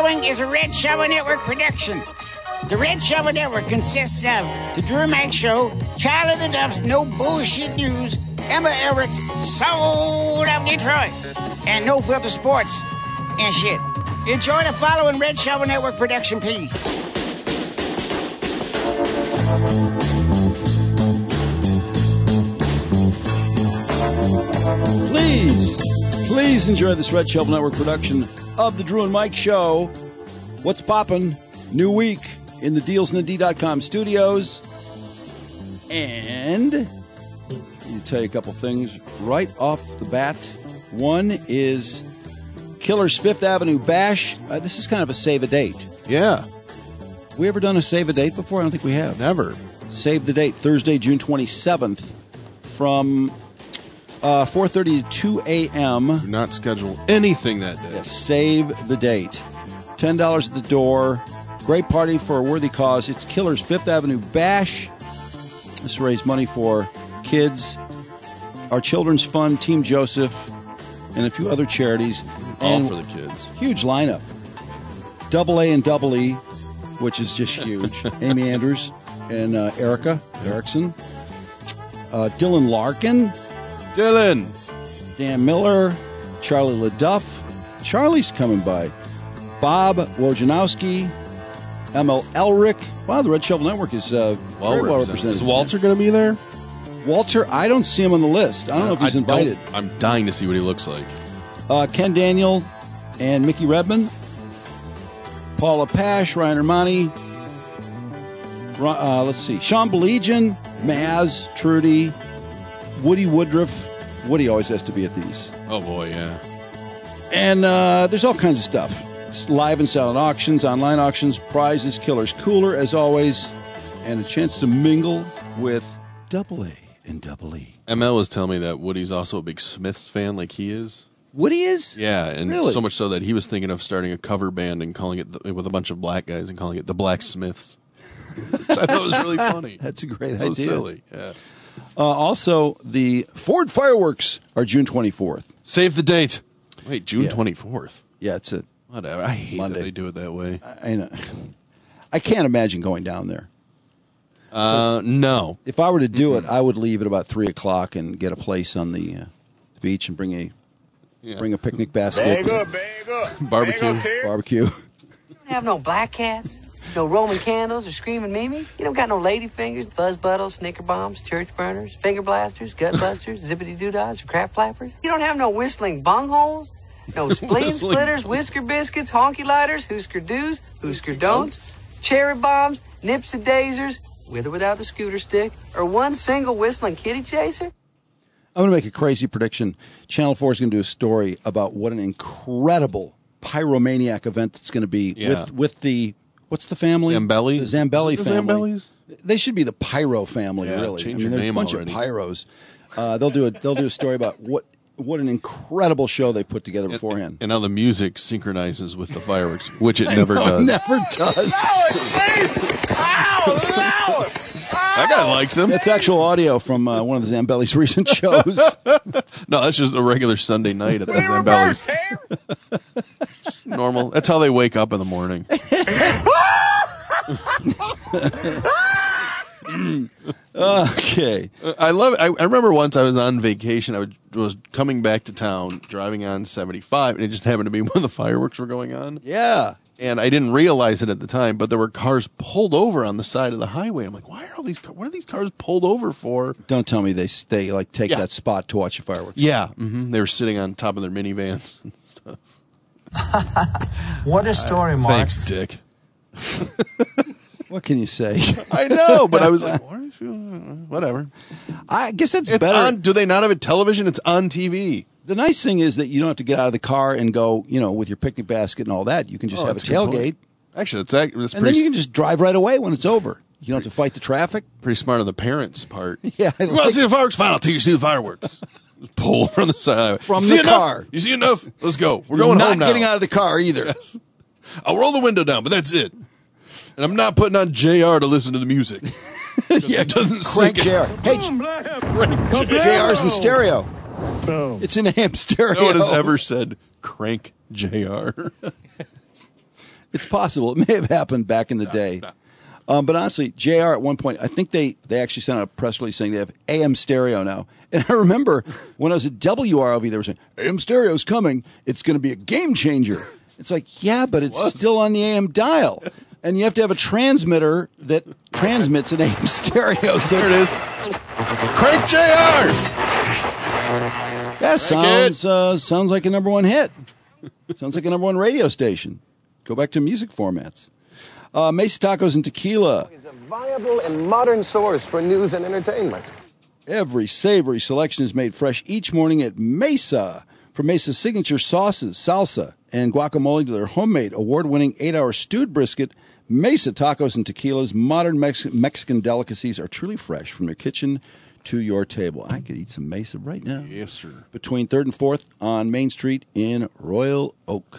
following is a Red Shovel Network production. The Red Shovel Network consists of The Drew and Mike Show, Charlie the Duff's No Bullshit News, Emma Everett's Soul of Detroit, and No Filter Sports and shit. Enjoy the following Red Shovel Network production, please. Please enjoy this Red Shovel Network production of The Drew and Mike Show. What's poppin'? New week in the DealsND.com studios. And I'll tell you a couple things right off the bat. One is Killer's Fifth Avenue Bash. This is kind of a save a date. Yeah. We ever done a save a date before? I don't think we have. Never. Save the date, Thursday, June 27th from 4:30 to 2 a.m. Do not schedule anything that day. Save the date. $10 at the door. Great party for a worthy cause. It's Killer's Fifth Avenue Bash. This will raise money for kids, our Children's Fund, Team Joseph, and a few other charities. All and for the kids. Huge lineup. Double A and Double E, which is just huge. Amy Andrews and Erica Erickson. Dylan Larkin. Dylan. Dan Miller. Charlie LaDuff. Charlie's coming by. Bob Wojnowski. ML Elric. Wow, the Red Shovel Network is very well represented. Is Walter going to be there? Walter, I don't see him on the list. I don't know if he's invited. I'm dying to see what he looks like. Ken Daniel and Mickey Redman. Paula Pash, Ryan Armani. Let's see. Sean Belegian, Maz, Trudy, Woody Woodruff. Woody always has to be at these. Oh, boy, yeah. And there's all kinds of stuff. It's live and silent auctions, online auctions, prizes, Killer's Cooler, as always, and a chance to mingle with Double A and Double E. ML was telling me that Woody's also a big Smiths fan like he is. Woody is? Yeah, and really? So much so that he was thinking of starting a cover band and calling it, with a bunch of black guys, and calling it the Black Smiths. Which I thought was really funny. That's a great so idea. Silly, yeah. Also, the Ford fireworks are June 24th. Save the date. Wait, June 24th? Yeah, it's a whatever. I hate Monday. that they do it that way. I know. I can't imagine going down there. No. If I were to do it, I would leave at about 3 o'clock and get a place on the beach and bring a picnic basket. Bag up. Barbecue. You don't have no black cats, no Roman candles or screaming Mimi. You don't got no lady fingers, fuzz buttles, snicker bombs, church burners, finger blasters, gut busters, zippity doodads, or crap flappers. You don't have no whistling bungholes, no spleen splitters, whisker biscuits, honky lighters, Husker do's, Husker don'ts, cherry bombs, nipsy daisers, with or without the scooter stick, or one single whistling kitty chaser. I'm going to make a crazy prediction. Channel 4 is going to do a story about what an incredible pyromaniac event it's going to be with the, what's the family? Zambelli? The Zambelli family. Zambellis? They should be the Pyro family, really. Change your they're name a bunch already. of pyros. They'll do a story about what an incredible show they put together beforehand. And how the music synchronizes with the fireworks, which it never does. Never does. That guy likes him. That's actual audio from one of the Zambelli's recent shows. No, that's just a regular Sunday night at the Zambelli's. Normal. That's how they wake up in the morning. Okay. I love it. I remember once I was on vacation. I was coming back to town, driving on 75, and it just happened to be when the fireworks were going on. Yeah. And I didn't realize it at the time, but there were cars pulled over on the side of the highway. I'm like, what are these cars pulled over for? Don't tell me they take that spot to watch the fireworks. Yeah. Mm-hmm. They were sitting on top of their minivans and stuff. What a story, Mark. Thanks, Dick. What can you say? I know, but I was like, whatever. I guess it's It's better. on. Do they not have a television? It's on TV. The nice thing is that you don't have to get out of the car and go, with your picnic basket and all that. You can just have a that's a good point. tailgate. Actually, that's And then pretty, you can just drive right away when it's over. You don't have to fight the traffic. pretty smart on the parents' part. Yeah. You want to see the fireworks? Fine, I'll take you to see the fireworks. Just pull from the side. From You see the enough? car. You see enough? Let's go. We're going not home now. getting out of the car either. Yes. I'll roll the window down, but that's it. And I'm not putting on JR to listen to the music. Yeah, it doesn't crank sink in. JR. Hey, JR's in stereo. It's in AM stereo. No one has ever said crank JR. It's possible. It may have happened back in the day. But honestly, JR at one point, I think they actually sent out a press release saying they have AM stereo now. And I remember when I was at WROV, they were saying, AM stereo's coming. It's going to be a game changer. It's like, yeah, but it's still on the AM dial. And you have to have a transmitter that transmits an AM stereo. So There it is. Crank JR! that sounds like a number one hit. Sounds like a number one radio station. Go back to music formats. Mesa Tacos and Tequila. Is a viable and modern source for news and entertainment. Every savory selection is made fresh each morning at Mesa. From Mesa's signature sauces, salsa, and guacamole to their homemade award-winning 8-hour stewed brisket, Mesa Tacos and Tequila's modern Mexican delicacies are truly fresh from their kitchen to your table. I could eat some Mesa right now. Yes, sir. Between 3rd and 4th on Main Street in Royal Oak.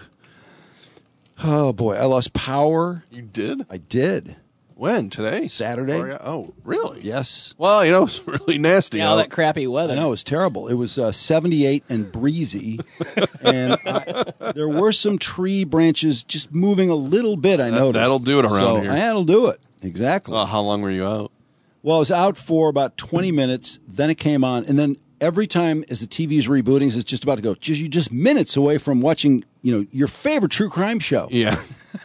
Oh, boy. I lost power. You did? I did. When? Today? Saturday. Oh, really? Yes. Well, it's really nasty. Yeah, all that crappy weather. I know, it was terrible. It was 78 and breezy, and there were some tree branches just moving a little bit, I noticed. That'll do it around here. That'll do it. Exactly. How long were you out? Well, I was out for about 20 minutes, then it came on, and then every time as the TV is rebooting, it's just about to go, you're just minutes away from watching, your favorite true crime show. Yeah.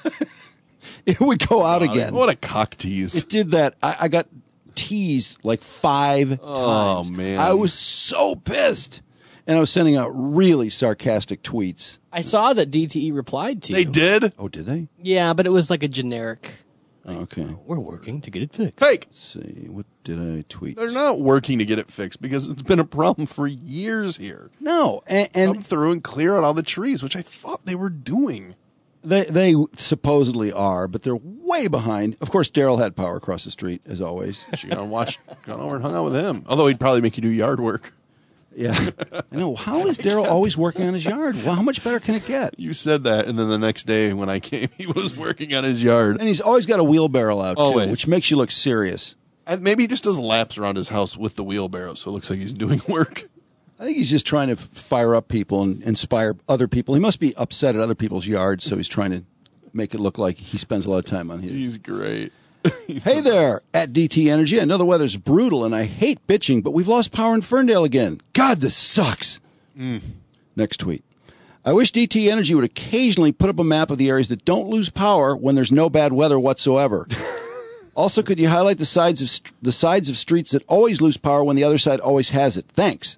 It would go out again. What a cock tease. It did that. I got teased like 5 times. Oh, man. I was so pissed. And I was sending out really sarcastic tweets. I saw that DTE replied to you. They did? Oh, did they? Yeah, but it was like a generic. Okay. We're working to get it fixed. Fake. Let's see. What did I tweet? They're not working to get it fixed because it's been a problem for years here. No. Come And through and clear out all the trees, which I thought they were doing. they supposedly are, but they're way behind. Of course, Daryl had power across the street, as always. She gone over and hung out with him. Although he'd probably make you do yard work. Yeah. I know. How is Daryl always working on his yard? Well, how much better can it get? You said that, and then the next day when I came, he was working on his yard. And he's always got a wheelbarrow out, too, Always. which makes you look serious. And maybe he just does laps around his house with the wheelbarrow, so it looks like he's doing work. I think he's just trying to fire up people and inspire other people. He must be upset at other people's yards, so he's trying to make it look like he spends a lot of time on his. He's great. Hey there, at DT Energy. I know the weather's brutal, and I hate bitching, but we've lost power in Ferndale again. God, this sucks. Next tweet. I wish DT Energy would occasionally put up a map of the areas that don't lose power when there's no bad weather whatsoever. Also, could you highlight the sides of streets that always lose power when the other side always has it? Thanks.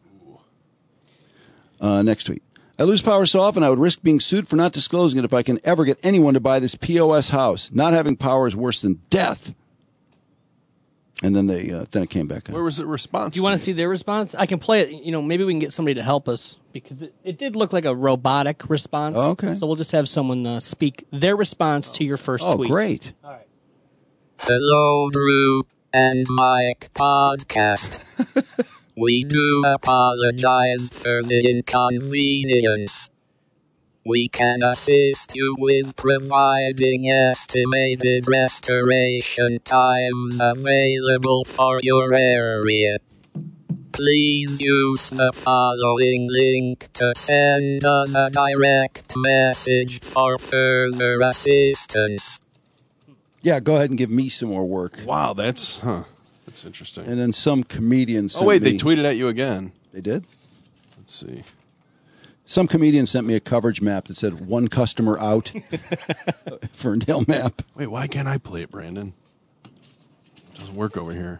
Next tweet. I lose power so often I would risk being sued for not disclosing it if I can ever get anyone to buy this POS house. Not having power is worse than death. And then then it came back up. Where was the response? Do you want to see their response? I can play it. Maybe we can get somebody to help us because it did look like a robotic response. Oh, okay. So we'll just have someone speak their response to your first tweet. Oh, great. All right. Hello, Drew and Mike podcast. We do apologize for the inconvenience. We can assist you with providing estimated restoration times available for your area. Please use the following link to send us a direct message for further assistance. Yeah, go ahead and give me some more work. Wow, that's interesting. And then some comedian sent they tweeted at you again. They did? Let's see. Some comedian sent me a coverage map that said one customer out. Ferndale map. Wait, why can't I play it, Brandon? It doesn't work over here.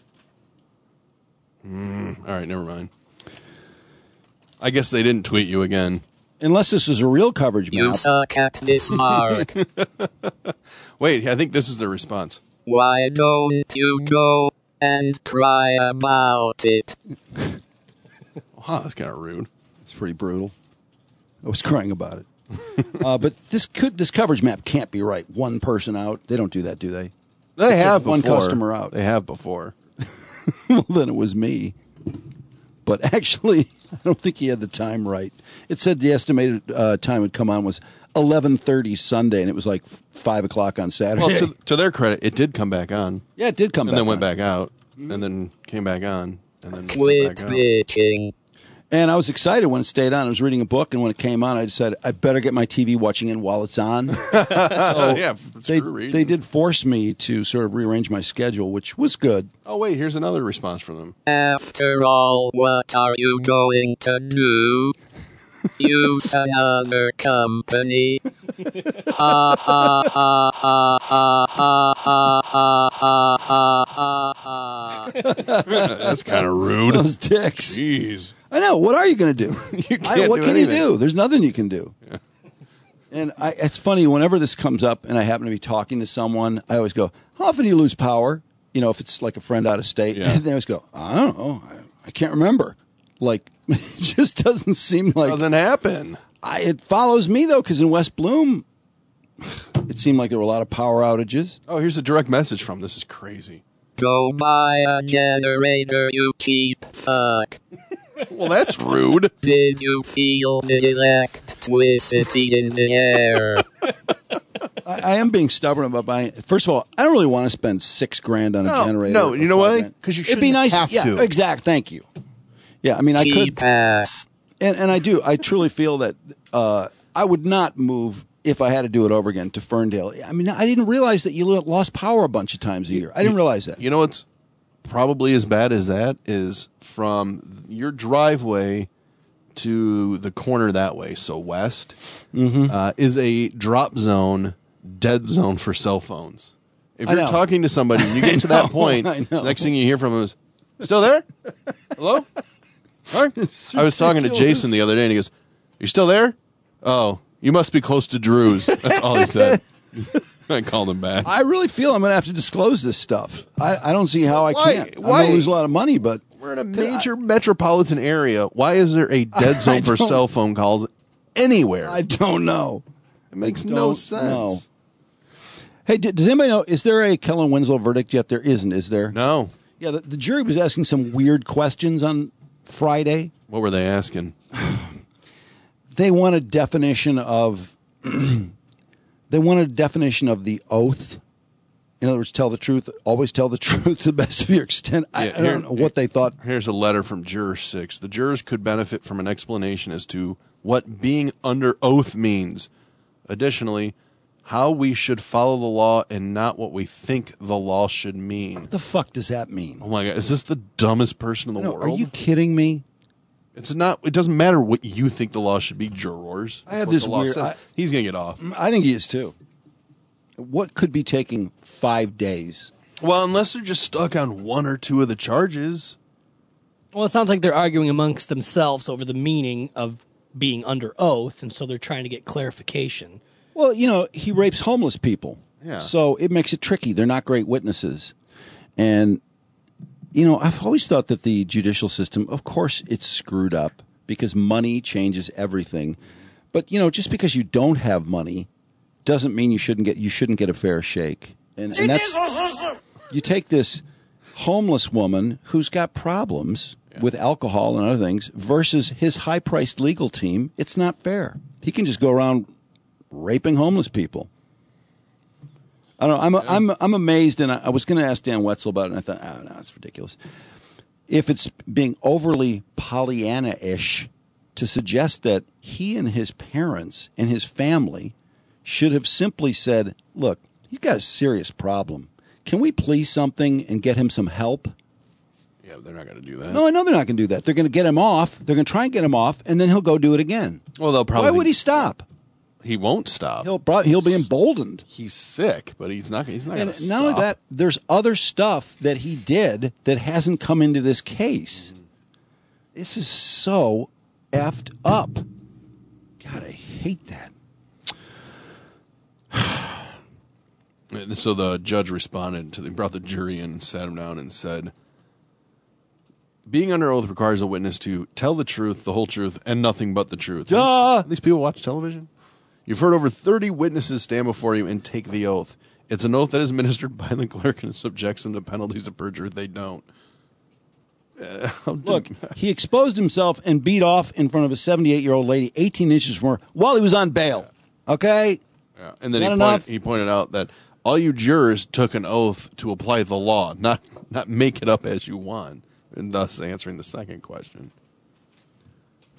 All right, never mind. I guess they didn't tweet you again. Unless this is a real coverage map. You suck at this, Mark. Wait, I think this is the response. Why don't you go and cry about it? Wow, that's kind of rude. It's pretty brutal. I was crying about it. But this coverage map can't be right. One person out. They don't do that, do they? They have one before. customer out. They have before. Well, then it was me. But actually, I don't think he had the time right. It said the estimated time would come on was 11:30 Sunday, and it was like 5 o'clock on Saturday. Well, to their credit, it did come back on. Yeah, it did come and back then went on. back out, and then came back on, and then Quit went back out. bitching. And I was excited when it stayed on. I was reading a book, and when it came on, I decided I better get my TV watching in while it's on. Yeah, They did force me to sort of rearrange my schedule, which was good. Oh, wait, here's another response from them. After all, what are you going to do? Use another company? Ha ha ha ha ha ha ha ha ha ha. That's kind of rude. Those dicks. Jeez. I know. What are you going to do? What do can anything. you do? There's nothing you can do. Yeah. And it's funny, whenever this comes up and I happen to be talking to someone, I always go, how often do you lose power? You know, if it's like a friend out of state. Yeah. And they always go, I don't know. I can't remember. Like, it just doesn't seem like... Doesn't happen. It follows me, though, because in West Bloom, it seemed like there were a lot of power outages. Oh, here's a direct message from. This is crazy. Go buy a generator, you cheap fuck. Well, that's rude. Did you feel the electricity in the air? I am being stubborn about buying. First of all, I don't really want to spend $6,000 on a generator. No, you know or why? $5,000. Because you It'd shouldn't be nice. have to. Exact. Thank you. Yeah, I mean, I Cheap could, ass. and I do. I truly feel that I would not move if I had to do it over again to Ferndale. I mean, I didn't realize that you lost power a bunch of times a year. I didn't realize that. You know what's probably as bad as that is from your driveway to the corner that way, so west, is a drop zone, dead zone for cell phones. If I you're know. talking to somebody and you get to that point, I know. next thing you hear from them is, still there? Hello? All right. I was talking to Jason the other day, and he goes, you still there? Oh, you must be close to Drew's. That's all he said. I called him back. I really feel I'm going to have to disclose this stuff. I don't see how I Why? can't. I'm Why? going to lose a lot of money, but We're in a major metropolitan area. Why is there a dead zone for don't- cell phone calls anywhere? I don't know. It makes I no don't sense. know. Hey, does anybody know, is there a Kellen Winslow verdict yet? There isn't, is there? No. Yeah, the jury was asking some weird questions on Friday. What were they asking? They want a definition of they wanted a definition of the oath. In other words, tell the truth, always tell the truth to the best of your extent. I don't know what they thought. Here's a letter from Juror 6. The jurors could benefit from an explanation as to what being under oath means. Additionally, how we should follow the law and not what we think the law should mean. What the fuck does that mean? Oh my God, is this the dumbest person in the No, world? are you kidding me? It's not. It doesn't matter what you think the law should be, jurors. I have That's what this the law weird- says. He's gonna get off. I think he is too. What could be taking 5 days? Well, unless they're just stuck on one or two of the charges. Well, it sounds like they're arguing amongst themselves over the meaning of being under oath, and so they're trying to get clarification. Well, you know, he rapes homeless people. Yeah. So it makes it tricky. They're not great witnesses. And, you know, I've always thought that the judicial system, of course, it's screwed up because money changes everything. But, you know, just because you don't have money doesn't mean you shouldn't get a fair shake. And that's, you take this homeless woman who's got problems with alcohol and other things versus his high-priced legal team. It's not fair. He can just go around raping homeless people. I don't know. I'm amazed, and I was going to ask Dan Wetzel about it, and I thought, oh, no, it's ridiculous. If it's being overly Pollyanna-ish to suggest that he and his parents and his family should have simply said, look, he's got a serious problem. Can we please something and get him some help? Yeah, they're not going to do that. No, I know they're not going to do that. They're going to get him off. They're going to try and get him off, and then he'll go do it again. Well, they'll probably. Why would he stop? He won't stop. He'll be emboldened. He's sick, but he's not. He's not going to And stop. not only that, there's other stuff that he did that hasn't come into this case. This is so effed up. God, I hate that. So the judge responded to. They brought the jury in and sat him down and said, "Being under oath requires a witness to tell the truth, the whole truth, and nothing but the truth." Duh! These people watch television. You've heard over 30 witnesses stand before you and take the oath. It's an oath that is administered by the clerk and subjects them to penalties of perjury if they don't. Look, he exposed himself and beat off in front of a 78-year-old lady 18 inches from her while he was on bail. Okay? Yeah. And then Not enough? he pointed out that all you jurors took an oath to apply the law, not make it up as you want, and thus answering the second question.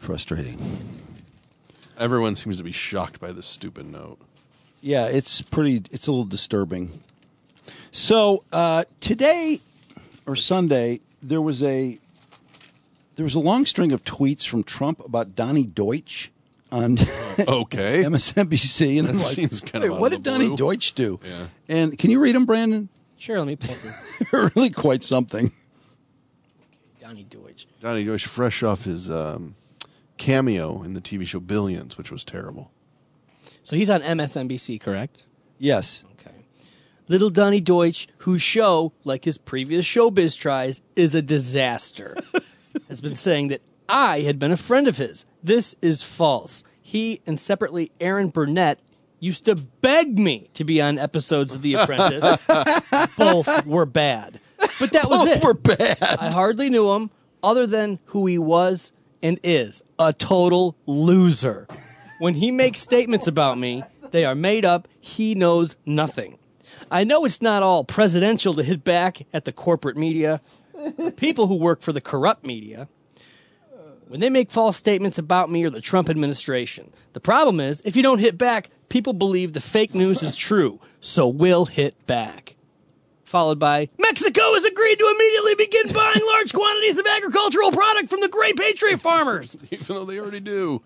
Frustrating. Everyone seems to be shocked by this stupid note. Yeah, it's a little disturbing. So today or Sunday, there was a long string of tweets from Trump about Donnie Deutsch on Okay. MSNBC, and That I'm like, seems kind "Wait, of out what of did the Donnie blue." Deutsch do?" Yeah. And can you read him, Brandon? Sure, let me pull this. Really, quite something. Donnie Deutsch. Donnie Deutsch, fresh off his cameo in the TV show Billions, which was terrible. So he's on MSNBC, correct? Yes. Okay. Little Donnie Deutsch, whose show, like his previous showbiz tries, is a disaster, has been saying that I had been a friend of his. This is false. He and separately Aaron Burnett used to beg me to be on episodes of The Apprentice. Both were bad. But that was it. We're bad. I hardly knew him other than who he was and is, a total loser. When he makes statements about me, they are made up. He knows nothing. I know it's not all presidential to hit back at the corporate media, people who work for the corrupt media, when they make false statements about me or the Trump administration. The problem is, if you don't hit back, people believe the fake news is true, so we'll hit back. Followed by, Mexico has agreed to immediately begin buying large quantities of agricultural product from the Great Patriot farmers. Even though they already do.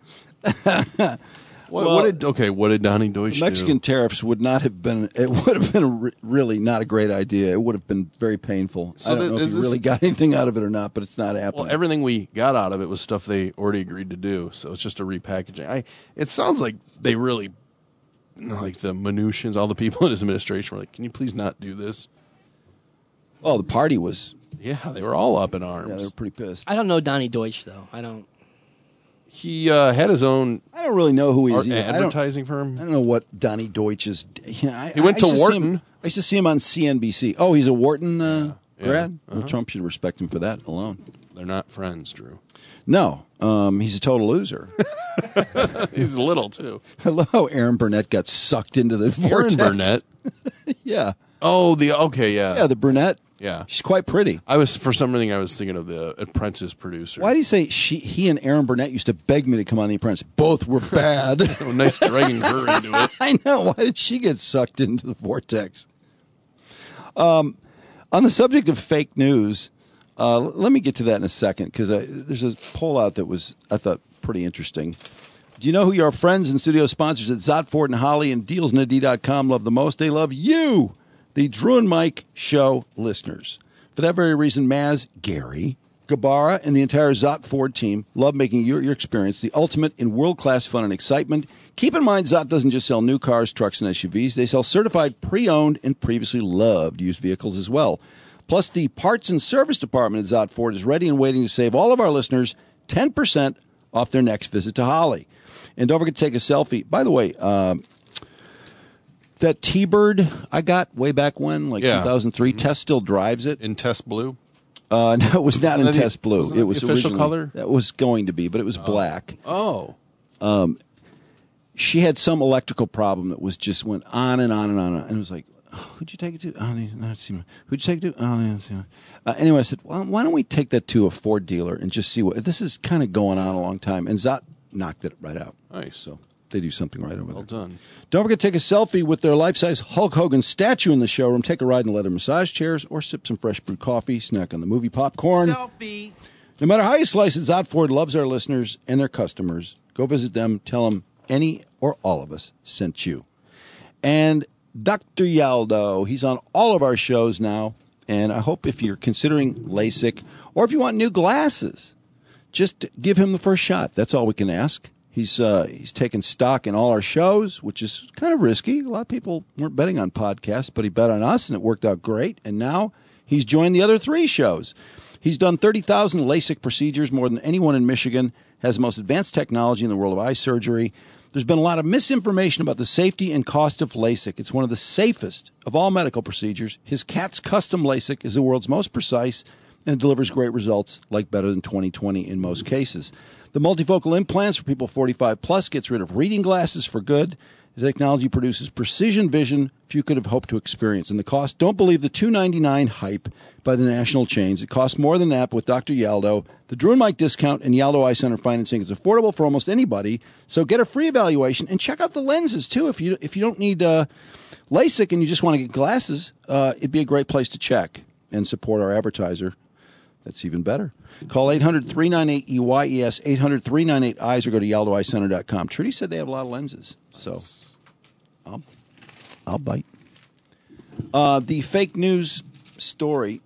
What did Donnie Deutsch Mexican do? tariffs would not have been. It would have been really not a great idea. It would have been very painful. So I don't know if is you this- really got anything out of it or not, but it's not happening. Well, everything we got out of it was stuff they already agreed to do, so it's just a repackaging. It sounds like they really, like the minutiae, all the people in his administration were like, can you please not do this? Oh, the party was. Yeah, they were all up in arms. Yeah, they were pretty pissed. I don't know Donnie Deutsch, though. I don't. He had his own I don't really know who he is either. advertising I firm. don't know what Donnie Deutsch is. You know, He went to used see Wharton. him- I used to see him on CNBC. Oh, he's a Wharton Yeah. grad? Well, Trump should respect him for that alone. They're not friends, Drew. No, he's a total loser. He's little, too. Hello, Aaron Burnett got sucked into the Aaron vortex. Burnett. Yeah. Oh, yeah. Yeah, the brunette. Yeah. She's quite pretty. For some reason, I was thinking of the Apprentice producer. Why do you say he and Aaron Burnett used to beg me to come on The Apprentice? Both were bad. Oh, nice dragging her into it. I know. Why did she get sucked into the vortex? On the subject of fake news, let me get to that in a second because there's a poll out that was, I thought, pretty interesting. Do you know who your friends and studio sponsors at Zott, Ford, and Holly and DealsNad.com love the most? They love you, the Drew and Mike Show listeners. For that very reason, Maz, Gary, Gabara, and the entire Zott Ford team love making your experience the ultimate in world-class fun and excitement. Keep in mind, Zott doesn't just sell new cars, trucks, and SUVs. They sell certified, pre-owned, and previously loved used vehicles as well. Plus, the parts and service department at Zott Ford is ready and waiting to save all of our listeners 10% off their next visit to Holly. And don't forget to take a selfie. By the way, that T-Bird I got way back when, 2003, Tess still drives it. In Test Blue? No, it was not in Wasn't that Test Blue. wasn't that It the was official originally- color? That was going to be, but it was black. Oh. She had some electrical problem that was just went on and on and on. And it was like, who'd you take it to? Oh, not seen. Who'd you take it to? Oh, yeah. Anyway, I said, well, why don't we take that to a Ford dealer and just see what this is kind of going on a long time. And Zott knocked it right out. Nice. So they do something right over Well there. done. Don't forget to take a selfie with their life-size Hulk Hogan statue in the showroom. Take a ride in leather massage chairs or sip some fresh brewed coffee. Snack on the movie popcorn. Selfie. No matter how you slice it, Zott Ford loves our listeners and their customers. Go visit them. Tell them any or all of us sent you. And Dr. Yaldo, he's on all of our shows now. And I hope if you're considering LASIK or if you want new glasses, just give him the first shot. That's all we can ask. He's taken stock in all our shows, which is kind of risky. A lot of people weren't betting on podcasts, but he bet on us, and it worked out great. And now he's joined the other 3 shows. He's done 30,000 LASIK procedures, more than anyone in Michigan, has the most advanced technology in the world of eye surgery. There's been a lot of misinformation about the safety and cost of LASIK. It's one of the safest of all medical procedures. His CATS custom LASIK is the world's most precise and delivers great results, like better than 20/20 in most cases. The multifocal implants for people 45 plus gets rid of reading glasses for good. The technology produces precision vision few could have hoped to experience. And the cost, don't believe the $2.99 hype by the national chains. It costs more than that with Dr. Yaldo. The Drew and Mike discount and Yaldo Eye Center financing is affordable for almost anybody. So get a free evaluation and check out the lenses, too. If you don't need LASIK and you just want to get glasses, it'd be a great place to check and support our advertiser. That's even better. Call 800-398-EYES, 800-398-EYES, or go to YaldoEyeCenter.com. Trudy said they have a lot of lenses, so I'll bite. The fake news story.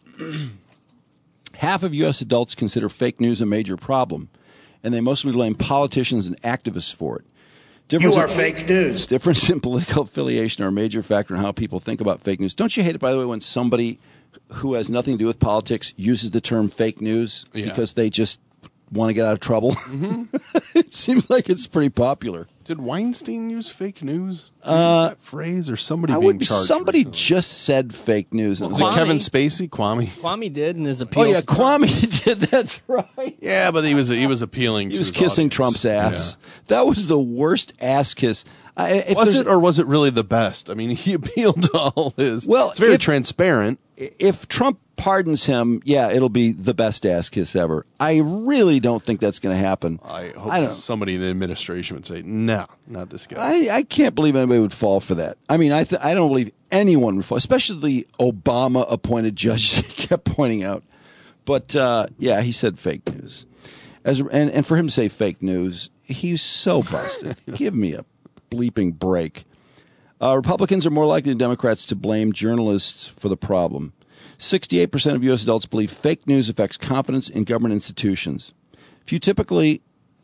Half of U.S. adults consider fake news a major problem, and they mostly blame politicians and activists for it. You are fake news. Difference in political affiliation are a major factor in how people think about fake news. Don't you hate it, by the way, when somebody who has nothing to do with politics uses the term fake news because they just want to get out of trouble? Mm-hmm. It seems like it's pretty popular. Did Weinstein use fake news? Use that phrase, or somebody being charged? Somebody just said fake news. Was it Kevin Spacey? Kwame did in his appeal. Oh yeah, Kwame did. That's right. Yeah, but he was appealing. He was kissing audience. Trump's ass. Yeah. That was the worst ass kiss. Was it, or was it really the best? I mean, he appealed to all his. Well, it's very transparent. If Trump pardons him, yeah, it'll be the best ass kiss ever. I really don't think that's going to happen. I hope somebody in the administration would say, no, not this guy. I can't believe anybody would fall for that. I mean, I don't believe anyone would fall, especially the Obama-appointed judge he kept pointing out. But, yeah, he said fake news. And for him to say fake news, he's so busted. Give me a bleeping break. Republicans are more likely than Democrats to blame journalists for the problem. 68% of U.S. adults believe fake news affects confidence in government institutions. Pew typically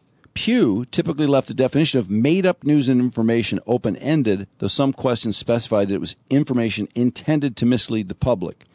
left the definition of made-up news and information open-ended, though some questions specified that it was information intended to mislead the public.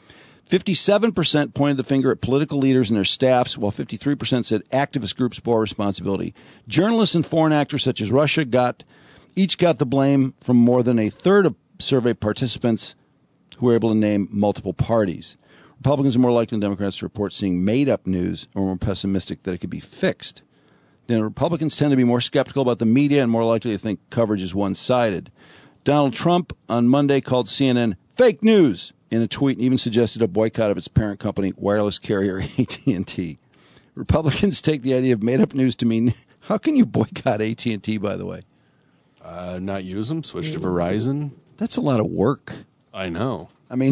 57% pointed the finger at political leaders and their staffs, while 53% said activist groups bore responsibility. Journalists and foreign actors such as Russia each got the blame from more than a third of survey participants who were able to name multiple parties. Republicans are more likely than Democrats to report seeing made-up news or more pessimistic that it could be fixed. Then Republicans tend to be more skeptical about the media and more likely to think coverage is one-sided. Donald Trump on Monday called CNN fake news in a tweet and even suggested a boycott of its parent company, wireless carrier AT&T. Republicans take the idea of made-up news to mean, how can you boycott AT&T, by the way? Not use them, switch to Verizon. That's a lot of work. I know. I mean,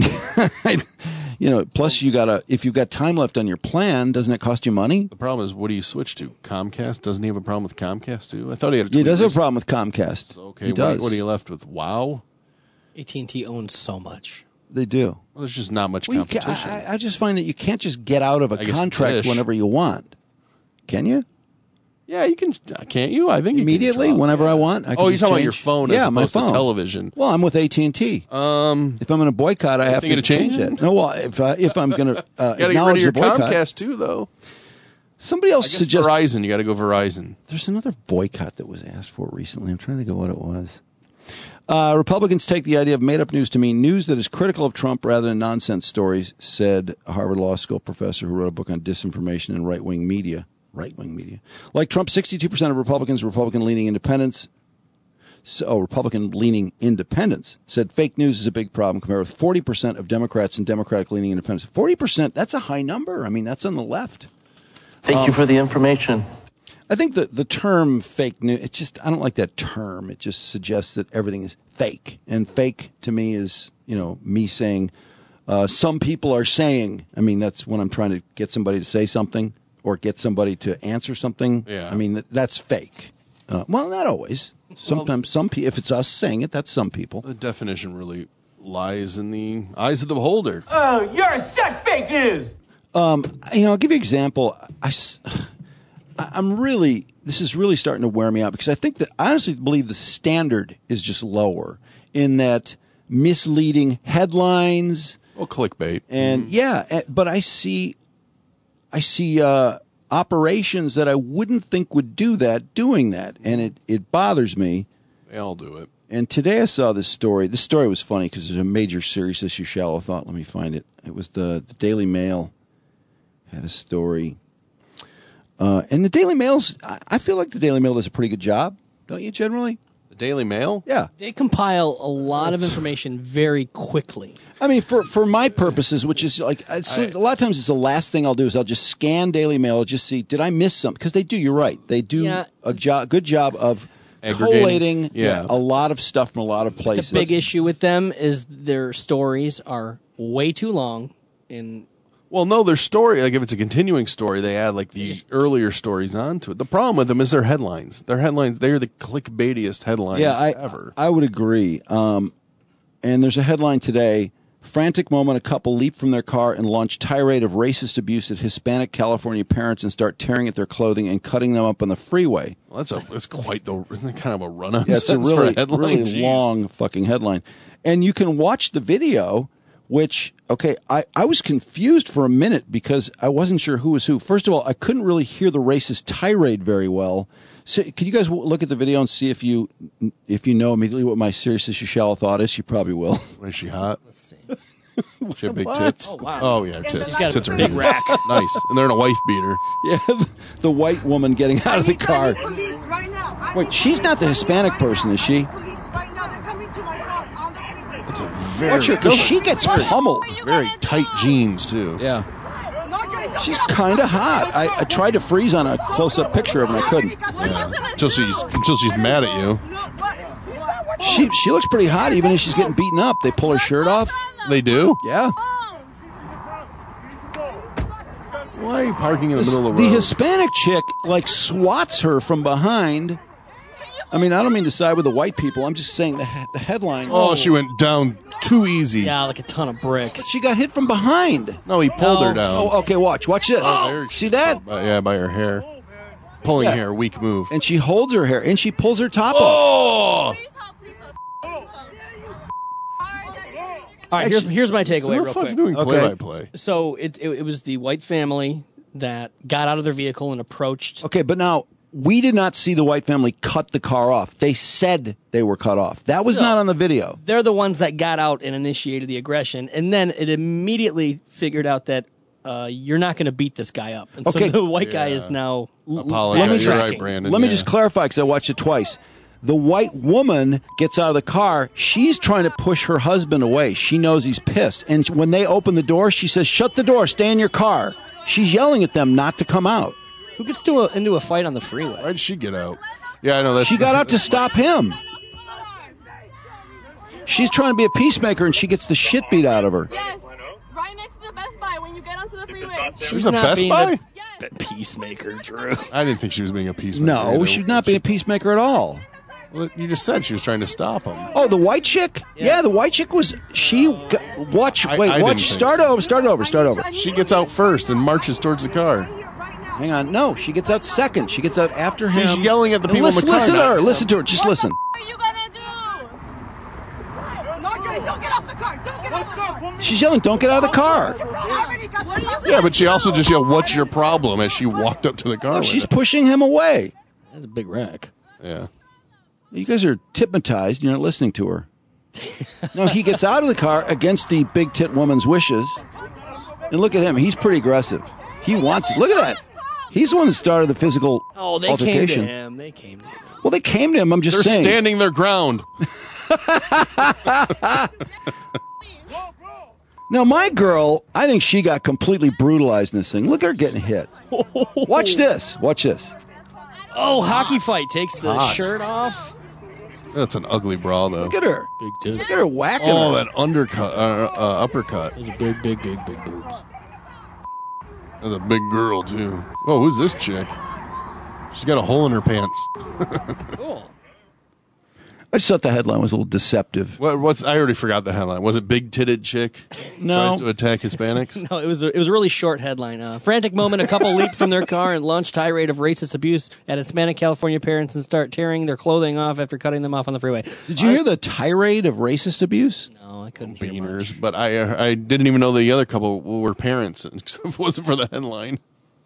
plus if you've got time left on your plan, doesn't it cost you money? The problem is, what do you switch to? Comcast? Doesn't he have a problem with Comcast too? I thought he had He does have a problem with Comcast. So, okay, what are you left with? WoW? AT&T owns so much. They do. Well, there's just not much competition. I just find that you can't just get out of a contract whenever you want. Can you? Yeah, you can. Can't you? I think immediately, whenever I want. You're talking about your phone as opposed to television. Well, I'm with AT&T. If I'm going to boycott, I have to change it. No, well, if I'm going to acknowledge the boycott. Comcast too, though. Somebody else suggested Verizon. You got to go Verizon. There's another boycott that was asked for recently. I'm trying to think of what it was. Republicans take the idea of made-up news to mean news that is critical of Trump rather than nonsense stories, said a Harvard Law School professor who wrote a book on disinformation and right-wing media. Like Trump, 62% of Republican-leaning independents said fake news is a big problem, compared with 40% of Democrats and Democratic-leaning independents. 40%, that's a high number. I mean, that's on the left. Thank you for the information. I think the term fake news, I don't like that term. It just suggests that everything is fake. And fake, to me, is, me saying, some people are saying. I mean, that's when I'm trying to get somebody to say something or get somebody to answer something. Yeah. I mean, that's fake. Well, not always. Sometimes if it's us saying it, that's some people. The definition really lies in the eyes of the beholder. Oh, you're such fake news. I'll give you an example. This is really starting to wear me out because I honestly believe the standard is just lower in that misleading headlines. Well, clickbait. And but I see operations that I wouldn't think would do that, doing that. And it bothers me. They all do it. And today I saw this story. This story was funny because there's a major serious issue shallow thought. Let me find it. It was the Daily Mail had a story. And the Daily Mail's, I feel like the Daily Mail does a pretty good job, don't you, generally? The Daily Mail? Yeah. They compile a lot of information very quickly. I mean, for my purposes, which is like, a lot of times it's the last thing I'll do is I'll just scan Daily Mail, just see, did I miss something? Because they do, you're right. They do a good job of collating a lot of stuff from a lot of places. The big issue with them is their stories are way too long. Well, no, their story, like if it's a continuing story, they add like the earlier stories onto it. The problem with them is their headlines. Their headlines, they're the clickbaitiest headlines ever. I would agree. And there's a headline today, frantic moment, a couple leap from their car and launch tirade of racist abuse at Hispanic California parents and start tearing at their clothing and cutting them up on the freeway. Well, that's quite isn't that kind of a run-on? Yeah, it's a really really long fucking headline. And you can watch the video, which, I was confused for a minute because I wasn't sure who was who. First of all, I couldn't really hear the racist tirade very well. So, can you guys look at the video and see if you know immediately what my serious issue shallow thought is? You probably will. Is she hot? Let's see. She have big What? tits? Oh, wow. Oh, yeah, tits. She's got Tits a are big huge. rack. Nice. And they're in a wife beater. Yeah, the white woman getting out of the car. Wait, she's not the Hispanic person, is she? It's a very Watch her, because she gets pummeled. very tight jeans, too. Yeah. She's kind of hot. I tried to freeze on a close-up picture of her, and I couldn't. Yeah. Until she's mad at you. She looks pretty hot, even as she's getting beaten up. They pull her shirt off. They do? Yeah. Why are you parking in the middle of the The road? Hispanic chick, swats her from behind. I mean, I don't mean to side with the white people. I'm just saying the headline. Oh, she went down too easy. Yeah, like a ton of bricks. She got hit from behind. No, he pulled her down. Oh, okay, watch this. There See that? by her hair. Pulling hair, weak move. And she holds her hair, and she pulls her top off. Oh! All right, here's my takeaway So real the fuck's quick. doing play-by-play? So it was the white family that got out of their vehicle and approached. Okay, but now, we did not see the white family cut the car off. They said they were cut off. That was not on the video. They're the ones that got out and initiated the aggression, and then it immediately figured out that you're not going to beat this guy up. And so the white guy is now Apologize. You're right, Brandon. Let me just clarify, because I watched it twice. The white woman gets out of the car. She's trying to push her husband away. She knows he's pissed. And when they open the door, she says, "Shut the door, stay in your car." She's yelling at them not to come out. Who gets into a fight on the freeway? Why did she get out? Yeah, I know. She got out to stop him. She's trying to be a peacemaker, and she gets the shit beat out of her. Yes, right next to the Best Buy when you get onto the freeway. She's a Best Buy? Peacemaker, Drew. I didn't think she was being a peacemaker. No, either. she's not being a peacemaker at all. Well, you just said she was trying to stop him. Oh, the white chick? Yeah, the white chick was. Watch. I didn't think Start so. over. She gets out first and marches towards the car. Hang on. No, she gets out second. She gets out after him. She's yelling at the people in the car. Listen to her. Listen to her. Just listen. What are you gonna do? No, Joyce, don't get off the car. Don't get off the car. She's yelling, "Don't get out of the car." Yeah, but she also just yelled, "What's your problem?" as she walked up to the car. No, with she's it. pushing him away. That's a big wreck. Yeah. You guys are hypnotized. You're not listening to her. No, he gets out of the car against the big tit woman's wishes. And look at him. He's pretty aggressive. He wants it. Look at that. He's the one that started the physical altercation. Came to him. They came to him. Well, they came to him. I'm just They're saying. standing their ground. Now, my girl, I think she got completely brutalized in this thing. Look at her getting hit. Watch this. Watch this. Oh, hockey fight. Takes the Hot. shirt off. That's an ugly bra, though. Look at her. Big tits. Look at her whacking Oh, her. that uppercut. Those are big boobs. That's a big girl, too. Oh, who's this chick? She's got a hole in her pants. Cool. I just thought the headline was a little deceptive. What's? I already forgot the headline. Was it big titted chick No. tries to attack Hispanics? No, it was a really short headline. Frantic moment, a couple leap from their car and launch tirade of racist abuse at Hispanic California parents and start tearing their clothing off after cutting them off on the freeway. Did you hear the tirade of racist abuse? No, I couldn't hear Beaners, much. but I didn't even know the other couple were parents. If it wasn't for the headline.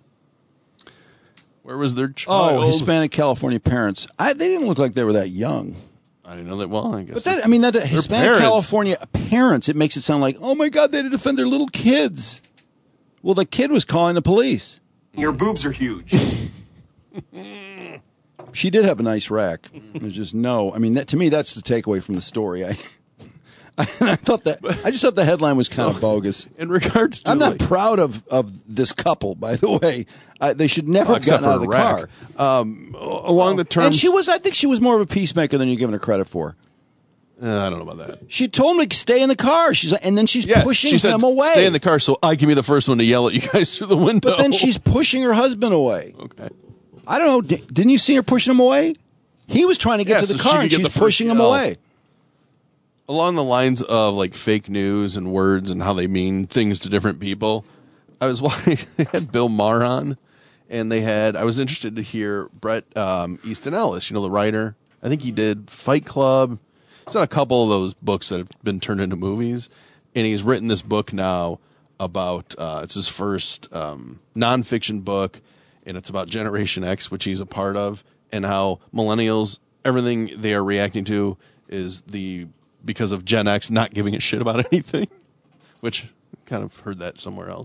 Where was their child? Oh, Hispanic California parents. They didn't look like they were that young. I didn't know that. Well, I guess. But that Hispanic parents. California parents, it makes it sound like, oh my God, they had to defend their little kids. Well, the kid was calling the police. Your boobs are huge. She did have a nice rack. There's just no. I mean, to me, that's the takeaway from the story. I just thought the headline was kind of bogus. In regards to, I'm not proud of this couple, by the way. They should never have gotten out of the car. Along the terms, And I think she was more of a peacemaker than you're giving her credit for. I don't know about that. She told him to stay in the car. She's like, and then she's pushing she said, him away. Stay in the car, so I can be the first one to yell at you guys through the window. But then she's pushing her husband away. Okay. I don't know. Didn't you see her pushing him away? He was trying to get to the car, and she's pushing him away. Along the lines of like fake news and words and how they mean things to different people, I was watching. They had Bill Maher on, and I was interested to hear Bret Easton Ellis, the writer. I think he did Fight Club. He's done a couple of those books that have been turned into movies, and he's written this book now about. It's his first nonfiction book, and it's about Generation X, which he's a part of, and how millennials, everything they are reacting to is because of Gen X not giving a shit about anything, which kind of heard that somewhere else.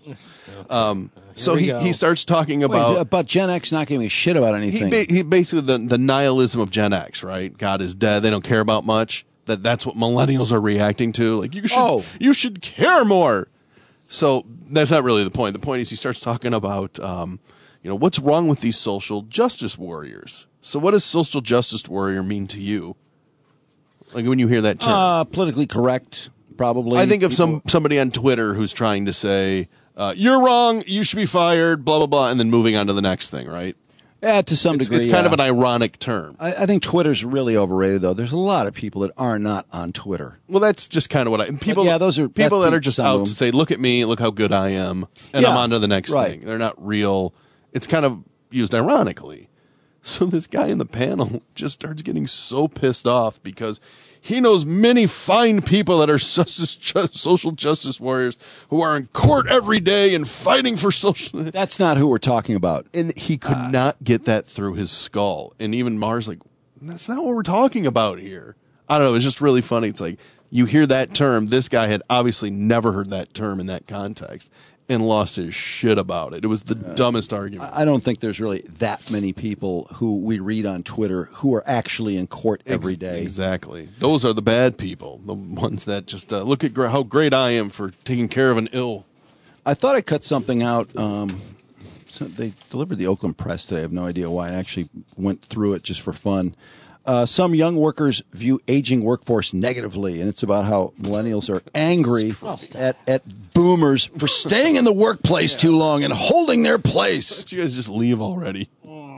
So he starts talking about Gen X not giving a shit about anything. He basically the nihilism of Gen X, right? God is dead. They don't care about much. That's what millennials are reacting to. Like you should care more. So that's not really the point. The point is he starts talking about what's wrong with these social justice warriors. So what does social justice warrior mean to you? Like when you hear that term, politically correct, probably. I think of somebody on Twitter who's trying to say, "You're wrong. You should be fired." Blah blah blah, and then moving on to the next thing, right? Yeah, to some degree. It's kind of an ironic term. I think Twitter's really overrated, though. There's a lot of people that are not on Twitter. Well, that's just kind of what people. Those are people that are just out to say, "Look at me, look how good I am," and I'm on to the next right. thing. They're not real. It's kind of used ironically. So this guy in the panel just starts getting so pissed off because he knows many fine people that are social justice warriors who are in court every day and fighting for social. That's not who we're talking about. And he could not get that through his skull. And even Mars like, that's not what we're talking about here. I don't know. It's just really funny. It's like you hear that term. This guy had obviously never heard that term in that context and lost his shit about it. It was the dumbest argument. I don't think there's really that many people who we read on Twitter who are actually in court every day. Exactly. Those are the bad people, the ones that just look at how great I am for taking care of an ill. I thought I cut something out. So they delivered the Oakland Press today. I have no idea why. I actually went through it just for fun. Some young workers view aging workforce negatively, and it's about how millennials are angry at boomers for staying in the workplace too long and holding their place. Why don't you guys just leave already?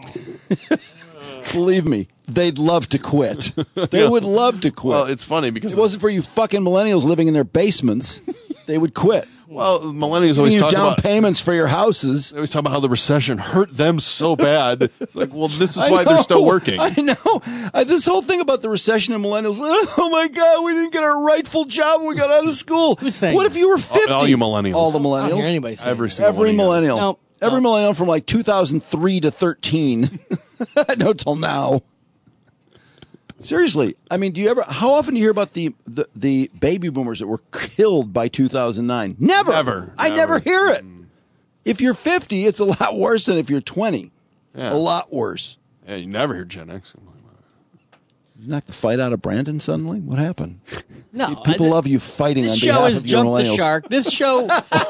Believe me, they'd love to quit. They would love to quit. Well, it's funny because if it wasn't for you fucking millennials living in their basements, they would quit. Well, millennials always talk down about payments for your houses. They always talk about how the recession hurt them so bad. It's like, well, this is why they're still working. I know. This whole thing about the recession and millennials. Oh my God, we didn't get our rightful job when we got out of school. Who's saying what if you were 50? All you millennials. All the millennials. I don't hear anybody saying Every millennial. Nope. Every millennial from like 2003 to 13. No, till now. Seriously, I mean, how often do you hear about the baby boomers that were killed by 2009? Never. I never hear it. If you're 50, it's a lot worse than if you're 20. Yeah. A lot worse. Yeah, you never hear Gen X. You knocked the fight out of Brandon suddenly? What happened? No, people love you fighting on this behalf show of has your jumped millennials. the shark. This show,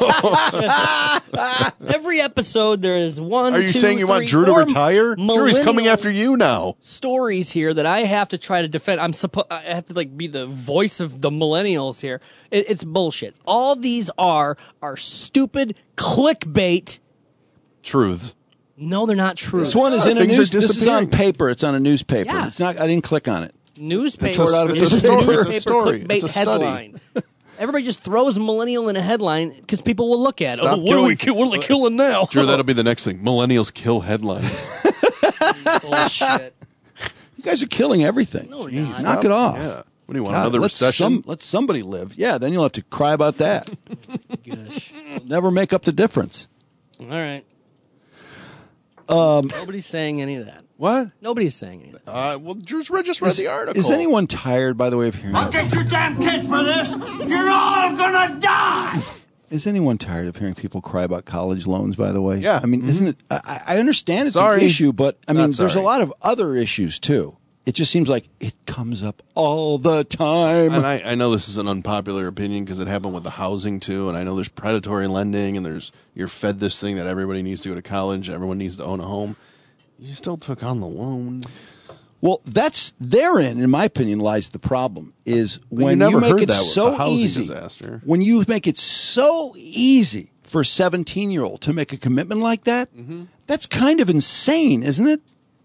every episode there is one. Are you 2, saying you 3, want Drew to 4 retire? Drew's coming after you now. Stories here that I have to try to defend. I have to be the voice of the millennials here. It's bullshit. All these are stupid clickbait truths. No, they're not true. This one is in a news. This is on paper. It's on a newspaper. Yeah. It's not. I didn't click on it. Newspaper. It's a story. It's a story. Clickbait It's a study. headline. Everybody just throws millennial in a headline because people will look at it. Stop What are they killing now? Drew, that'll be the next thing. Millennials kill headlines. Bullshit. You guys are killing everything. No, we're not. Knock it off. Yeah. What do you want? God, another recession? Let somebody live. Yeah, then you'll have to cry about that. Gosh. Never make up the difference. All right. Nobody's saying any of that. What? Nobody's saying anything. Well, Drew's just read the article. Is anyone tired, by the way, of hearing I'll get you damn kids for this. You're all gonna die. Is anyone tired of hearing people cry about college loans, by the way? Yeah. I mean, isn't it? I understand it's Sorry. an issue, but I mean, Not there's a sorry. lot of other issues, too. It just seems like it comes up all the time. And I know this is an unpopular opinion because it happened with the housing, too. And I know there's predatory lending and you're fed this thing that everybody needs to go to college. Everyone needs to own a home. You still took on the loan. Well, that's therein, in my opinion, lies the problem. Is But you when never you make heard it that with so the housing easy. disaster. When you make it so easy for a 17-year-old to make a commitment like that, that's kind of insane, isn't it?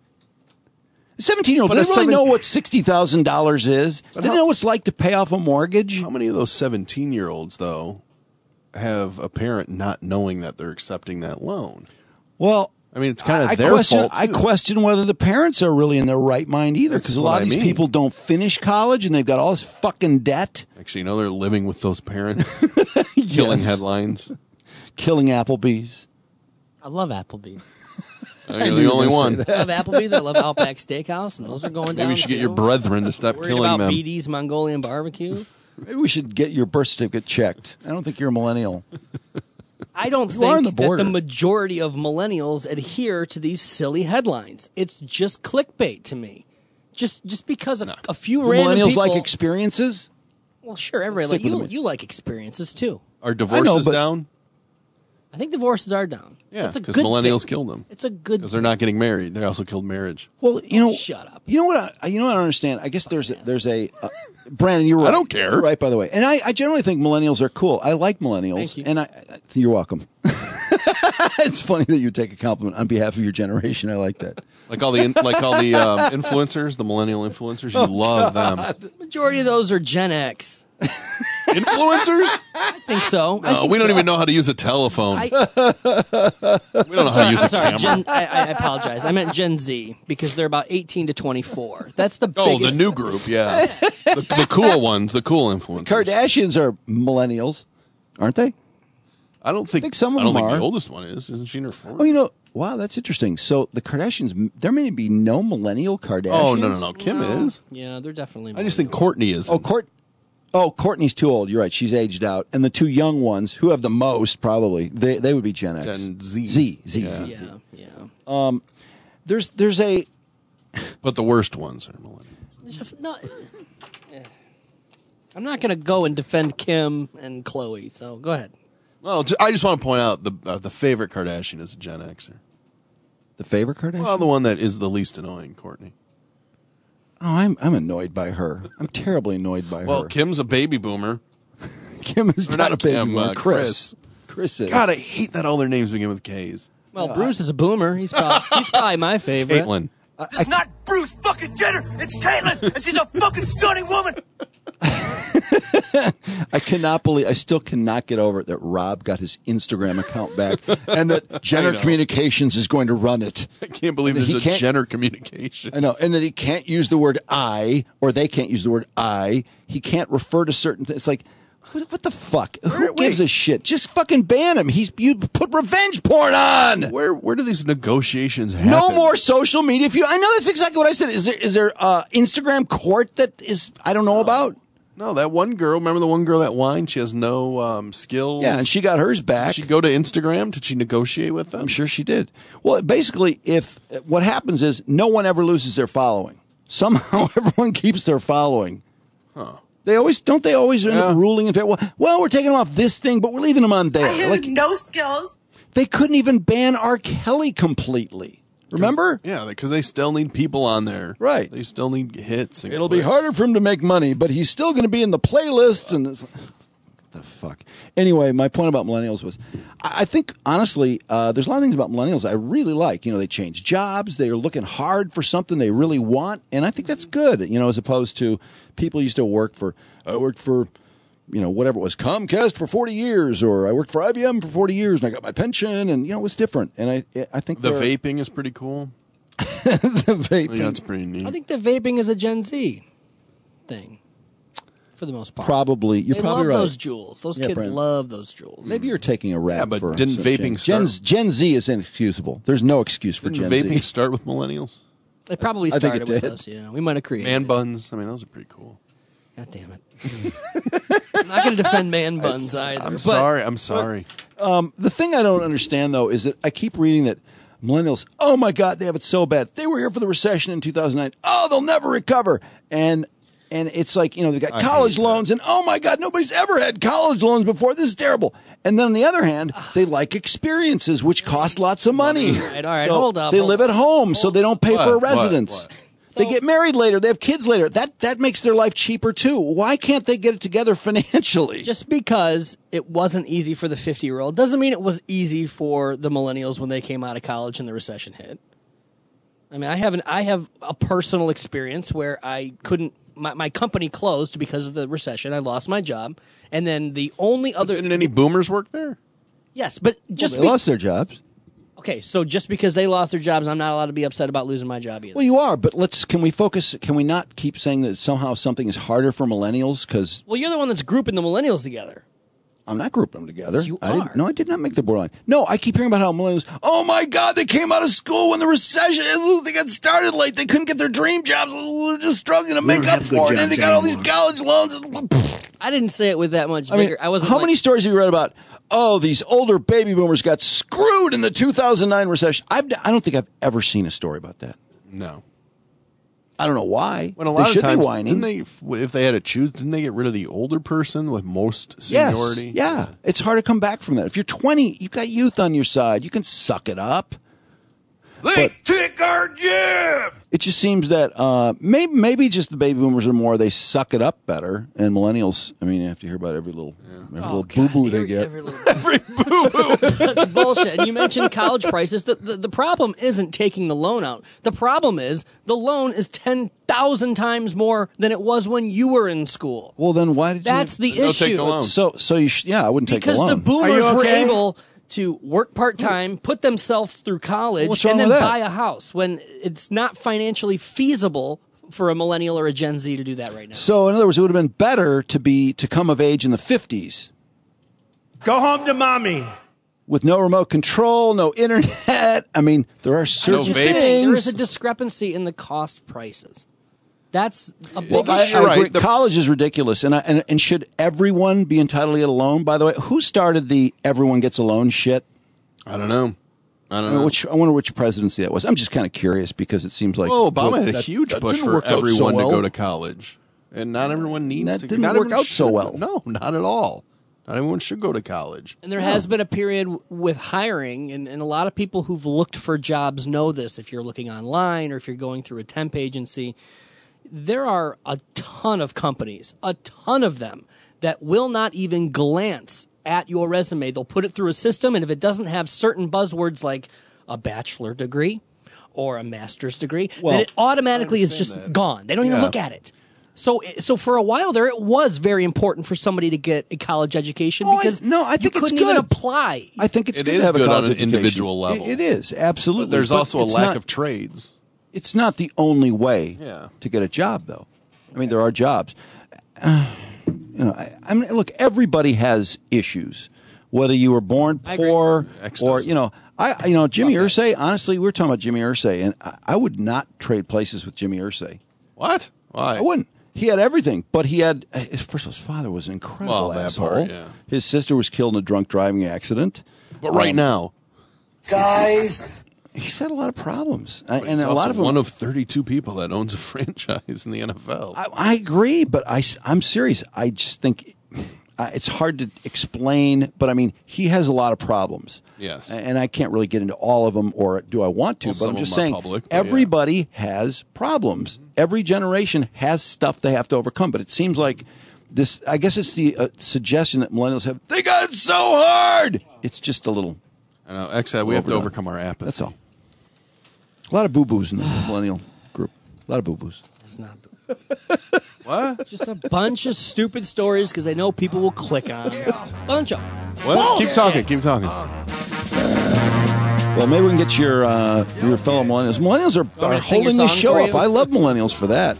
A 17-year-old But doesn't a really know seven- what $60,000 is. But They how- know what it's like to pay off a mortgage. How many of those 17-year-olds, though, have a parent not knowing that they're accepting that loan? Well, I mean, it's kind of I their question, fault, I too. question whether the parents are really in their right mind either, That's because a what lot of I these mean. people don't finish college and they've got all this fucking debt. Actually, you know, they're living with those parents, killing Yes. headlines. Killing Applebee's. I love Applebee's. You're the only one. I love Applebee's. I love Outback Steakhouse, and those are going down. Maybe you should get your too. brethren to stop Worried killing about them. BD's Mongolian barbecue. Maybe we should get your birth certificate checked. I don't think you're a millennial. I don't You are on think the that border. the majority of millennials adhere to these silly headlines. It's just clickbait to me. Just because a few Do random millennials people. like experiences? Well, sure, everybody Stick with like them. you like experiences too. Are divorces but- down? I think divorces are down. Yeah, That's a because good millennials thing. killed them. It's a good. Because they're not getting married. They also killed marriage. Well, you know, Shut up. You know what? I don't understand. I guess there's a Brandon. You're right. I don't care. You're right, by the way. And I generally think millennials are cool. I like millennials, Thank you. and you're welcome. It's funny that you take a compliment on behalf of your generation. I like that. Like all the influencers, the millennial influencers, you love them. Majority of those are Gen X. Influencers? I think so. I No, think we don't so. even know how to use a telephone. I- we don't know how to use a sorry, camera. I apologize. I meant Gen Z because they're about 18 to 24. That's the Oh, biggest. the new group, yeah. the cool ones, the cool influencers. Kardashians are millennials, aren't they? I don't think some of I don't them think are. the oldest one is. Isn't she in her 40s? Oh, you know, wow, that's interesting. So the Kardashians, there may be no millennial Kardashians. Oh, no. Kim is. Yeah, they're definitely. I just think Courtney is. Courtney's too old. You're right. She's aged out. And the two young ones, who have the most, probably, they would be Gen X. Gen Z. Z. Yeah. There's a... But the worst ones are millennials. No, I'm not going to go and defend Kim and Chloe. So go ahead. Well, I just want to point out the favorite Kardashian is a Gen Xer. The favorite Kardashian? Well, the one that is the least annoying, Courtney. Oh, I'm annoyed by her. I'm terribly annoyed by Well, her. Kim's a baby boomer. Kim is Or not a baby Kim, boomer. Chris is. God, I hate that all their names begin with K's. Well, Bruce is a boomer. He's probably my favorite. Caitlyn. It's not Bruce fucking Jenner. It's Caitlyn, and she's a fucking stunning woman. I still cannot get over it that Rob got his Instagram account back and that Jenner Communications is going to run it. I can't believe And there's he a can't- Jenner communication. I know. And that he can't use the word I, or they can't use the word I. He can't refer to certain things. It's like, what the fuck? Who gives a shit? Just fucking ban him. You put revenge porn on. Where do these negotiations happen? No more social media. I know that's exactly what I said. Is there Instagram court that is I don't know about? No, that one girl. Remember the one girl that whined? She has no skills. Yeah, and she got hers back. Did she go to Instagram? Did she negotiate with them? I'm sure she did. Well, basically, if what happens is no one ever loses their following. Somehow, everyone keeps their following. Huh. They always end up ruling in favor. Well, we're taking them off this thing, but we're leaving them on there. I have no skills. They couldn't even ban R. Kelly completely. Remember? Yeah, because they still need people on there. Right. They still need hits. And It'll be clicks. harder for him to make money, but he's still going to be in the playlist. And it's, the fuck. Anyway, my point about millennials was, I think honestly, there's a lot of things about millennials I really like. You know, they change jobs, they are looking hard for something they really want, and I think that's good. You know, as opposed to people used to work for, you know, whatever it was, Comcast for 40 years, or I worked for IBM for 40 years, and I got my pension, and you know, it was different. And I think The vaping is pretty cool. the vaping. Yeah, that's pretty neat. I think the vaping is a Gen Z thing, for the most part. Probably, you're They probably love right. those jewels. Those Yeah, kids Brandon. love those jewels. Maybe you're taking a rap. Yeah, but for didn't some vaping start- Gen Z is inexcusable. There's no excuse for Didn't Gen vaping Z. start with millennials? They probably I think started it with did. us. Yeah, we might have created Man it. buns. I mean, those are pretty cool. God damn it. I'm not going to defend man buns either. I'm but- sorry. The thing I don't understand, though, is that I keep reading that millennials, oh, my God, they have it so bad. They were here for the recession in 2009. Oh, they'll never recover. And it's like, they've got college loans, and oh, my God, nobody's ever had college loans before. This is terrible. And then on the other hand, they like experiences, which cost lots of money. All right, So hold up. They live at home, so they don't pay for a What? residence. They get married later. They have kids later. That makes their life cheaper, too. Why can't they get it together financially? Just because it wasn't easy for the 50-year-old doesn't mean it was easy for the millennials when they came out of college and the recession hit. I mean, I have a personal experience where I couldn't. My company closed because of the recession. I lost my job, and then the only other Didn't any boomers work there? yes, but just They lost their jobs. okay. So just because they lost their jobs, I'm not allowed to be upset about losing my job either. Well, you are, but can we focus? Can we not keep saying that somehow something is harder for millennials? Because Well, you're the one that's grouping the millennials together. I'm not grouping them together. Yes, you I are. I did not make the borderline. No, I keep hearing about how millennials, oh my God, they came out of school when the recession, they got started late. They couldn't get their dream jobs. They're just struggling to make up for it. And they got all these college loans. I didn't say it with that much I mean, vigor. I wasn't. how like- many stories have you read about, oh, these older baby boomers got screwed in the 2009 recession? I don't think I've ever seen a story about that. No. I don't know why. When a They lot of should times, be whining. didn't they, if they had to choose, didn't they get rid of the older person with most seniority? Yes, yeah. It's hard to come back from that. If you're 20, you've got youth on your side. You can suck it up. They took our job. It just seems that maybe just the baby boomers are more, they suck it up better. And millennials, I mean, you have to hear about every little boo-boo they get. Every boo-boo. That's bullshit. And you mentioned college prices. The problem isn't taking the loan out. The problem is the loan is 10,000 times more than it was when you were in school. Well, then why did That's you... the Don't issue. take the loan. So you I wouldn't take the Because loan. the boomers were okay? able to work part-time, put themselves through college, What's wrong and then with that? buy a house when it's not financially feasible for a millennial or a Gen Z to do that right now. So, in other words, it would have been better to come of age in the 50s Go home to mommy. with no remote control, no internet. I mean, there are certain vapes. things. There is a discrepancy in the cost prices. That's a big Well, I issue. you're right. agree. College is ridiculous, and should everyone be entitled to get a loan? By the way, who started the everyone gets a loan shit? I don't know. I don't I, mean, know. I wonder which presidency that was. I'm just kind of curious because it seems like Well, Obama had a that- huge that push didn't for work out so everyone well. to go to college, and not everyone needs That to. didn't not work everyone out so should. well. No, not at all. Not everyone should go to college. And there has been a period with hiring, and a lot of people who've looked for jobs know this. If you're looking online or if you're going through a temp agency, there are a ton of companies, a ton of them, that will not even glance at your resume. They'll put it through a system, and if it doesn't have certain buzzwords like a bachelor degree or a master's degree, then it automatically is just gone. They don't even Yeah. look at it. So for a while there, it was very important for somebody to get a college education Oh, because I think you it's couldn't even good. apply. I think it's It good is to have a good on college an education. individual level. It is absolutely. But there's also a it's lack not- of trades. It's not the only way Yeah. to get a job, though. I mean, there are jobs. I mean, look, everybody has issues. Whether you were born poor X or doesn't. Jimmy Irsay. Honestly, we were talking about Jimmy Irsay, and I would not trade places with Jimmy Irsay. What? Why? I wouldn't. He had everything, but he had first of all, his father was an incredible Well, that asshole. part, yeah. His sister was killed in a drunk driving accident. But right now, Guys. He's had a lot of problems, he's and a also lot of them. one of 32 people that owns a franchise in the NFL. I agree, but I'm serious. I just think it's hard to explain, but I mean, he has a lot of problems. Yes. And I can't really get into all of them, or do I want to? Well, but some I'm of just them are saying, public, but yeah. everybody has problems. Every generation has stuff they have to overcome, but it seems like this, I guess it's the suggestion that millennials have, they got it so hard. It's just a little, I know. X-Hat, we have to Overdone. overcome our apathy. that's all. A lot of boo-boos in the millennial group. A lot of boo-boos. It's not What? just a bunch of stupid stories because they know people will click on them. Bunch of What? bullshit. Keep talking. Keep talking. Well, maybe we can get your fellow millennials. Millennials me are to sing your holding this song show for up. you? I love millennials for that.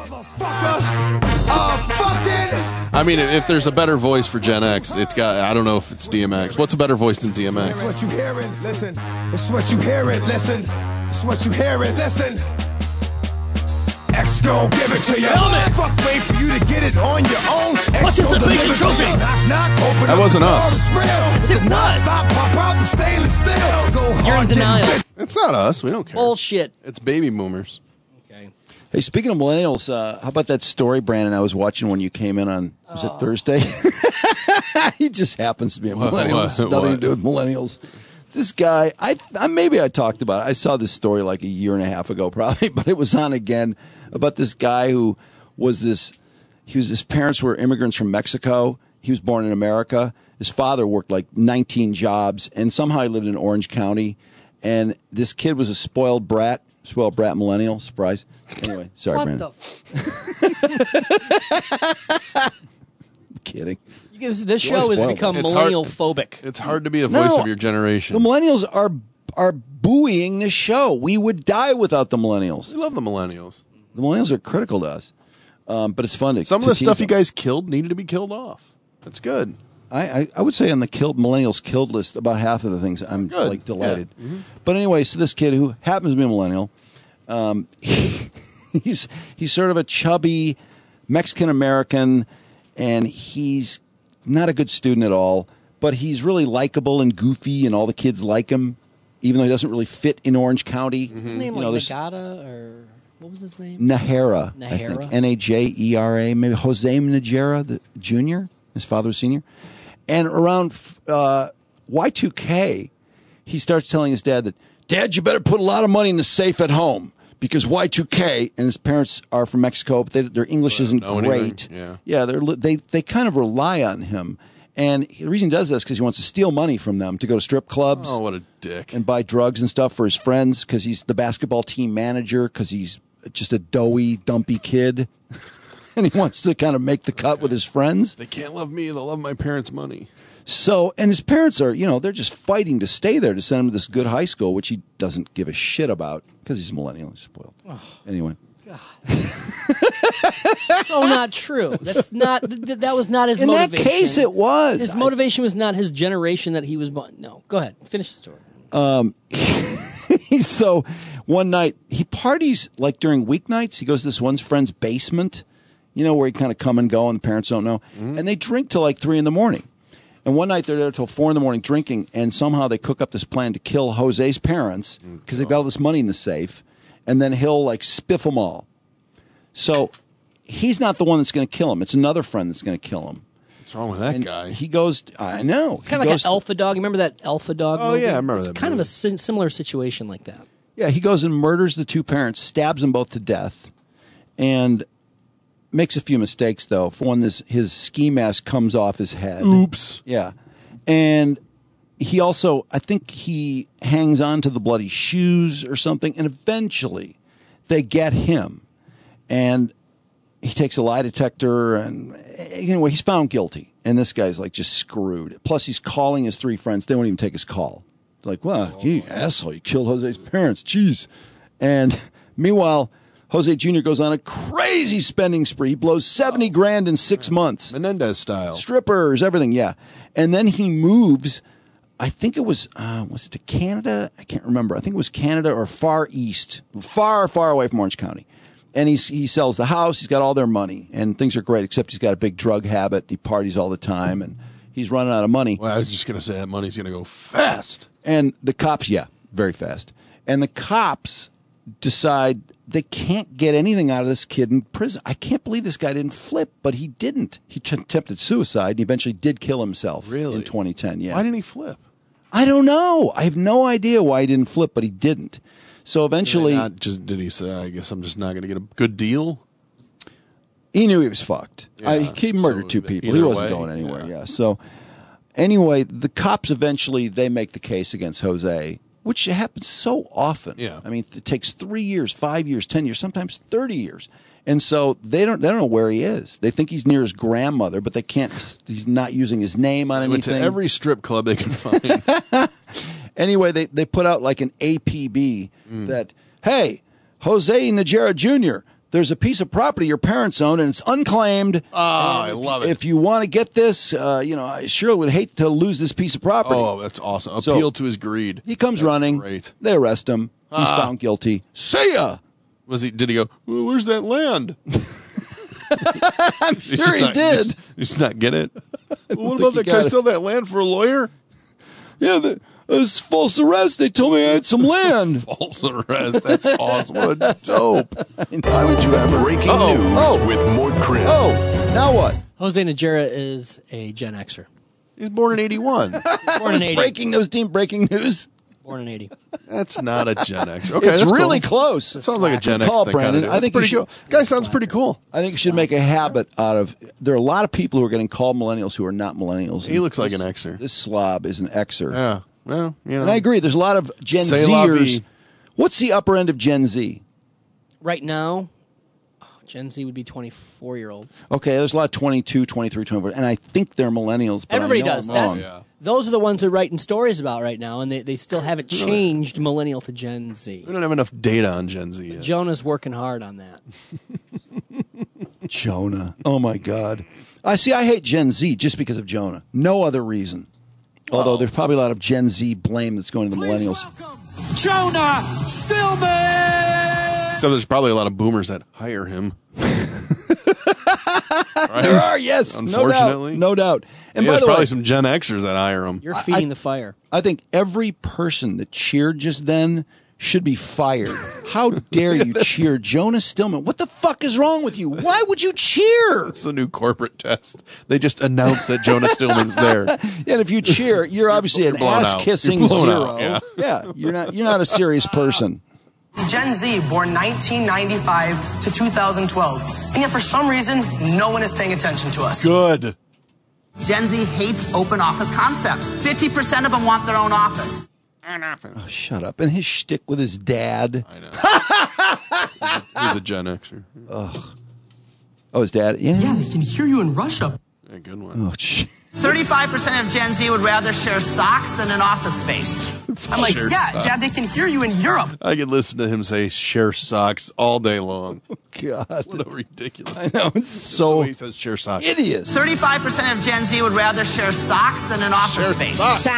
I mean, if there's a better voice for Gen X, it's got. I don't know if it's DMX. What's a better voice than DMX? What you hearing, listen. It's what you hearing, listen. It's what you hearing, listen. X gon' give it to you. Helmet. Fuck, wait for you to get it on your own. Participation trophy. Knock, knock, open That up wasn't the door, us. it's real. Yes, it The was. non-stop pop out from stainless steel. Go You're in hard, getting denial. busy. It's not us. We don't care. Bullshit. It's baby boomers. Okay. Hey, speaking of millennials, how about that story, Brandon, I was watching when you came in on, was it Thursday? He just happens to be a millennial. It's nothing to do with millennials. This guy, maybe I talked about it. I saw this story like a year and a half ago probably, but it was on again about this guy who was his parents were immigrants from Mexico. He was born in America. His father worked like 19 jobs, and somehow he lived in Orange County. And this kid was a spoiled brat millennial. Surprise. Anyway, sorry, What Brandon. the? Kidding. This show has spoiled. become It's hard- millennial phobic. It's hard to be a voice No, of your generation. The millennials are buoying this show. We would die without the millennials. We love the millennials. The millennials are critical to us, but it's fun. Some of the stuff you guys killed needed to be killed off. That's good. I would say on the millennials killed list, about half of the things I'm Good. like delighted. Yeah. Mm-hmm. But anyway, so this kid who happens to be a millennial, he's sort of a chubby Mexican American, and he's not a good student at all. But he's really likable and goofy, and all the kids like him, even though he doesn't really fit in Orange County. What's his name, there's Nagata, or what was his name? Najera, I Najera? think. Najera, maybe Jose Najera, the junior. His father was senior. And around Y2K, he starts telling his dad that, Dad, you better put a lot of money in the safe at home because Y2K, and his parents are from Mexico, but their English isn't know great. anything. Yeah, they kind of rely on him. And the reason he does this is because he wants to steal money from them to go to strip clubs. Oh, what a dick. And buy drugs and stuff for his friends because he's the basketball team manager because he's just a doughy, dumpy kid. And he wants to kind of make the cut with his friends. They can't love me. They'll love my parents' money. So, and his parents are, they're just fighting to stay there to send him to this good high school, which he doesn't give a shit about because he's a millennial. He's spoiled. Anyway. So not true. That's not. That was not his In motivation. that case, it was. His motivation was not his generation that he was born. No, go ahead. Finish the story. So one night he parties like during weeknights. He goes to this one friend's basement, where he kind of come and go and the parents don't know. And they drink till like 3 a.m. And one night they're there till 4 a.m. drinking, and somehow they cook up this plan to kill Jose's parents because they've got all this money in the safe, and then he'll like spiff them all. So he's not the one that's going to kill him. It's another friend that's going to kill him. What's wrong with that guy? He goes, I know. It's kind of like an Alpha Dog. You remember that Alpha Dog? Oh, movie? yeah, I remember it's that kind movie. of a similar situation like that. Yeah, he goes and murders the two parents, stabs them both to death, and makes a few mistakes, though. For one, his ski mask comes off his head. Oops. Yeah. And he also, I think he hangs on to the bloody shoes or something, and eventually they get him. And he takes a lie detector, and anyway, he's found guilty. And this guy's like just screwed. Plus, he's calling his 3 friends. They won't even take his call. Like, well, you asshole, you killed Jose's parents. Jeez. And meanwhile, Jose Jr. goes on a crazy spending spree. He blows $70,000 in 6 months. Menendez style. Strippers, everything, yeah. And then he moves, I think it was it to Canada? I can't remember. I think it was Canada or far east, far, far away from Orange County. And he sells the house. He's got all their money, and things are great, except he's got a big drug habit. He parties all the time, and he's running out of money. Well, I was just going to say that money's going to go fast. And the cops, yeah, very fast. And the cops decide they can't get anything out of this kid in prison. I can't believe this guy didn't flip, but he didn't. He attempted suicide and eventually did kill himself in 2010. Yeah. Why didn't he flip? I don't know. I have no idea why he didn't flip, but he didn't. So eventually, Did he say, I guess I'm just not going to get a good deal? he knew he was fucked. Yeah, He murdered so 2 people. He either wasn't way, going anywhere. yeah. Yeah. So anyway, the cops eventually they make the case against Jose, which happens so often. Yeah. I mean, it takes 3 years, 5 years, 10 years, sometimes 30 years. And so they don't know where he is. They think he's near his grandmother, but they can't. He's not using his name on They went anything. to every strip club they can find. Anyway, they put out like an APB that, hey, Jose Najera Jr., there's a piece of property your parents own, and it's unclaimed. Oh, I love it. If you want to get this, I sure would hate to lose this piece of property. Oh, that's awesome. So, Appeal to his greed. He comes That's running. Great. They arrest him. He's found guilty. See ya! Did he go, well, where's that land? I'm sure he did. Just not get it? Well, what think about he that? Can got I it. sell that land for a lawyer? Yeah, it was false arrest. They told me I had some land. False arrest. That's awesome. What a dope. Why would you ever? Breaking news with Mort Krim. Oh, now what? Jose Najera is a Gen Xer. He's born in 81. Born in 80. Breaking news, team. Breaking news. Born in 80. That's not a Gen X. Okay, It's that's really cool. close. It sounds like a Gen X Call thing. Brandon. Kinda. I think That's pretty you should- cool. Guy sounds pretty cool. I think you should make a habit out of. There are a lot of people who are getting called millennials who are not millennials. He looks like an Xer. This slob is an Xer. Yeah. Well, you know. And I agree. There's a lot of Gen C'est la Zers. vie. What's the upper end of Gen Z? Right now, Gen Z would be 24-year-olds. Okay, there's a lot of 22, 23, 24, and I think they're millennials. But Everybody I know does. I'm wrong. That's, Those are the ones they're writing stories about right now, and they still haven't changed millennial to Gen Z. We don't have enough data on Gen Z yet. Jonah's working hard on that. Jonah. Oh my God. I hate Gen Z just because of Jonah. No other reason. Although there's probably a lot of Gen Z blame that's going to the millennials. Jonah Stillman! So there's probably a lot of boomers that hire him. Right? There are, yes. Unfortunately. No doubt. And Yeah, by there's the probably way, some Gen Xers that hire him. You're feeding the fire. I think every person that cheered just then should be fired. How dare you cheer Jonah Stillman? What the fuck is wrong with you? Why would you cheer? It's the new corporate test. They just announced that Jonah Stillman's there. And if you cheer, you're obviously an blown out. ass-kissing You're blown zero. out, Yeah, you're not a serious person. Gen Z, born 1995 to 2012. And yet, for some reason, no one is paying attention to us. Good. Gen Z hates open office concepts. 50% of them want their own office. Oh, shut up. And his shtick with his dad. I know. He's a Gen Xer. Ugh. Oh, his dad? Yeah. Yeah, they can hear you in Russia. Yeah, good one. Oh, gee. 35% of Gen Z would rather share socks than an office space. I'm like, Share yeah, socks. Dad, they can hear you in Europe. I could listen to him say share socks all day long. God. What a ridiculous. I know. It's So so he says share socks. hideous. 35% of Gen Z would rather share socks than an office space.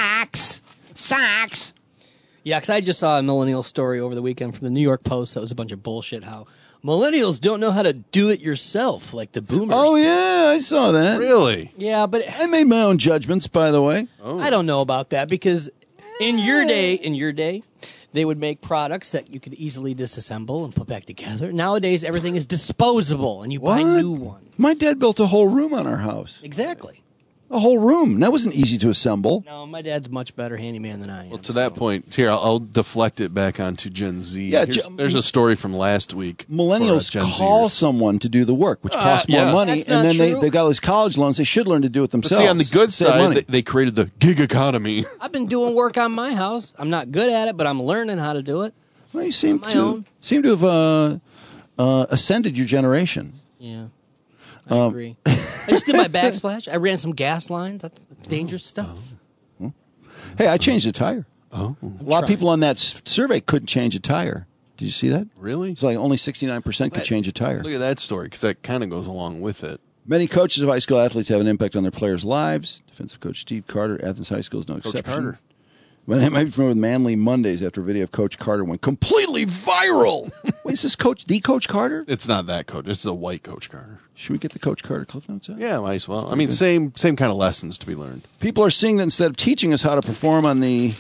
Socks. Yeah, because I just saw a millennial story over the weekend from the New York Post that was a bunch of bullshit, how millennials don't know how to do it yourself like the boomers. Oh, yeah, I saw that. Really? Yeah, but I made my own judgments, by the way. I don't know about that because in your day, they would make products that you could easily disassemble and put back together. Nowadays, everything is disposable, and you buy What? new ones. My dad built a whole room on our house. Exactly. A whole room. That wasn't easy to assemble. No, my dad's much better handyman than I am. Well, to that point, here, I'll deflect it back onto Gen Z. Yeah, There's a story from last week. Millennials for, Gen call Zers. someone to do the work, which costs more yeah. money, That's and not then true. they've got all these college loans. They should learn to do it But themselves. see, on the good Save side, money. they created the gig economy. I've been doing work on my house. I'm not good at it, but I'm learning how to do it. Well, you seem on my own. to have ascended your generation. Yeah, I agree. I just did my backsplash. I ran some gas lines. That's dangerous stuff. Hey, I changed a tire. Oh, A lot of people on that survey couldn't change a tire. Did you see that? really? It's like only 69% could change a tire. Look at that story, because that kind of goes along with it. Many coaches of high school athletes have an impact on their players' lives. Defensive coach Steve Carter, Athens High School, is no Coach exception. Carter. But I might be familiar with Manly Mondays after a video of Coach Carter went completely viral. Wait, is this Coach Carter? It's not that coach. It's a white Coach Carter. Should we get the Coach Carter Cliff Notes out? Yeah, might as well. I mean, same kind of lessons to be learned. People are seeing that instead of teaching us how to perform on the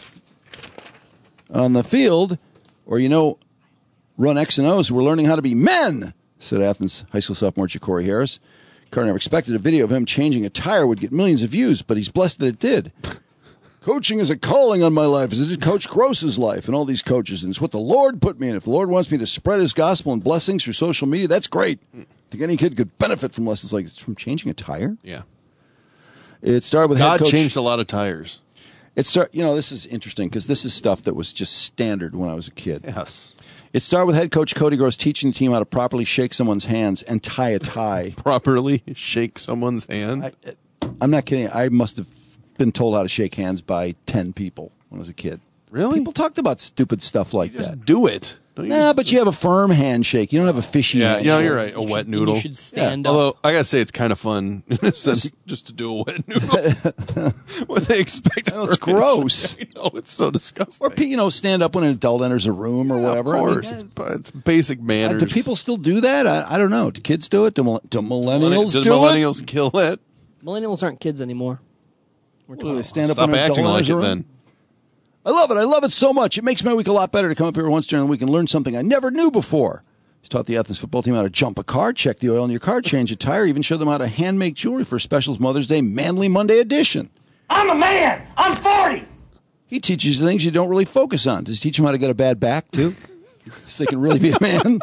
field, or run X and O's, we're learning how to be men, said Athens High School sophomore Ja'Cory Harris. Carter never expected a video of him changing a tire would get millions of views, but he's blessed that it did. Coaching is a calling on my life, as it is Coach Gross's life and all these coaches, and it's what the Lord put me in. If the Lord wants me to spread his gospel and blessings through social media, that's great. I think any kid could benefit from lessons like this. From changing a tire? Yeah. It started with head God coach. changed a lot of tires. This is interesting because this is stuff that was just standard when I was a kid. Yes. It started with head coach Cody Gross teaching the team how to properly shake someone's hands and tie a tie. Properly shake someone's hand? I'm not kidding. I must have been told how to shake hands by 10 people when I was a kid. Really? People talked about stupid stuff like that. Just do it. Nah, but you have a firm handshake. You don't have a fishy handshake. Yeah, you're right. A wet noodle. You should stand up. Although, I gotta say, it's kind of fun in a sense just to do a wet noodle. What they expect. It's gross. It's so disgusting. Or, stand up when an adult enters a room or whatever. Of course. It's basic manners. Do people still do that? I don't know. Do kids do it? Do millennials do it? Do millennials kill it? Millennials aren't kids anymore. They stand up Stop when an acting adult like enters a it room? then. I love it. I love it so much. It makes my week a lot better to come up here once during the week and learn something I never knew before. He's taught the Athens football team how to jump a car, check the oil in your car, change a tire, even show them how to hand-make jewelry for Special's Mother's Day Manly Monday edition. I'm a man. I'm 40. He teaches you things you don't really focus on. Does he teach them how to get a bad back, too? So they can really be a man.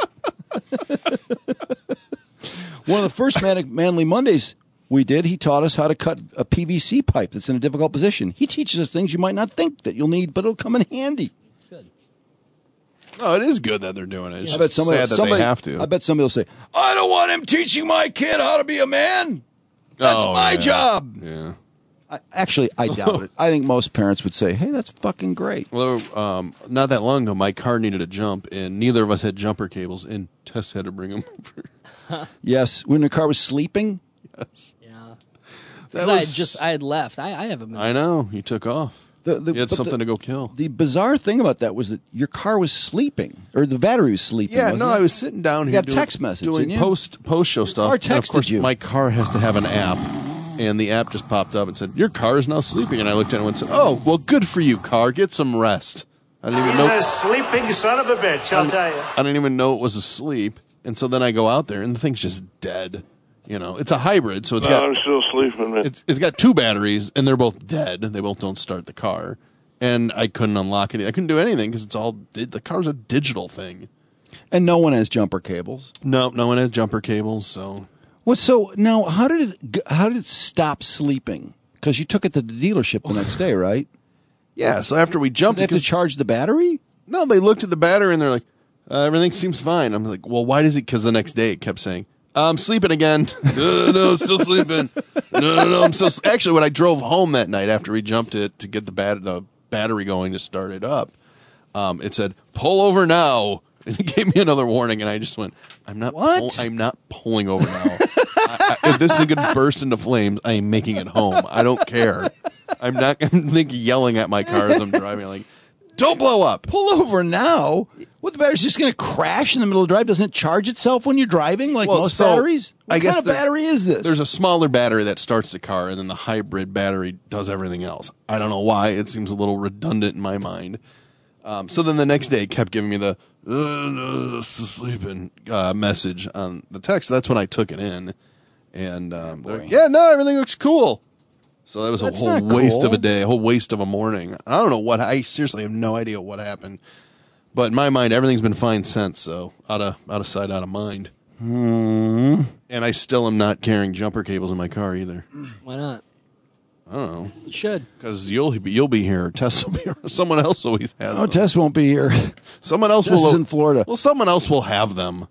One of the first Manly Mondays we did, he taught us how to cut a PVC pipe that's in a difficult position. He teaches us things you might not think that you'll need, but it'll come in handy. It's good. Oh, it is good that they're doing it. It's I bet just sad that they have to. I bet somebody will say, I don't want him teaching my kid how to be a man. That's my job. Yeah. I doubt it. I think most parents would say, hey, that's fucking great. Well, not that long ago, my car needed a jump, and neither of us had jumper cables, and Tess had to bring them over. Yes, when the car was sleeping. Yes. Yeah. That I had left. I have a minute. I know. You took off. You had something to go kill. The bizarre thing about that was that your car was sleeping, or the battery was sleeping. Yeah, wasn't no, it? I was sitting down here You got a text message, doing didn't you? post show stuff. Car And of texted course, you. my car has to have an app, and the app just popped up and said, "Your car is now sleeping." And I looked at it and said, "Oh, well, good for you, car. Get some rest." I didn't even know. He's a sleeping son of a bitch, I'll tell you. I didn't even know it was asleep, and so then I go out there, and the thing's just dead. It's a hybrid, so I'm still sleeping, man. It's got two batteries, and they're both dead. They both don't start the car, and I couldn't unlock it. I couldn't do anything because the car's a digital thing. And no one has jumper cables. No one has jumper cables. So now how did it stop sleeping? Because you took it to the dealership the next day, right? Yeah. So after we jumped, they have to charge the battery. No, they looked at the battery and they're like, everything seems fine. I'm like, well, why does it? Because the next day it kept saying, I'm sleeping again. No, still sleeping. No, I'm still. Actually, when I drove home that night after we jumped it to get the battery going to start it up, it said, pull over now. And it gave me another warning, and I just went, I'm not pulling over now. If this thing could burst into flames, I am making it home. I don't care. I'm yelling at my car as I'm driving, like, don't blow up. Pull over now? What, the battery's just going to crash in the middle of the drive? Doesn't it charge itself when you're driving like most batteries? What kind of battery is this? There's a smaller battery that starts the car, and then the hybrid battery does everything else. I don't know why. It seems a little redundant in my mind. So then the next day it kept giving me the sleeping message on the text. That's when I took it in. And everything looks cool. So that was a whole waste of a day, a whole waste of a morning. I don't know I seriously have no idea what happened. But in my mind, everything's been fine since. So out of sight, out of mind. And I still am not carrying jumper cables in my car either. Why not? I don't know. You should. Because you'll be here. Tess will be here. Someone else always has them. No, Tess won't be here. Someone else Tess is in Florida. Well, someone else will have them.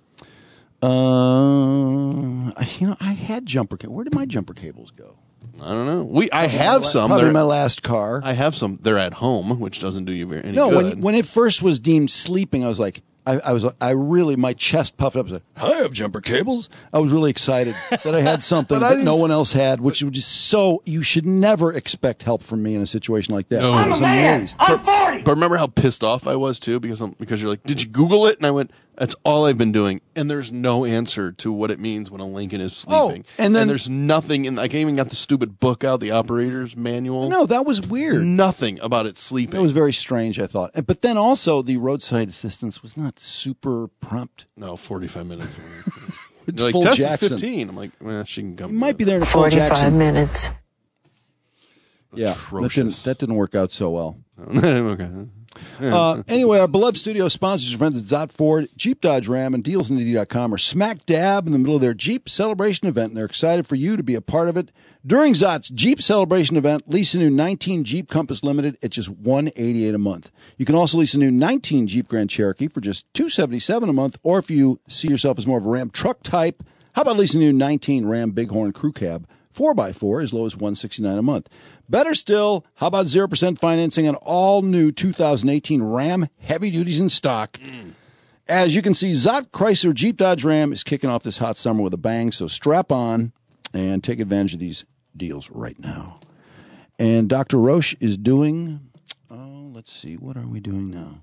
I had jumper cables. Where did my jumper cables go? I don't know. I have some. Probably my last car. I have some. They're at home, which doesn't do you any good. When it first was deemed sleeping, I was like, I really, my chest puffed up. I was like, I have jumper cables. I was really excited that I had something that no one else had, which was just you should never expect help from me in a situation like that. No. I'm a man. I'm 40. But remember how pissed off I was too because you're like, did you Google it? And I went, that's all I've been doing, and there's no answer to what it means when a Lincoln is sleeping. And there's nothing, and I even got the stupid book out, the operator's manual. No, that was weird. Nothing about it sleeping. It was very strange, I thought. But then also the roadside assistance was not super prompt. No, 45 minutes. It's You're like, full Tess Jackson. is 15. I'm like, well, she can come. You might be there in a full 45 Jackson. minutes. Yeah, that didn't work out so well. Okay. Anyway, our beloved studio sponsors are friends at Zott Ford, Jeep, Dodge, Ram, and DealsIndy.com are smack dab in the middle of their Jeep celebration event, and they're excited for you to be a part of it. During Zott's Jeep celebration event, lease a new 19 Jeep Compass Limited at just $188 a month. You can also lease a new 19 Jeep Grand Cherokee for just $277 a month, or if you see yourself as more of a Ram truck type, how about leasing a new 19 Ram Bighorn Crew Cab 4x4 as low as $169 a month. Better still, how about 0% financing on all new 2018 Ram heavy duties in stock? As you can see, Zott Chrysler Jeep Dodge Ram is kicking off this hot summer with a bang, so strap on and take advantage of these deals right now. And Dr. Roche is doing, let's see, what are we doing now?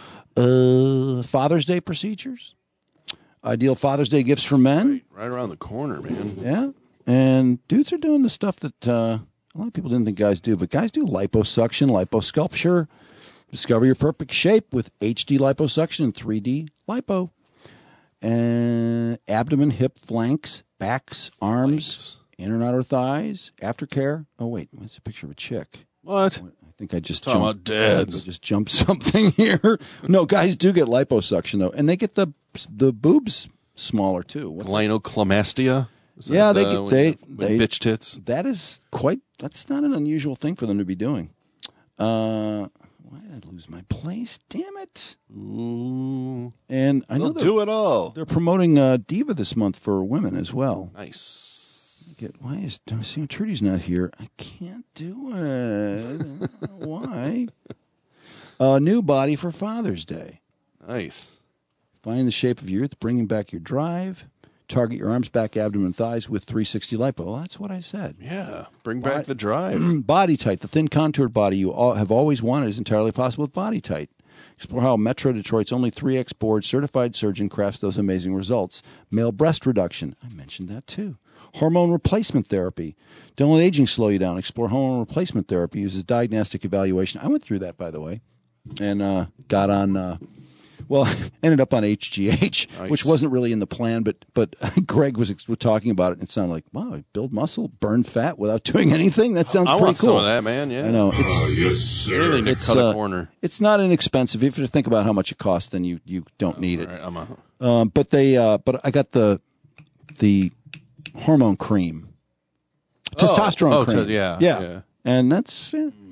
Father's Day procedures. Ideal Father's Day gifts for men. Right around the corner, man. Yeah. And dudes are doing the stuff that a lot of people didn't think guys do, but guys do liposuction, liposculpture. Discover your perfect shape with HD liposuction and 3D lipo. And abdomen, hip, flanks, backs, arms, inner and outer thighs, aftercare. Oh, wait, that's a picture of a chick. What? I think I just talking jumped. About dads. I just jumped something here. No, guys do get liposuction, though, and they get the boobs smaller, too. Gynecomastia? Yeah, they bitch tits. That's not an unusual thing for them to be doing. Why did I lose my place? Damn it! Ooh. And I know they'll do it all. They're promoting Diva this month for women as well. Nice. Why is Trudy's not here? I can't do it. I don't know why? New body for Father's Day. Nice. Finding the shape of your youth, bringing back your drive. Target your arms, back, abdomen, thighs with 360 lipo. Well, that's what I said. Yeah, bring back the drive. Body Tight, the thin contoured body you have always wanted is entirely possible with Body Tight. Explore how Metro Detroit's only 3X board certified surgeon crafts those amazing results. Male breast reduction. I mentioned that too. Hormone replacement therapy. Don't let aging slow you down. Explore hormone replacement therapy. Uses diagnostic evaluation. I went through that, by the way, and got on... ended up on HGH, Nice. which wasn't really in the plan, but Greg was talking about it, and it sounded like, wow, build muscle, burn fat without doing anything? That sounds pretty want cool. some of that, man, yeah. I know. Yes, sir. Anything to cut a corner. It's not inexpensive. If you think about how much it costs, then you don't need it. Right, I'm out. But I got the hormone cream. Testosterone cream. Yeah. And that's...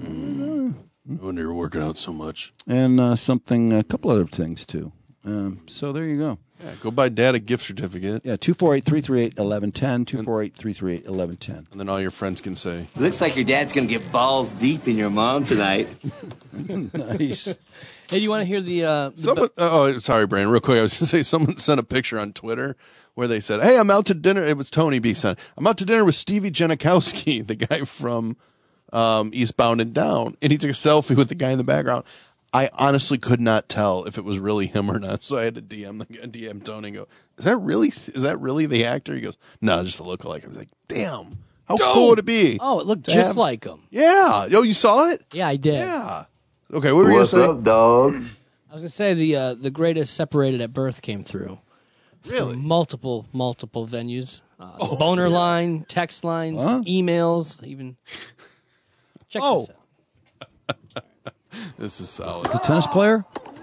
No wonder you're working out so much. And a couple other things, too. So there you go. Yeah, go buy Dad a gift certificate. Yeah, 248-338-1110, 248-338-1110. And then all your friends can say, Looks like your dad's going to get balls deep in your mom tonight. Nice. Hey, do you want to hear the sorry, Brandon, real quick. I was going to say someone sent a picture on Twitter where they said, hey, I'm out to dinner. It was Tony B. Son. I'm out to dinner with Stevie Janikowski, the guy from Eastbound and Down. And he took a selfie with the guy in the background. I honestly could not tell if it was really him or not, so I had to DM Tony and go, is that really the actor? He goes, no, just a lookalike. I was like, damn, how cool would it be? Oh, it looked just like him. Yeah. Oh, you saw it? Yeah, I did. Yeah. Okay, what were you going to say? What's up, dog? I was going to say the greatest separated at birth came through. Really? From multiple venues. Boner line, text lines, emails, even. Check this out. This is solid. The tennis player?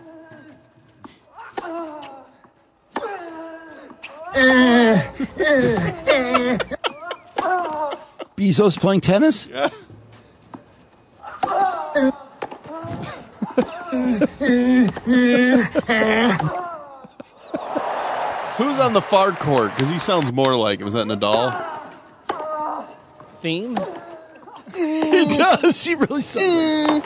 Bezos playing tennis? Yeah. Who's on the far court? Because he sounds more like him. Is that Nadal? Theme? He does. He really sounds.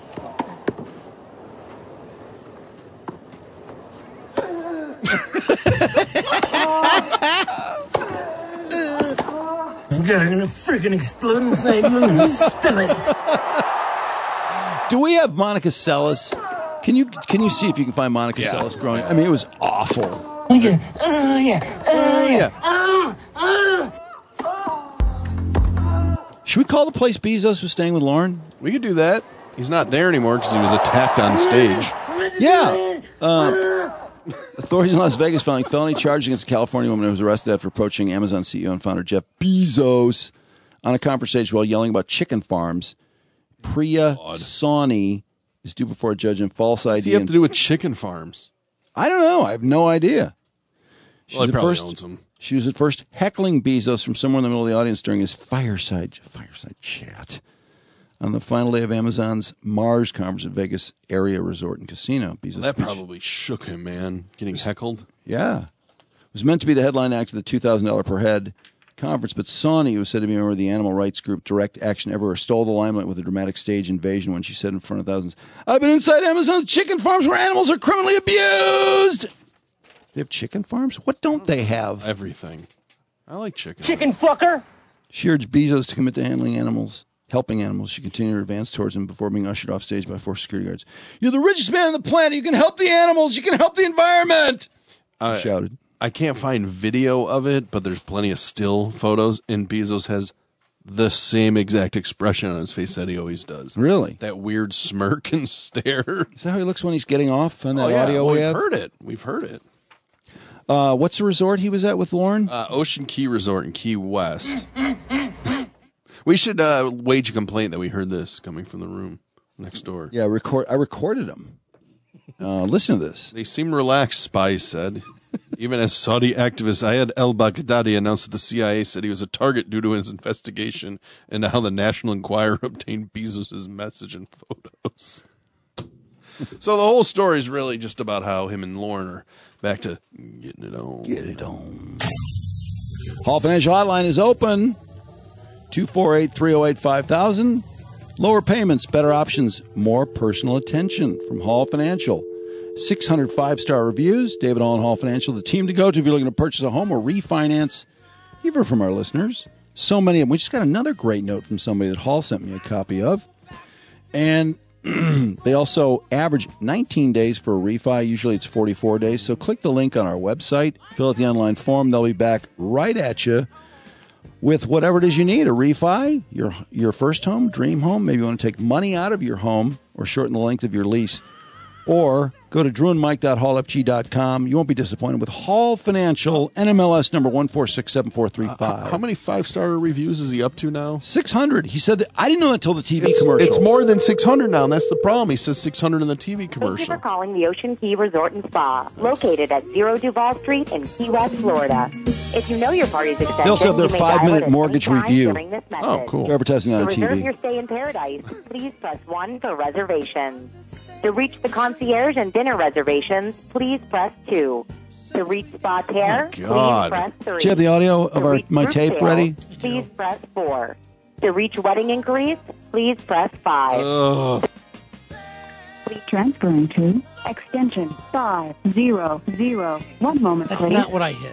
I'm gonna freaking explode inside you and spill it. Do we have Monica Seles? Can you see if you can find Monica Seles growing? I mean, it was awful. Should we call the place Bezos was staying with Lauren? We could do that. He's not there anymore because he was attacked on stage. Yeah. Authorities in Las Vegas filing felony charges against a California woman who was arrested after approaching Amazon CEO and founder Jeff Bezos on a conversation while yelling about chicken farms. Priya Sawhney is due before a judge in false ID. What does he have to do with chicken farms? I don't know. I have no idea. Well, he probably owns them. She was at first heckling Bezos from somewhere in the middle of the audience during his fireside chat on the final day of Amazon's Mars conference at Vegas Area Resort and Casino. Bezos' That speech, probably shook him, man. Getting heckled. yeah, it was meant to be the headline act of the $2,000 per head conference, but Sawney, who was said to be a member of the animal rights group Direct Action Everywhere, stole the limelight with a dramatic stage invasion when she said in front of thousands, "I've been inside Amazon's chicken farms where animals are criminally abused." They have chicken farms? What don't they have? Everything. I like chicken. Chicken fucker! She urged Bezos to commit to handling animals, helping animals. She continued to advance towards him before being ushered off stage by 4 security guards. "You're the richest man on the planet. You can help the animals. You can help the environment," he shouted. I can't find video of it, but there's plenty of still photos, and Bezos has the same exact expression on his face that he always does. Really? That weird smirk and stare. Is that how he looks when he's getting off on that audio well, we we've have? heard it. We've heard it. What's the resort he was at with Lauren? Ocean Key Resort in Key West. We should wage a complaint that we heard this coming from the room next door. Yeah, I recorded him. Listen to this. They seem relaxed, spies said. Even as Saudi activist Ayad al-Baghdadi announced that the CIA said he was a target due to his investigation into how the National Enquirer obtained Bezos' message and photos. So the whole story is really just about how him and Lauren are back to getting it on. Get it on. Hall Financial Hotline is open. 248-308-5000. Lower payments, better options, more personal attention from Hall Financial. 600 5-star reviews. David Hall and Hall Financial, the team to go to if you're looking to purchase a home or refinance. Even from our listeners. So many of them. We just got another great note from somebody that Hall sent me a copy of. And they also average 19 days for a refi. Usually it's 44 days. So click the link on our website. Fill out the online form. They'll be back right at you with whatever it is you need. A refi, your first home, dream home. Maybe you want to take money out of your home or shorten the length of your lease. Or go to drewandmike.hallfg.com. You won't be disappointed with Hall Financial, NMLS number 1467435. How many 5-star reviews is he up to now? 600. He said that. I didn't know that until the TV commercial. It's more than 600 now, and that's the problem. He says 600 in the TV commercial. Thank you for calling the Ocean Key Resort and Spa, located at 0 Duval Street in Key West, Florida. If you know your party's extension, they also have their 5-minute mortgage review. Oh, cool. They're advertising that on to reserve TV. your stay in paradise, please press 1 for reservations. To reach the concierge and dinner reservations, please press 2. To reach spa care, please press 3. Do you have the audio of my tape sale, ready? Please press 4. To reach wedding inquiries, please press 5. Please transferring to extension 500. One moment, That's please. not what I hit.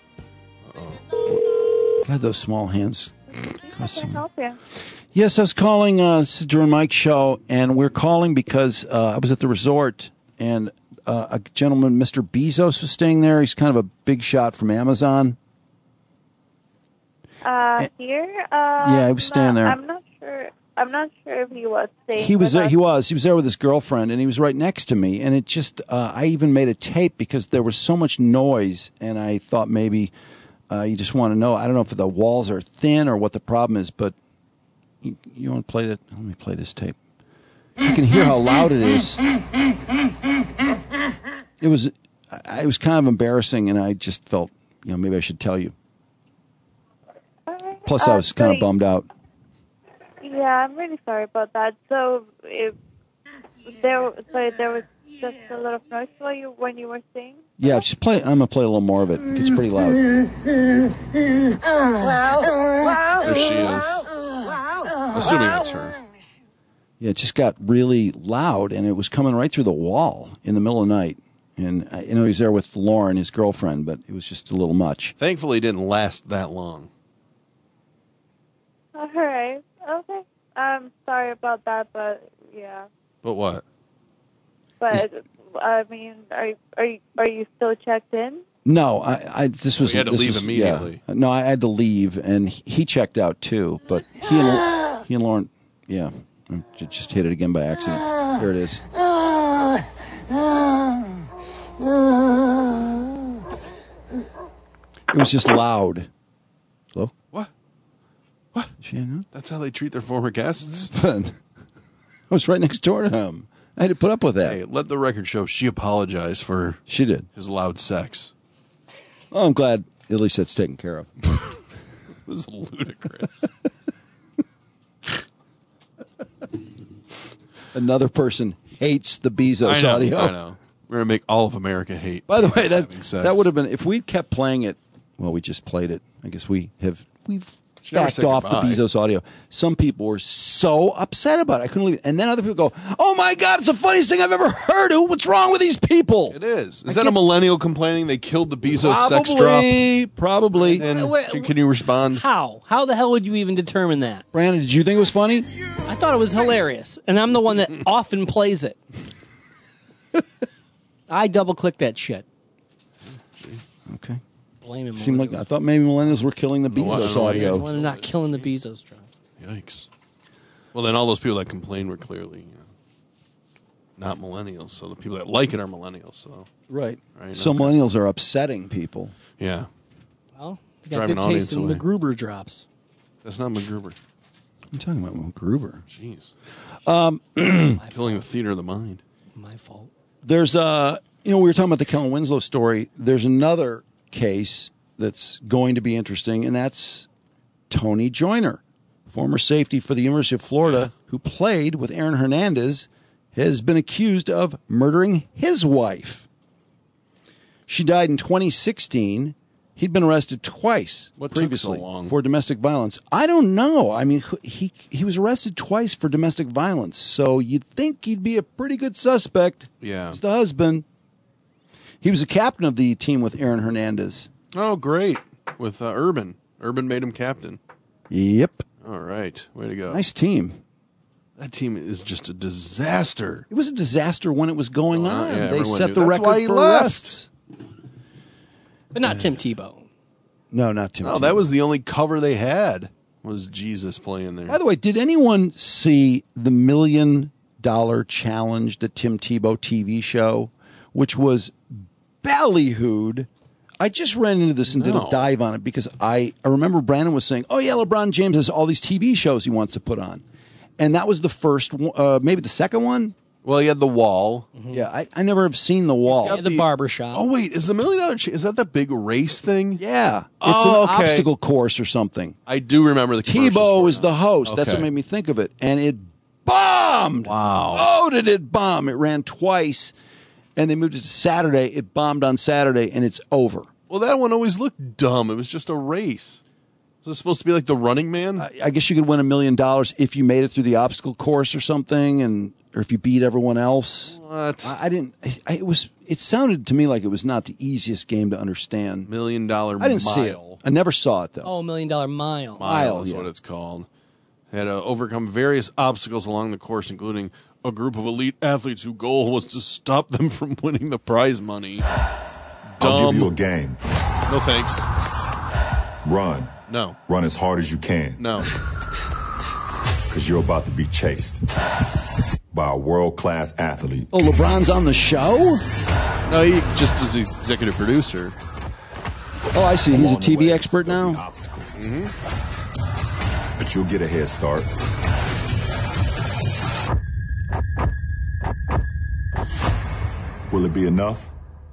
God, those small hands. How can I help you? Yes, I was calling. This is Drew and Mike show, and we're calling because I was at the resort, and a gentleman, Mr. Bezos, was staying there. He's kind of a big shot from Amazon. Here? Yeah, he was staying there. I'm not sure. I'm not sure if he was staying. He was with there. us. He was there with his girlfriend, and he was right next to me. And it just, I even made a tape because there was so much noise, and I thought maybe you just want to know. I don't know if the walls are thin or what the problem is, but you want to play that? Let me play this tape. You can hear how loud it is. It was kind of embarrassing, and I just felt, maybe I should tell you. Plus, I was kind of bummed out. Yeah, I'm really sorry about that. So, there was just a lot of noise for you when you were singing? Yeah, just play. I'm gonna play a little more of it. It gets pretty loud. There she is. Assuming that's her. Yeah, it just got really loud, and it was coming right through the wall in the middle of the night. And he was there with Lauren, his girlfriend, but it was just a little much. Thankfully, it didn't last that long. All right. Okay. I'm sorry about that, but yeah. But what? But I mean, are you still checked in? No, this was. You had to this leave was, immediately. Yeah. No, I had to leave, and he checked out too. But he and Lauren, yeah, just hit it again by accident. Here it is. It was just loud. Hello? What? She, That's how they treat their former guests? I was right next door to him. I had to put up with that. Hey, let the record show she apologized for She did. his loud sex. Oh, I'm glad at least that's taken care of. It was ludicrous. Another person hates the Bezos audio. I know. We're going to make all of America hate. By the way, having sex. that would have been, if we'd kept playing it Well, we just played it. I guess we've She never backed said off goodbye. the Bezos audio. Some people were so upset about it. I couldn't believe it. And then other people go, "Oh my God, it's the funniest thing I've ever heard. What's wrong with these people?" It is. Is that a millennial complaining they killed the Bezos sex drop? Probably. And can you respond? How? How the hell would you even determine that? Brandon, did you think it was funny? I thought it was hilarious, and I'm the one that often plays it. I double-click that shit. Okay. Blame him. Seemed like I thought maybe millennials were killing the I don't Bezos know why audio. Well, they're not killing the Bezos drop. Yikes. Well, then all those people that complain were clearly not millennials. So the people that like it are millennials. So Right. Right, So okay. millennials are upsetting people. Yeah. Well, they got Driving good audience taste in away. MacGruber drops. That's not MacGruber. What are you talking about, MacGruber? Jeez. Um, Killing the theater of the mind. My fault. There's we were talking about the Kellen Winslow story. There's another case that's going to be interesting, and that's Tony Joyner, former safety for the University of Florida, who played with Aaron Hernandez, has been accused of murdering his wife. She died in 2016. He'd been arrested twice What took so previously long? for domestic violence. I don't know. I mean, he was arrested twice for domestic violence, so you'd think he'd be a pretty good suspect. Yeah. He's the husband. He was a captain of the team with Aaron Hernandez. Oh, great. With Urban. Urban made him captain. Yep. All right. Way to go. Nice team. That team is just a disaster. It was a disaster when it was going on. yeah, They everyone set knew. the That's record why he for left. arrests. But not Tim Tebow. No, not Tim. No, Tebow. that was the only cover they had was Jesus playing there. By the way, did anyone see the $1 million challenge, the Tim Tebow TV show, which was ballyhooed? I just ran into this and did a No. dive on it because I remember Brandon was saying, "Oh yeah, LeBron James has all these TV shows he wants to put on," and that was the first, maybe the second one. Well, he had The Wall. Yeah, I never have seen The Wall. got The barbershop. Oh, wait. Is the $1 million is that the big race thing? Yeah, it's Oh, an okay. obstacle course or something. I do remember the commercials Tebow for is it the now. host. That's what Okay. made me think of it. And it bombed. Wow. Oh, did it bomb? It ran twice. And they moved it to Saturday. It bombed on Saturday, and it's over. Well, that one always looked dumb. It was just a race. Was it supposed to be like the Running Man? I guess you could win $1 million if you made it through the obstacle course or something, or if you beat everyone else. What? I didn't. It sounded to me like it was not the easiest game to understand. $1 million mile. I didn't see it. I never saw it though. Oh, $1 Million Mile. Mile is yeah. what it's called. Had to overcome various obstacles along the course, including a group of elite athletes whose goal was to stop them from winning the prize money. I'll give you a game. No thanks. Run. No. Run as hard as you can. No. Because you're about to be chased by a world-class athlete. Oh, LeBron's on the show? No, he just is the executive producer. Oh, I see. He's a Along the TV way, expert now? Obstacles. But you'll get a head start. Will it be enough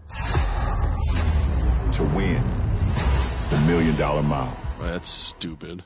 to win the $1 million mile? That's stupid.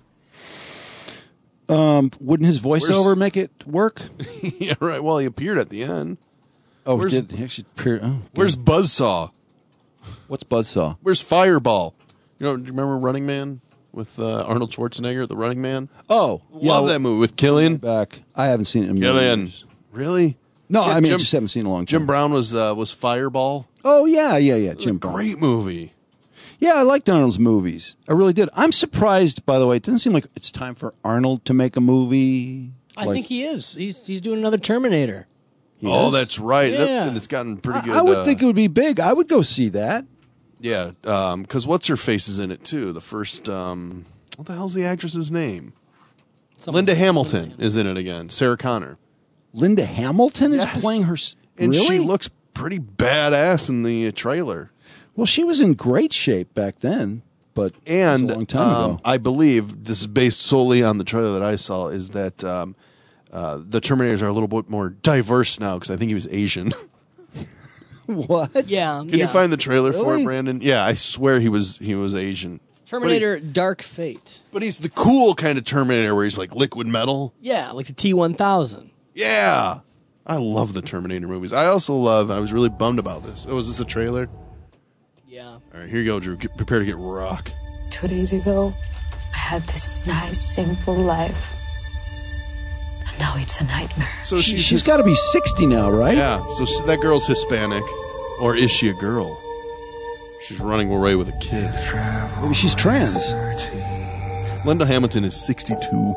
Wouldn't his voiceover make it work? Yeah, right. Well, he appeared at the end. Oh, Where's- he did. He actually appeared. Oh, Where's Buzzsaw? What's Buzzsaw? Where's Fireball? Do you remember Running Man with Arnold Schwarzenegger, the Running Man? Oh, Love that movie with Killian. Back. I haven't seen it in a million Killian. years. Really? No, Yeah, I mean, I Jim- just haven't seen it in a long time. Jim Brown was Fireball. Oh, yeah. Jim Brown. Great movie. Yeah, I liked Arnold's movies. I really did. I'm surprised, by the way. It doesn't seem like it's time for Arnold to make a movie. I think he is. He's doing another Terminator. Oh, that's right. Yeah. That's gotten pretty good. I would think it would be big. I would go see that. Yeah, because what's her face is in it too. The first, what the hell's the actress's name? Linda Hamilton is in it again. Sarah Connor. Linda Hamilton is Yes. playing her. And Really? she looks pretty badass in the trailer. Well, she was in great shape back then, but And it was a long time ago. I believe this is based solely on the trailer that I saw. Is that the Terminators are a little bit more diverse now because I think he was Asian. What? Yeah. Can you find the trailer for Really? it, Brandon? Yeah, I swear he was Asian. Terminator Dark Fate. But he's the cool kind of Terminator where he's like liquid metal. Yeah, like the T-1000. Yeah. I love the Terminator movies. I also love, I was really bummed about this. Oh, was this a trailer? Yeah. All right, here you go, Drew. Prepare to get rock. 2 days ago, I had this nice, simple life. And now it's a nightmare. So she's got to be 60 now, right? Yeah, so that girl's Hispanic. Or is she a girl? She's running away with a kid. Maybe she's trans. Linda Hamilton is 62.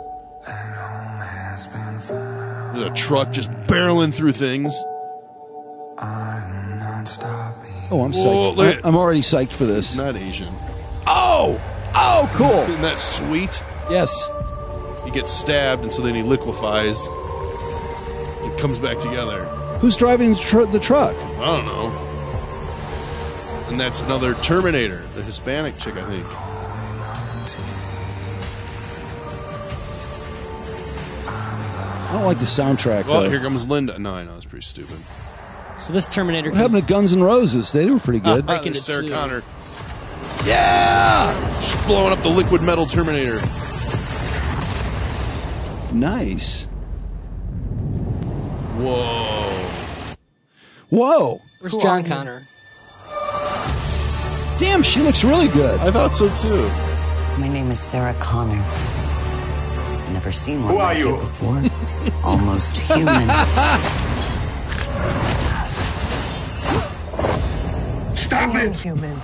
There's a truck just barreling through things. Oh, I'm psyched. I'm already psyched for this. It's not Asian. Oh, cool. Isn't that sweet? Yes. He gets stabbed, and so then he liquefies. It comes back together. Who's driving the truck? I don't know. And that's another Terminator, the Hispanic chick, I think. I don't like the soundtrack. Well, though. here comes Linda. No, I know, it's pretty stupid. So this Terminator... What happened to Guns N' Roses? They were pretty good. There's Sarah Connor. Yeah! She's blowing up the liquid metal Terminator. Nice. Whoa. Where's John Connor? Damn, she looks really good. I thought so, too. My name is Sarah Connor. Never seen one Who are like you? before. Almost human. Stop it! Human.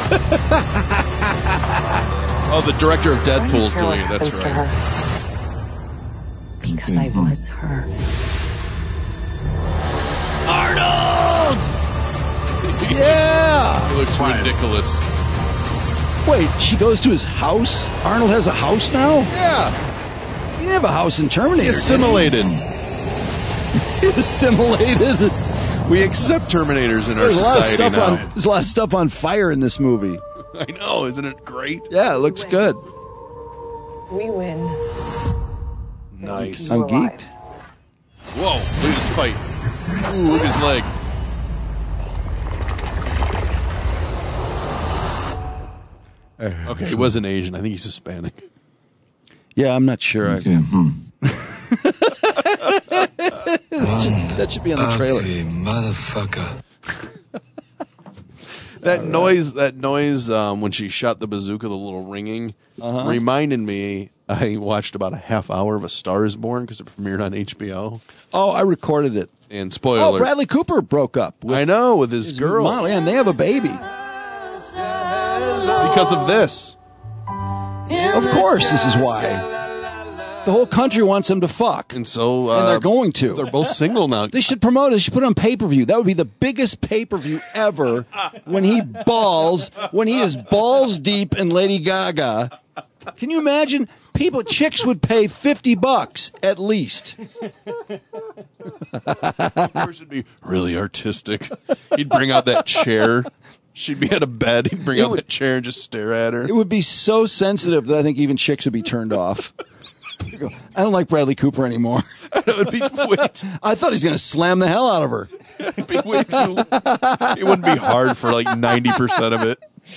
Oh, the director of Deadpool's doing it. That's To right. her. Because I was her. Arnold! Yeah! He looks ridiculous. Wait, she goes to his house? Arnold has a house now? Yeah. He didn't have a house in Terminator. He assimilated. He assimilated. We accept Terminators in our There's society now. There's a lot of stuff on fire in this movie. I know, isn't it great? Yeah, it looks good. We win. Nice. I'm geeked. Whoa, look at this fight. Ooh, look at his leg. Okay, he wasn't Asian. I think he's Hispanic. Yeah, I'm not sure. Okay. That should be on the trailer. Motherfucker. That noise, when she shot the bazooka, the little ringing, reminded me. I watched about a half hour of A Star Is Born because it premiered on HBO. Oh, I recorded it. And spoiler alert. Bradley Cooper broke up. I know, with his girl. Mom, and they have a baby. Because of this. Of course, this is why. The whole country wants them to fuck. And so... and they're going to. They're both single now. They should promote it. They should put it on pay-per-view. That would be the biggest pay-per-view ever when he is balls deep in Lady Gaga. Can you imagine? Chicks would pay $50 at least. Of course, it'd be really artistic. He'd bring out that chair. She'd be at a bed. He'd bring out that chair and just stare at her. It would be so sensitive that I think even chicks would be turned off. I don't like Bradley Cooper anymore. It would be I thought he was going to slam the hell out of her. It'd be way too. It wouldn't be hard for like 90% of it.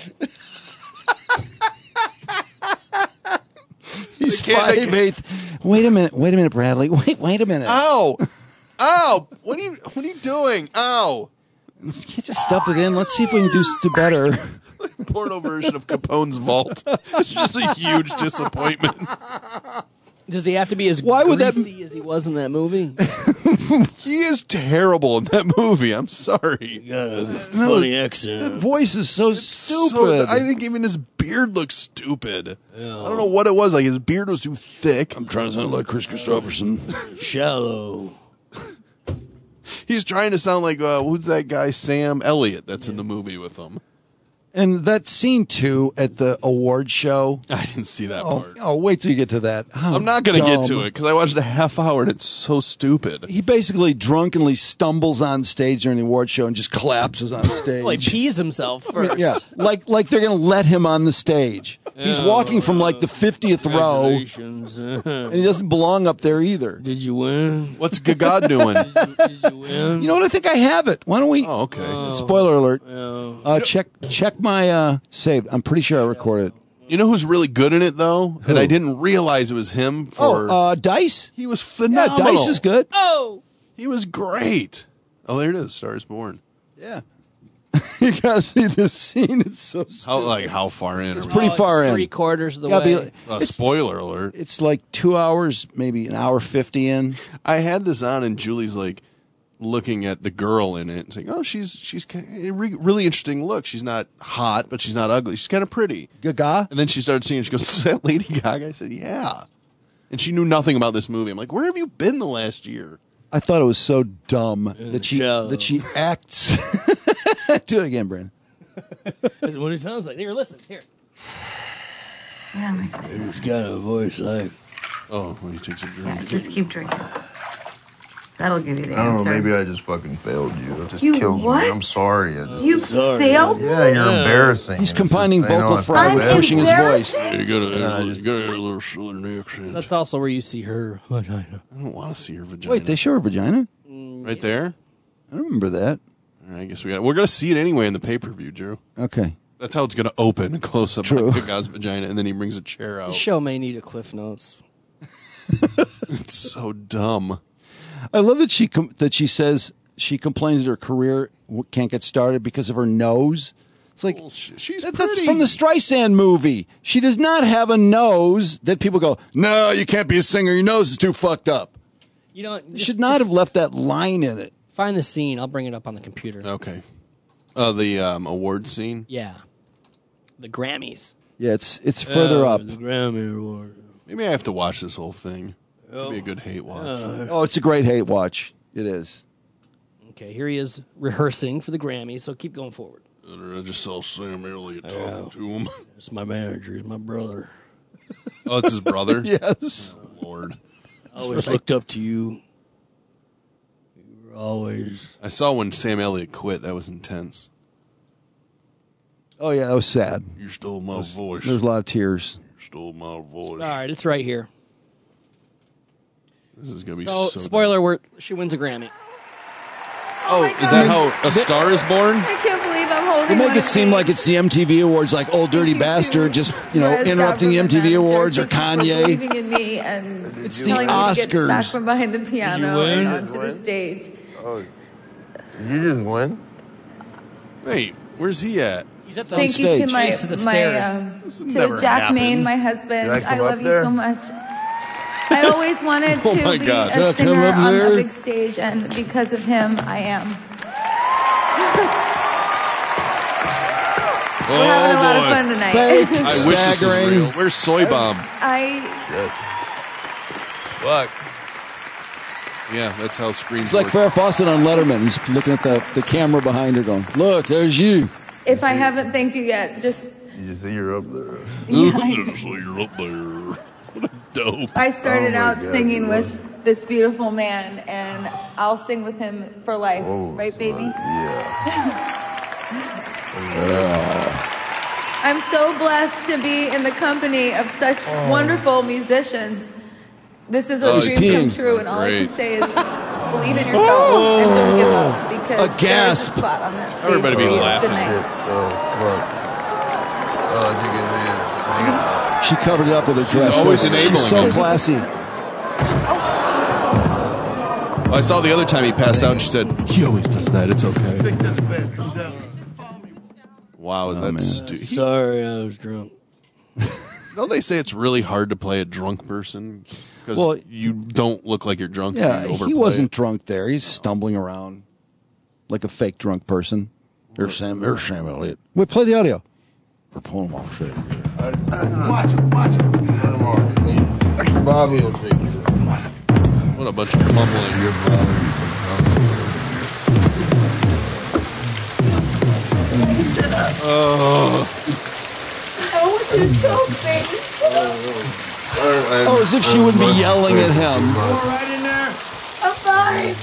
He's 5'8". Wait a minute, Bradley. Wait a minute. Ow! What are you doing? Ow! Can't just stuff it in. Let's see if we can do better. Porno version of Capone's Vault. It's just a huge disappointment. Does he have to be as greasy as he was in that movie? He is terrible in that movie. I'm sorry. Funny accent. That voice is so stupid. I think even his beard looks stupid. I don't know what it was. Like his beard was too thick. I'm trying to sound like Chris Christopherson. Shallow. He's trying to sound like who's that guy? Sam Elliott. That's in the movie with him. And that scene, too, at the award show. I didn't see that part. Oh, wait till you get to that. I'm not going to get to it because I watched a half hour and it's so stupid. He basically drunkenly stumbles on stage during the award show and just collapses on stage. Well, he pees himself first. Yeah, like they're going to let him on the stage. He's walking from like the 50th row, and he doesn't belong up there either. Did you win? What's Gaga doing? Did you win? You know what? I think I have it. Why don't we? Oh, okay. Spoiler alert. Check my save. I'm pretty sure I recorded it. You know who's really good in it though, and I didn't realize it was him. Dice. He was phenomenal. Yeah, Dice is good. Oh, he was great. Oh, there it is. Star Is Born. Yeah. You gotta see this scene. It's so stupid. How far in? It's pretty far in. 3/4 of the Gotta way. Spoiler alert. It's like 2 hours, maybe an hour 50 in. I had this on, and Julie's like looking at the girl in it and saying, "Oh, she's a really interesting look. She's not hot, but she's not ugly. She's kind of pretty." Gaga. And then she started singing. She goes, "Is that Lady Gaga?" I said, "Yeah." And she knew nothing about this movie. I'm like, "Where have you been the last year?" I thought it was so dumb that she acts. Do it again, Brandon. That's what it sounds like. Here, listen. Here. Yeah, It's got a voice like. Oh, when he takes a drink. Yeah, just keep drinking. That'll give you the I don't answer. know, maybe I just fucking failed you. It just You kills what? me. I'm sorry. I just, You failed me? Yeah, you're embarrassing. He's It's combining just, you know, vocal it's fry not with bad. pushing his voice. You got a little southern accent. That's also where you see her vagina. I don't want to see her vagina. Wait, they show her vagina? Right there? I don't remember that. I guess we're going to see it anyway in the pay-per-view, Drew. Okay. That's how it's going to open, close up True. on Gaga's vagina, and then he brings a chair The out. show may need a Cliff Notes. It's so dumb. I love that she says she complains that her career can't get started because of her nose. It's like she's that's pretty. from the Streisand movie. She does not have a nose that people go, "No, you can't be a singer. Your nose is too fucked up." You know, You should not have left that line in it. Find the scene. I'll bring it up on the computer. Okay. The award scene? Yeah. The Grammys. Yeah, it's further up. The Grammy Award. Maybe I have to watch this whole thing. It'd be a good hate watch. Oh, it's a great hate watch. It is. Okay, here he is rehearsing for the Grammys, so keep going forward. I just saw Sam Elliott talking to him. It's my manager. He's my brother. Oh, it's his brother? Yes. Oh, Lord. I always looked up to you. You were always... I saw when Sam Elliott quit. That was intense. Oh, yeah, that was sad. You stole my voice. There's a lot of tears. You stole my voice. All right, it's right here. This is going to be So, so spoiler alert, she wins a Grammy. Oh, is that how A Star is Born? I can't believe I'm holding They make one it of seem these. like it's the MTV Awards, like old dirty bastard, just interrupting the MTV Awards or Kanye. Believing in me and It's the telling me to get back Oscars. from behind the piano win? and onto the stage. Oh, you just win? Wait, where's he at? He's at the Thank you to stage. my, Chase to the stairs. This to never Jack happened. Maine, my husband. Should I come I love up you there? so much. I always wanted Oh to my be God. a Come singer up on there. a big stage, and because of him, I am. We're having a lot of fun tonight. Fake, I wish this was staggering. real. Where's Soy Bomb? Fuck. Yeah, that's how screens It's like work. Farrah Fawcett on Letterman. He's looking at the camera behind her going, "Look, there's you." If I haven't thanked you yet, just You just see you're up there. So you're up there. What a dope. I started Oh my out God, singing you with this beautiful man, and I'll sing with him for life, Oh, right, baby? Yeah. I'm so blessed to be in the company of such wonderful musicians. This is a Oh, dream he's come true, and all I can great. say is believe in yourself and don't give up, because A there's gasp. a spot on that stage Everybody be for you laughing. tonight. Oh, did you get me? She covered it up with her dress. always She's enabling so it. classy. I saw the other time he passed out and she said, "He always does that. It's okay." Wow, is that stupid? Sorry, I was drunk. Don't they say it's really hard to play a drunk person? Because Well, you don't look like you're drunk. Yeah, You he overplay wasn't it. drunk there. He's stumbling around like a fake drunk person. There's Sam Elliott. Wait, play the audio. We're pulling him off shit. Watch it. Bobby will take you. What a bunch of mumbling. I want you to go, baby. Oh, as if she wouldn't be yelling at him. Right in there. I'm fine.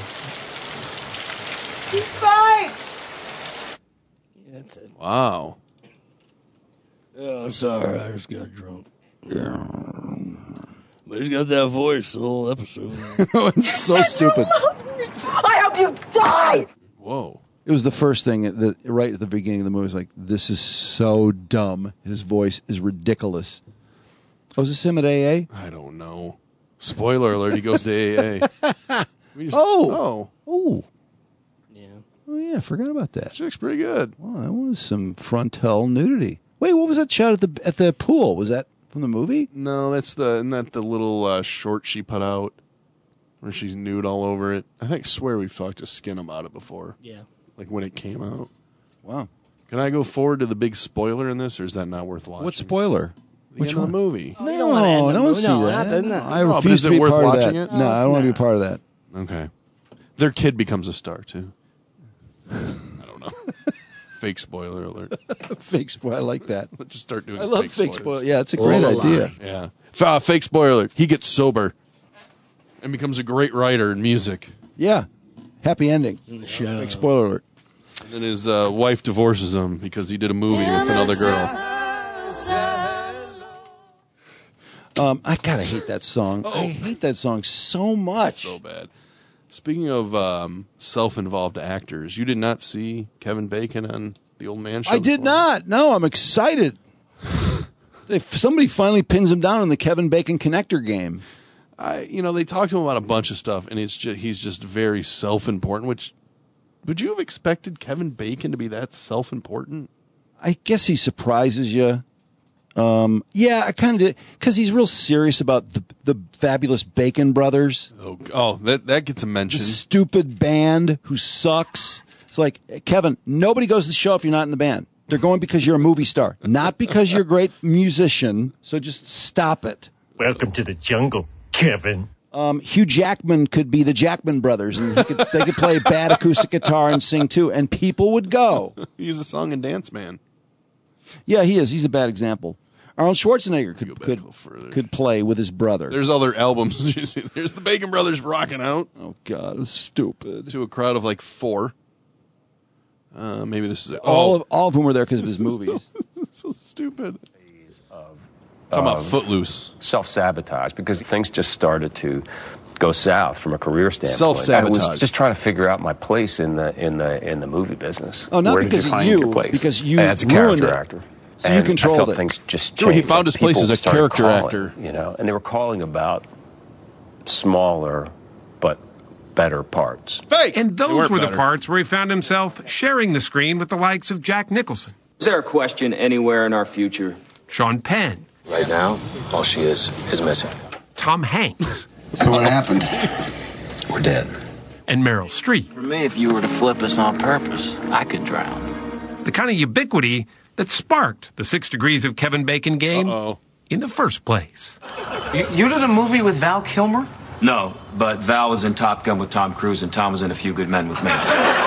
He's fine. That's it. Wow. Yeah, I'm sorry. I just got drunk. Yeah. But he's got that voice the whole episode. It's so stupid. I hope you die. Whoa. It was the first thing that right at the beginning of the movie was like, this is so dumb. His voice is ridiculous. Oh, is this him at AA? I don't know. Spoiler alert, he goes to AA. Oh. Yeah. Oh, yeah, I forgot about that. She looks pretty good. Well, that was some frontal nudity. Wait, what was that shot at the pool? Was that from the movie? No, isn't that the little short she put out where she's nude all over it? I swear we've talked to Skin about it before. Yeah. Like when it came out. Wow. Can I go forward to the big spoiler in this, or is that not worth watching? What spoiler? Which one? The movie. Oh, you don't want to end I the don't movie. see No, that. not I but refuse is to it be worth part of watching that. it? No, I don't want to be part of that. Okay. Their kid becomes a star, too. I don't know. Fake spoiler alert. Fake spoiler. I like that. Let's just start doing I love fake spoilers. spoiler. Yeah, it's a great idea. Yeah. Fake spoiler alert. He gets sober and becomes a great writer in music. Yeah. Happy ending. Fake spoiler alert. And then his wife divorces him because he did a movie with another girl. I gotta hate that song. I hate that song so much. So bad. Speaking of self-involved actors, you did not see Kevin Bacon on The Old Man Show? I did not. No, I'm excited. If somebody finally pins him down in the Kevin Bacon connector game. They talked to him about a bunch of stuff, and he's just very self-important. Which would you have expected Kevin Bacon to be that self-important? I guess he surprises you. Yeah, I kind of did, because he's real serious about the fabulous Bacon Brothers. Oh, that gets a mention. The stupid band who sucks. It's like, Kevin, nobody goes to the show if you're not in the band. They're going because you're a movie star, not because you're a great musician. So just stop it. Welcome to the jungle, Kevin. Hugh Jackman could be the Jackman Brothers, and they could play bad acoustic guitar and sing too, and people would go. He's a song and dance man. Yeah, he is. He's a bad example. Arnold Schwarzenegger could play with his brother. There's other albums. You see, there's the Bacon Brothers rocking out. Oh God, it's stupid. To a crowd of like 4. Maybe this is it. All of whom were there because of his movies. So stupid. Talking about Footloose. Self-sabotage, because things just started to go south from a career standpoint. Self-sabotage. I was just trying to figure out my place in the movie business. Oh, not Where because did you of find you, your place? because you as a ruined character it. actor. So and you controlled I felt it. things just Sure, changed. he found his place People as a started character calling, actor. and they were calling about smaller but better parts. Fake. And those were the better. parts where he found himself sharing the screen with the likes of Jack Nicholson, Is there a question anywhere in our future? Sean Penn, Right now, all she is missing. Tom Hanks, So what happened? We're dead. and Meryl Streep. For me, if you were to flip us on purpose, I could drown. The kind of ubiquity that sparked the 6 Degrees of Kevin Bacon game in the first place. You did a movie with Val Kilmer? No, but Val was in Top Gun with Tom Cruise, and Tom was in A Few Good Men with me.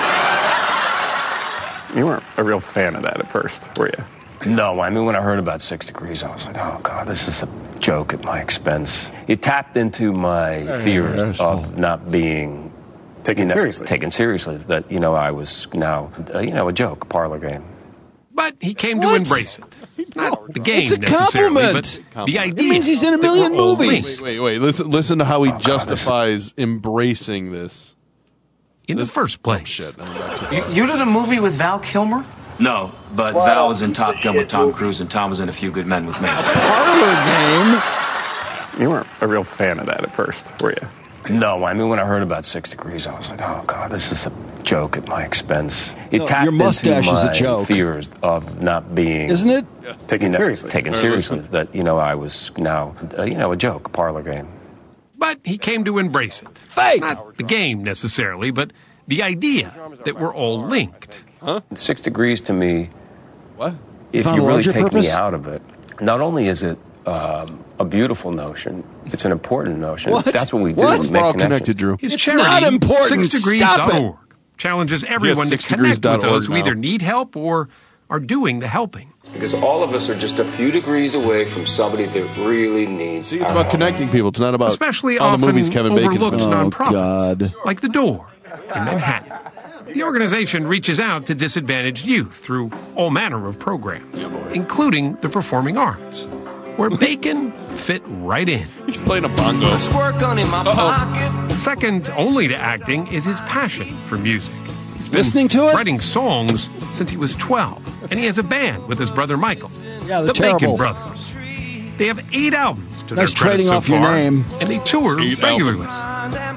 You weren't a real fan of that at first, were you? No, I mean, when I heard about 6 Degrees, I was like, oh, God, this is a joke at my expense. It tapped into my fears of not being taken seriously. That, I was now, a joke, a parlor game. But he came to embrace it. Not the game It's a necessarily, compliment. but the idea. It means he's in a that million we're all movies. linked Wait. Listen to how he justifies embracing this. in the first place. Shit. You did a movie with Val Kilmer? No, but Val was in Top Gun with Tom Cruise, and Tom was in A Few Good Men with me. Parlor game. You weren't a real fan of that at first, were you? No, I mean, when I heard about 6 Degrees, I was like, oh, God, this is a joke at my expense. It No, tapped your mustache into is a my joke. fears of not being... Isn't it? Taken seriously. That, I was now, a joke, a parlor game. But he came to embrace it. Fake. Not the game necessarily, but the idea that we're all linked. 6 Degrees to me, what? If Found you a really larger take purpose? me out of it, not only is it a beautiful notion, it's an important notion. What? That's what we do. What? We We're make all connections. connected, Drew. His It's charity, not important. 6degrees.org, Stop it. challenges everyone to 6degrees.org connect with those who now. either need help or are doing the helping. Because all of us are just a few degrees away from somebody that really needs See, it's about connecting people. It's not about Especially all the often movies Kevin Bacon's overlooked been in. nonprofits, God. like The Door in Manhattan. The organization reaches out to disadvantaged youth through all manner of programs, including the performing arts, where Bacon fit right in. He's playing a bongo. Work on in my pocket. Second only to acting is his passion for music. He's been Listening to it? writing songs since he was 12, and he has a band with his brother Michael, Yeah, they're the Bacon terrible. Brothers. They have 8 albums to Nice their credit trading so off your far, name. and they tour 8 regularly.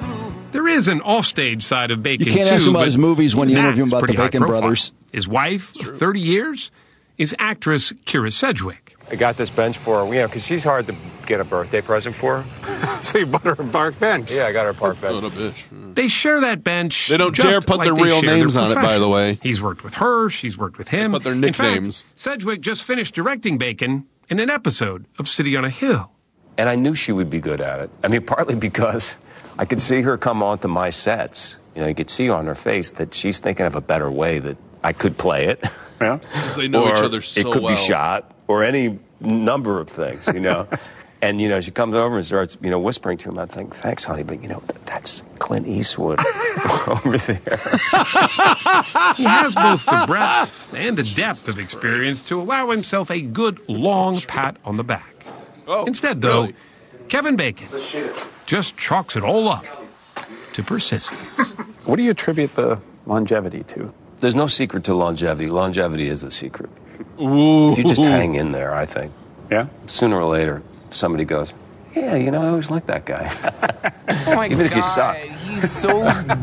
There is an offstage side of Bacon, You can't too, ask him about but his movies when you that interview him is about the pretty high Bacon profile. Brothers. His wife, of 30 years, is actress Kira Sedgwick. I got this bench for her, because she's hard to get a birthday present for her. So you bought her a park bench? Yeah, I got her a park bench. Not a bitch. They share that bench. They don't just dare put like their they real share names their on it, by profession. the way. He's worked with her. She's worked with him. They put their In nicknames. fact, Sedgwick just finished directing Bacon in an episode of City on a Hill. And I knew she would be good at it. I mean, partly because I could see her come onto my sets. You know, you could see on her face that she's thinking of a better way that I could play it. Yeah. Because they know or each other so it could well. be shot, or any number of things, you know. And, you know, she comes over and starts, you know, whispering to him. I think, thanks, honey, but, you know, that's Clint Eastwood over there. He has both the breadth and the depth of experience to allow himself a good, long pat on the back. Instead, though, really? Kevin Bacon just chalks it all up to persistence. What do you attribute the longevity to? There's no secret to longevity. Longevity is the secret. Ooh. If you just hang in there, I think. Yeah? Sooner or later, somebody goes, yeah, you know, I always liked that guy. Oh my Even God, if you suck. he's so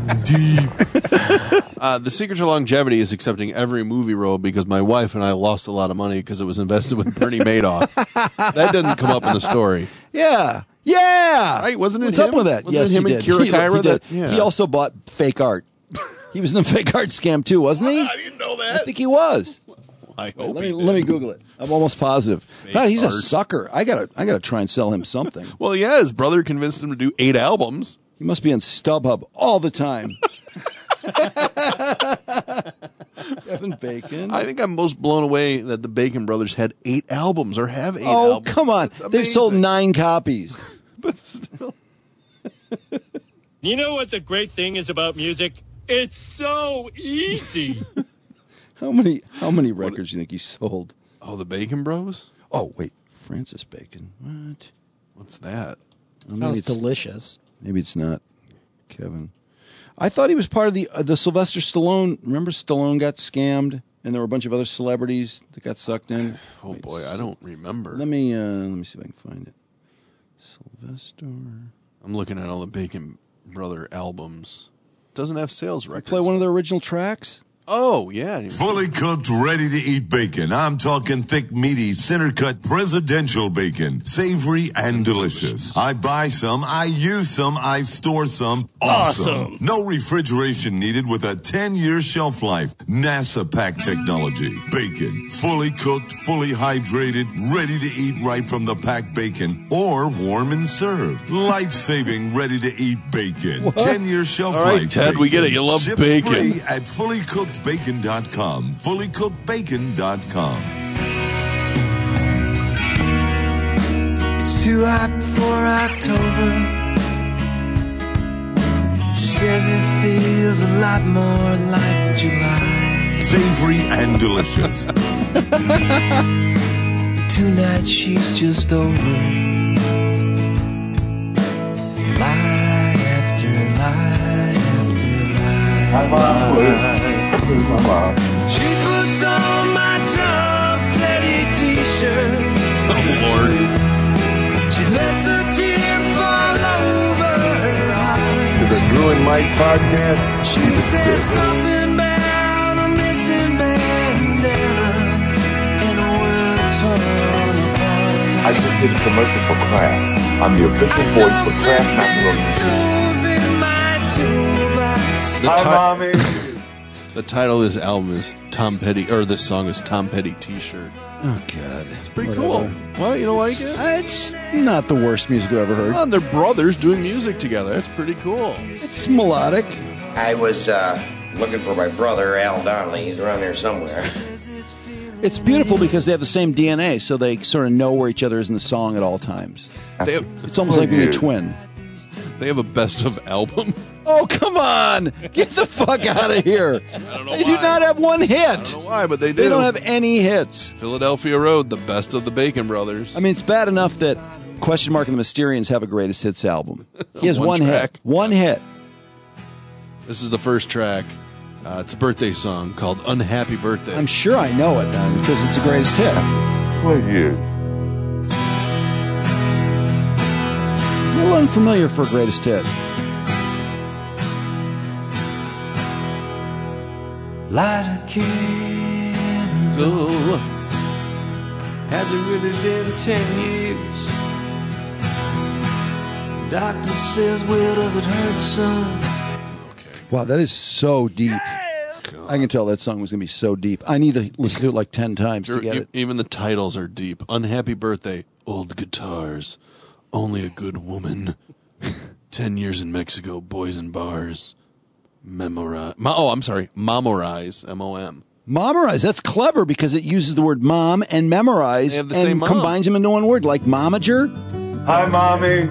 The secret to longevity is accepting every movie role because my wife and I lost a lot of money because it was invested with Bernie Madoff. That doesn't come up in the story. Yeah. Yeah. Right? Wasn't it What's him? up with that? Wasn't yes, it him he and did. Kira He Kyra did. that- yeah. He also bought fake art. He was in the fake art scam too, wasn't he? I didn't know that. I think he was. I hope Let me Google it. I'm almost positive. God, he's a art. sucker. I gotta try and sell him something. Well, yeah, his brother convinced him to do 8 albums. He must be on StubHub all the time. Kevin Bacon. I think I'm most blown away that the Bacon Brothers had 8 albums or have 8 Oh, albums. come on. That's They've sold amazing. 9 copies. But still. You know what the great thing is about music? It's so easy. How many records do you think he sold? Oh, the Bacon Bros? Oh, wait. Francis Bacon. What? What's that? Well, Sounds delicious. Maybe it's not Kevin. I thought he was part of the Sylvester Stallone. Remember Stallone got scammed and there were a bunch of other celebrities that got sucked in? Oh, boy, I don't remember. Let me see if I can find it. Sylvester. I'm looking at all the Bacon Brother albums. Doesn't have sales records. Play one of their original tracks? Oh, yeah. Fully cooked, ready to eat bacon. I'm talking thick, meaty, center cut presidential bacon. Savory and delicious. I buy some, I use some, I store some. Awesome. No refrigeration needed with a 10-year shelf life. NASA pack technology. Bacon. Fully cooked, fully hydrated, ready to eat right from the packed bacon or warm and served. Life-saving, ready to eat bacon. What? 10-year shelf All right, life. Ted, we get it. You love Ships bacon. free at fullycookedbacon.com. Fullycookedbacon.com. It's too hot for October. She says it feels a lot more like July. Savory and delicious. 2 nights she's just over. Lie after lie after lie. Hi, Mom. Where's my mom? She puts on my Tom Petty t-shirt. Oh, Lord. She lets a tear fall over her heart. To the Drew and Mike podcast. She says something about a missing bandana and a world torn apart. I just did a commercial for Kraft. I'm the official voice for Kraft macaroni. Tools in my toolbox. Hi, Mommy. The title of this album is Tom Petty, or this song is Tom Petty T-shirt. Oh, God. It's pretty cool. Well, you don't like it? It's not the worst music I've ever heard. Well, they're brothers doing music together. That's pretty cool. It's melodic. I was looking for my brother, Al Donnelly. He's around here somewhere. It's beautiful because they have the same DNA, so they sort of know where each other is in the song at all times. It's almost like being a twin. They have a best of album. Oh, come on! Get the fuck out of here! They do not have one hit. I don't know why, but they do. They don't have any hits. Philadelphia Road, the best of the Bacon Brothers. I mean, it's bad enough that Question Mark and the Mysterians have a greatest hits album. He has one track. hit. One hit. This is the first track. It's a birthday song called Unhappy Birthday. I'm sure I know it then because it's a greatest hit. 20 years. A little unfamiliar for a greatest hit. light a candle. Has it really been 10 years? Doctor says, well, does it hurt, son? Wow, that is so deep. I can tell that song was going to be so deep. I need to listen to it like 10 times to get it. Even the titles are deep. Unhappy Birthday, Old Guitars, Only a Good Woman, 10 Years in Mexico, Boys in Bars, Memorize. Momorize, M-O-M. Momorize, that's clever because it uses the word mom and memorize They have the and same mom. combines them into one word, like momager. Hi, Mommy.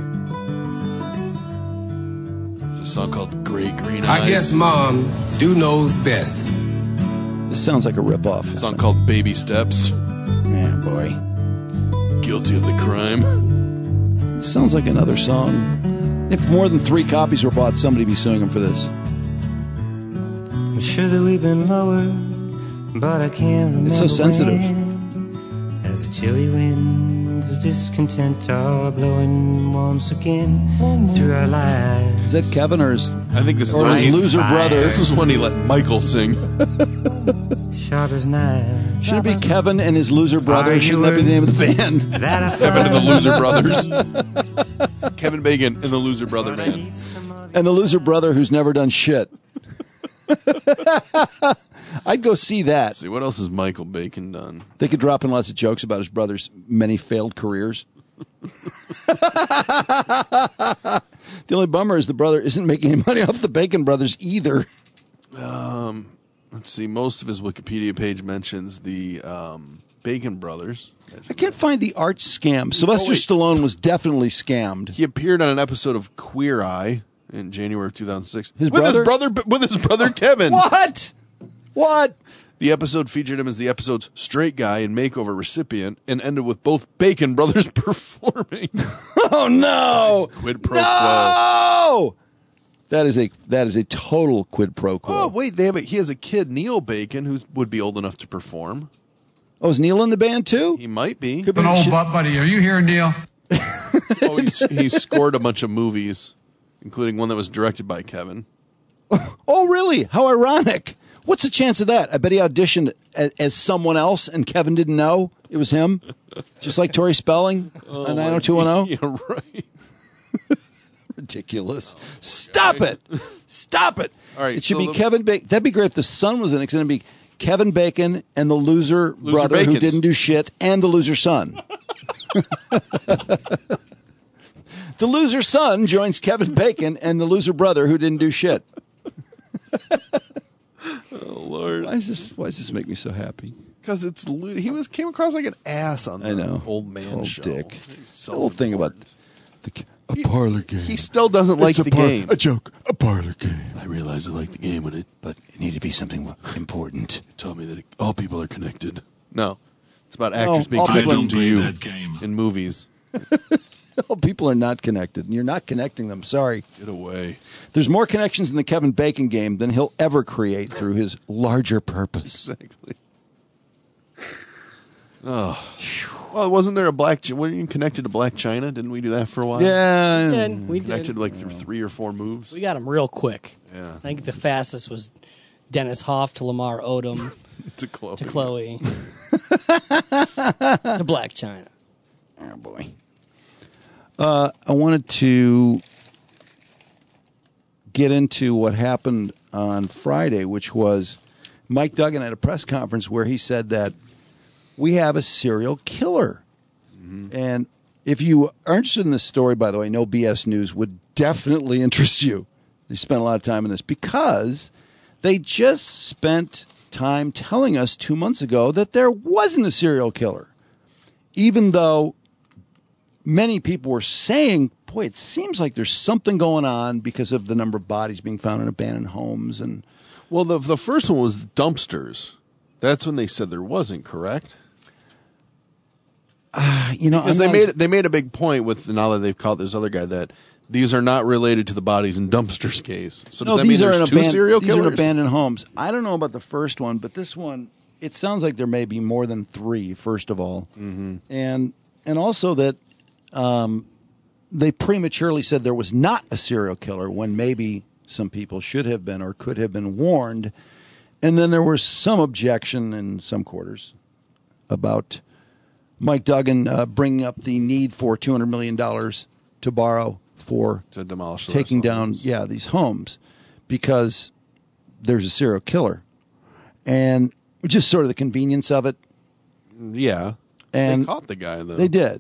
There's a song called Great Green Eyes. I guess Mom knows best. This sounds like a ripoff. A song called Baby Steps. Yeah, boy. Guilty of the Crime. Sounds like another song. If more than 3 copies were bought, somebody would be suing him for this. I'm sure that we've been lower, but I can't remember. It's so sensitive. when, as the chilly winds of discontent are blowing once again through our lives. Is that Kevin or his, I think this is or his loser brother? This is when he let Michael sing. Sharp as knives. Should it be Kevin and his loser brother? Shouldn't that be the name of the band? Kevin and the Loser Brothers. Kevin Bacon and the Loser Brother Band. And the loser brother who's never done shit. I'd go see that. Let's see, what else has Michael Bacon done? They could drop in lots of jokes about his brother's many failed careers. The only bummer is the brother isn't making any money off the Bacon brothers either. Let's see, most of his Wikipedia page mentions the Bacon brothers. I can't find the art scam. Sylvester Stallone was definitely scammed. He appeared on an episode of Queer Eye in January of 2006 His with brother? his brother Kevin. What? The episode featured him as the episode's straight guy and makeover recipient, and ended with both Bacon brothers performing. Oh no! Quid pro quo. No! That is a total quid pro quo. Oh wait, he has a kid, Neil Bacon, who would be old enough to perform. Oh, is Neil in the band too? He might be. Could be An old butt buddy. Are you here, Neil? Oh, he scored a bunch of movies, including one that was directed by Kevin. Oh, really? How ironic. What's the chance of that? I bet he auditioned as someone else and Kevin didn't know it was him. Just like Tori Spelling on 90210. Yeah, right. Ridiculous. Stop it. Stop it. All right, it should so be Kevin Bacon. That'd be great if the son was in it. It's going to be Kevin Bacon and the loser brother who Bacons. didn't do shit and the loser son. The loser son joins Kevin Bacon and the loser brother who didn't do shit. Oh Lord! Why does this make me so happy? Because came across like an ass on the old man Old show. dick. The whole thing about a parlor game. He still doesn't like the game. A joke. A parlor game. I realize I like the game but it needed to be something important. Tell me that all people are connected. No, it's about actors being all people connected to you that game. in movies. All people are not connected, and you're not connecting them. Sorry. Get away. There's more connections in the Kevin Bacon game than he'll ever create through his larger purpose. Exactly. Oh, well, wasn't there weren't you connected to Black China? Didn't we do that for a while? Yeah, We did. Connected like through 3 or 4 moves. We got him real quick. Yeah. I think the fastest was Dennis Hoff to Lamar Odom to Chloe. To Black China. Oh, boy. I wanted to get into what happened on Friday, which was Mike Duggan at a press conference where he said that we have a serial killer. Mm-hmm. And if you are interested in this story, by the way, No BS News would definitely interest you. They spent a lot of time on this because they just spent time telling us 2 months ago that there wasn't a serial killer, even though many people were saying, boy, it seems like there's something going on because of the number of bodies being found in abandoned homes. And well, the first one was dumpsters. That's when they said there wasn't, correct? Because they made a big point with now that they've caught this other guy that these are not related to the bodies in dumpsters case. So does that mean there's 2 serial killers? These are in abandoned homes. I don't know about the first one, but this one, it sounds like there may be more than 3, first of all. Mm-hmm. And also that they prematurely said there was not a serial killer when maybe some people should have been or could have been warned. And then there was some objection in some quarters about Mike Duggan bringing up the need for $200 million to borrow for to demolish taking down these homes because there's a serial killer. And just sort of the convenience of it. Yeah. And they caught the guy, though. They did.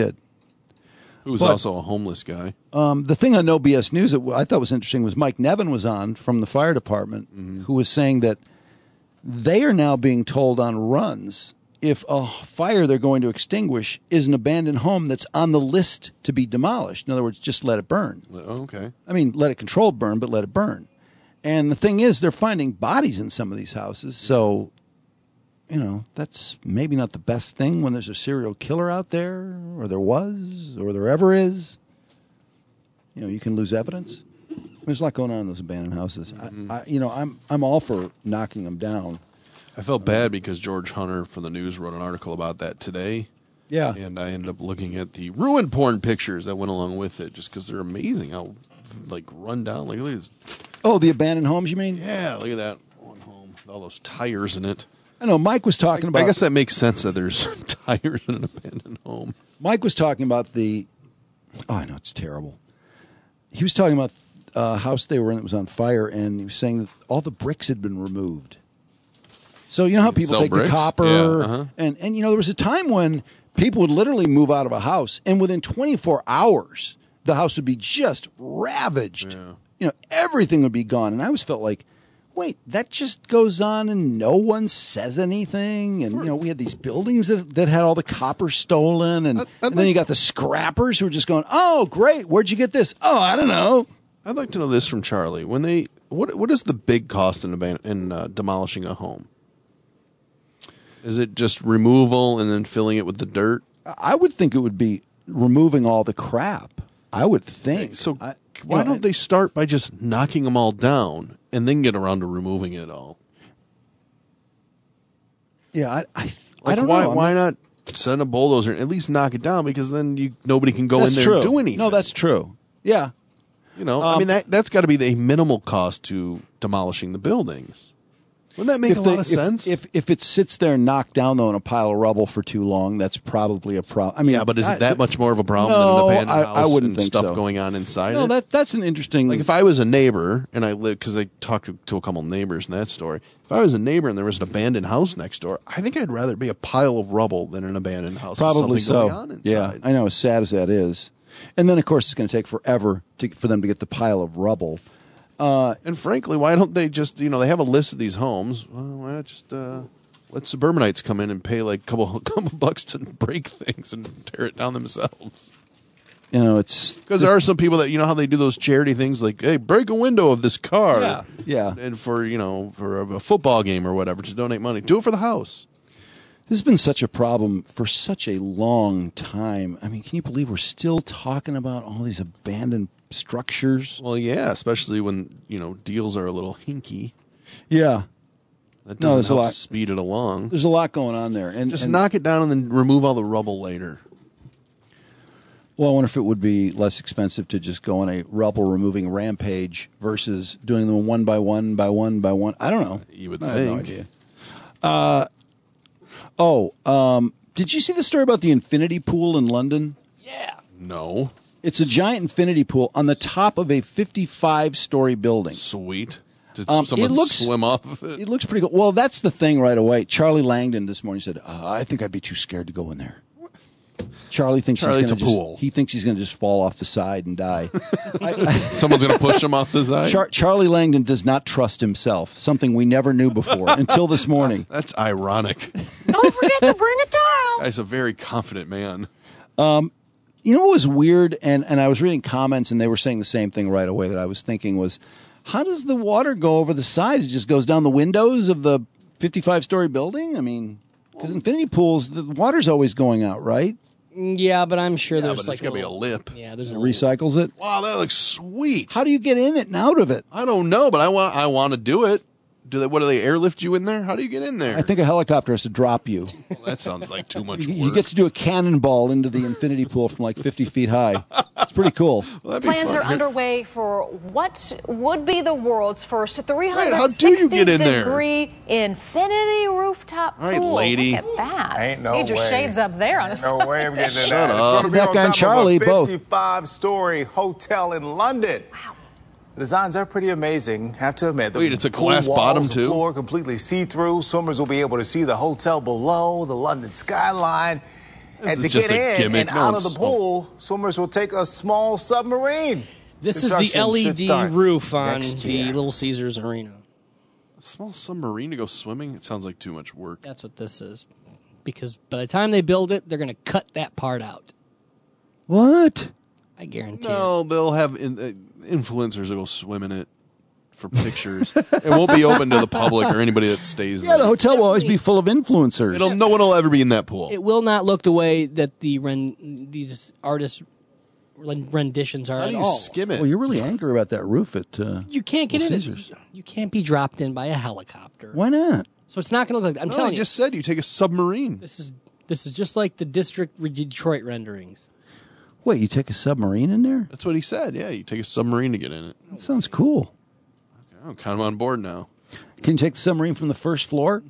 Who was also a homeless guy. The thing on No BS News that I thought was interesting was Mike Nevin was on from the fire department, who was saying that they are now being told on runs if a fire they're going to extinguish is an abandoned home that's on the list to be demolished. In other words, just let it burn. Okay. I mean, let it controlled burn, but let it burn. And the thing is, they're finding bodies in some of these houses, so, you know, that's maybe not the best thing when there's a serial killer out there, or there was, or there ever is. You know, you can lose evidence. There's a lot going on in those abandoned houses. I'm all for knocking them down. I felt bad because George Hunter from the News wrote an article about that today. Yeah. And I ended up looking at the ruin porn pictures that went along with it just because they're amazing how, like, run down. Like, look at this. Oh, the abandoned homes, you mean? Yeah, look at that one home with all those tires in it. I know, Mike was talking about... I guess that makes sense that there's tires in an abandoned home. Mike was talking about the... Oh, I know, it's terrible. He was talking about a house they were in that was on fire, and he was saying that all the bricks had been removed. So you know how people take bricks? the copper, Yeah, and you know, there was a time when people would literally move out of a house, and within 24 hours, the house would be just ravaged. Yeah. You know, everything would be gone. And I always felt like, wait, that just goes on and no one says anything? And, you know, we had these buildings that had all the copper stolen, and then you got the scrappers who were just going, oh, great, where'd you get this? Oh, I don't know. I'd like to know this from Charlie. When they, what is the big cost in demolishing a home? Is it just removal and then filling it with the dirt? I would think it would be removing all the crap. I would think. So why don't they start by just knocking them all down and then get around to removing it all? Yeah, I don't know. Why not send a bulldozer and at least knock it down? Because then nobody can go in there and do anything. No, that's true. Yeah. You know, I mean, that's got to be the minimal cost to demolishing the buildings. Wouldn't that make a lot of sense? If it sits there knocked down, though, in a pile of rubble for too long, that's probably a problem. I mean, yeah, but is it that much more of a problem than an abandoned house I wouldn't think stuff so. going on inside no, it? that's an interesting... Like, if I was a neighbor, and I lived, because I talked to a couple of neighbors in that story, if I was a neighbor and there was an abandoned house next door, I think I'd rather be a pile of rubble than an abandoned house probably with something so. going on inside. Yeah, I know, as sad as that is. And then, of course, it's going to take forever for them to get the pile of rubble. And frankly, why don't they just, you know, they have a list of these homes. Well, why not just let suburbanites come in and pay like a couple bucks to break things and tear it down themselves? You know, it's... Because there are some people that, you know how they do those charity things like, hey, break a window of this car. Yeah, yeah. And for, you know, for a football game or whatever, to donate money. Do it for the house. This has been such a problem for such a long time. I mean, can you believe we're still talking about all these abandoned structures? Well, yeah, especially when, you know, deals are a little hinky. Yeah. That doesn't help speed it along. There's a lot going on there. And just knock it down and then remove all the rubble later. Well, I wonder if it would be less expensive to just go on a rubble removing rampage versus doing them one by one by one by one. I don't know. You would I think. have no idea. Did you see the story about the infinity pool in London? Yeah. No. It's a giant infinity pool on the top of a 55-story building. Sweet. Did someone swim off of it? It looks pretty cool. Well, that's the thing right away. Charlie Langdon this morning said, I think I'd be too scared to go in there. Charlie thinks it's a pool. He thinks he's going to just fall off the side and die. Someone's going to push him off the side? Charlie Langdon does not trust himself, something we never knew before until this morning. That's ironic. Don't forget to bring a towel. Guy's a very confident man. You know what was weird, and I was reading comments, and they were saying the same thing right away that I was thinking was, how does the water go over the sides? It just goes down the windows of the 55-story building? I mean, because infinity pools, the water's always going out, right? Yeah, but I'm sure there's but like it's got to be a lip. Yeah, there's It recycles it? Wow, that looks sweet. How do you get in it and out of it? I don't know, but I want to do it. What do they airlift you in there? How do you get in there? I think a helicopter has to drop you. Well, that sounds like too much work. You get to do a cannonball into the infinity pool from like 50 feet high. It's pretty cool. Well, Plans are underway for what would be the world's first How do you get in there? 360-degree infinity rooftop All right, pool. lady. Look at that. Ain't no Need your way. shades up there on a No way I'm getting in Shut that. It's up. going to be That on guy and top Charlie, of a both. 55-story hotel in London. Wow. The designs are pretty amazing, have to admit. Wait, it's a pool glass walls, bottom, the too? floor completely see-through. Swimmers will be able to see the hotel below, the London skyline. This and is to just get a in gimmick. and No out of one's- the pool, swimmers will take a small submarine. This is the Construction should LED start roof on next the year. Little Caesars Arena. A small submarine to go swimming? It sounds like too much work. That's what this is. Because by the time they build it, they're going to cut that part out. What? I guarantee it. No, they'll have influencers that go swim in it for pictures. It won't be open to the public or anybody that stays Yeah, the there. hotel will always be full of influencers. No one will ever be in that pool. It will not look the way that these artists' renditions are How at do you all. skim it? Well, you're really angry about that roof at You can't get in Little Caesars. it. You can't be dropped in by a helicopter. Why not? So it's not going to look like. I'm No, telling I you, just said you take a submarine. this is just like the Detroit renderings. Wait, you take a submarine in there? That's what he said. Yeah, you take a submarine to get in it. That sounds cool. I'm kind of on board now. Can you take the submarine from the first floor?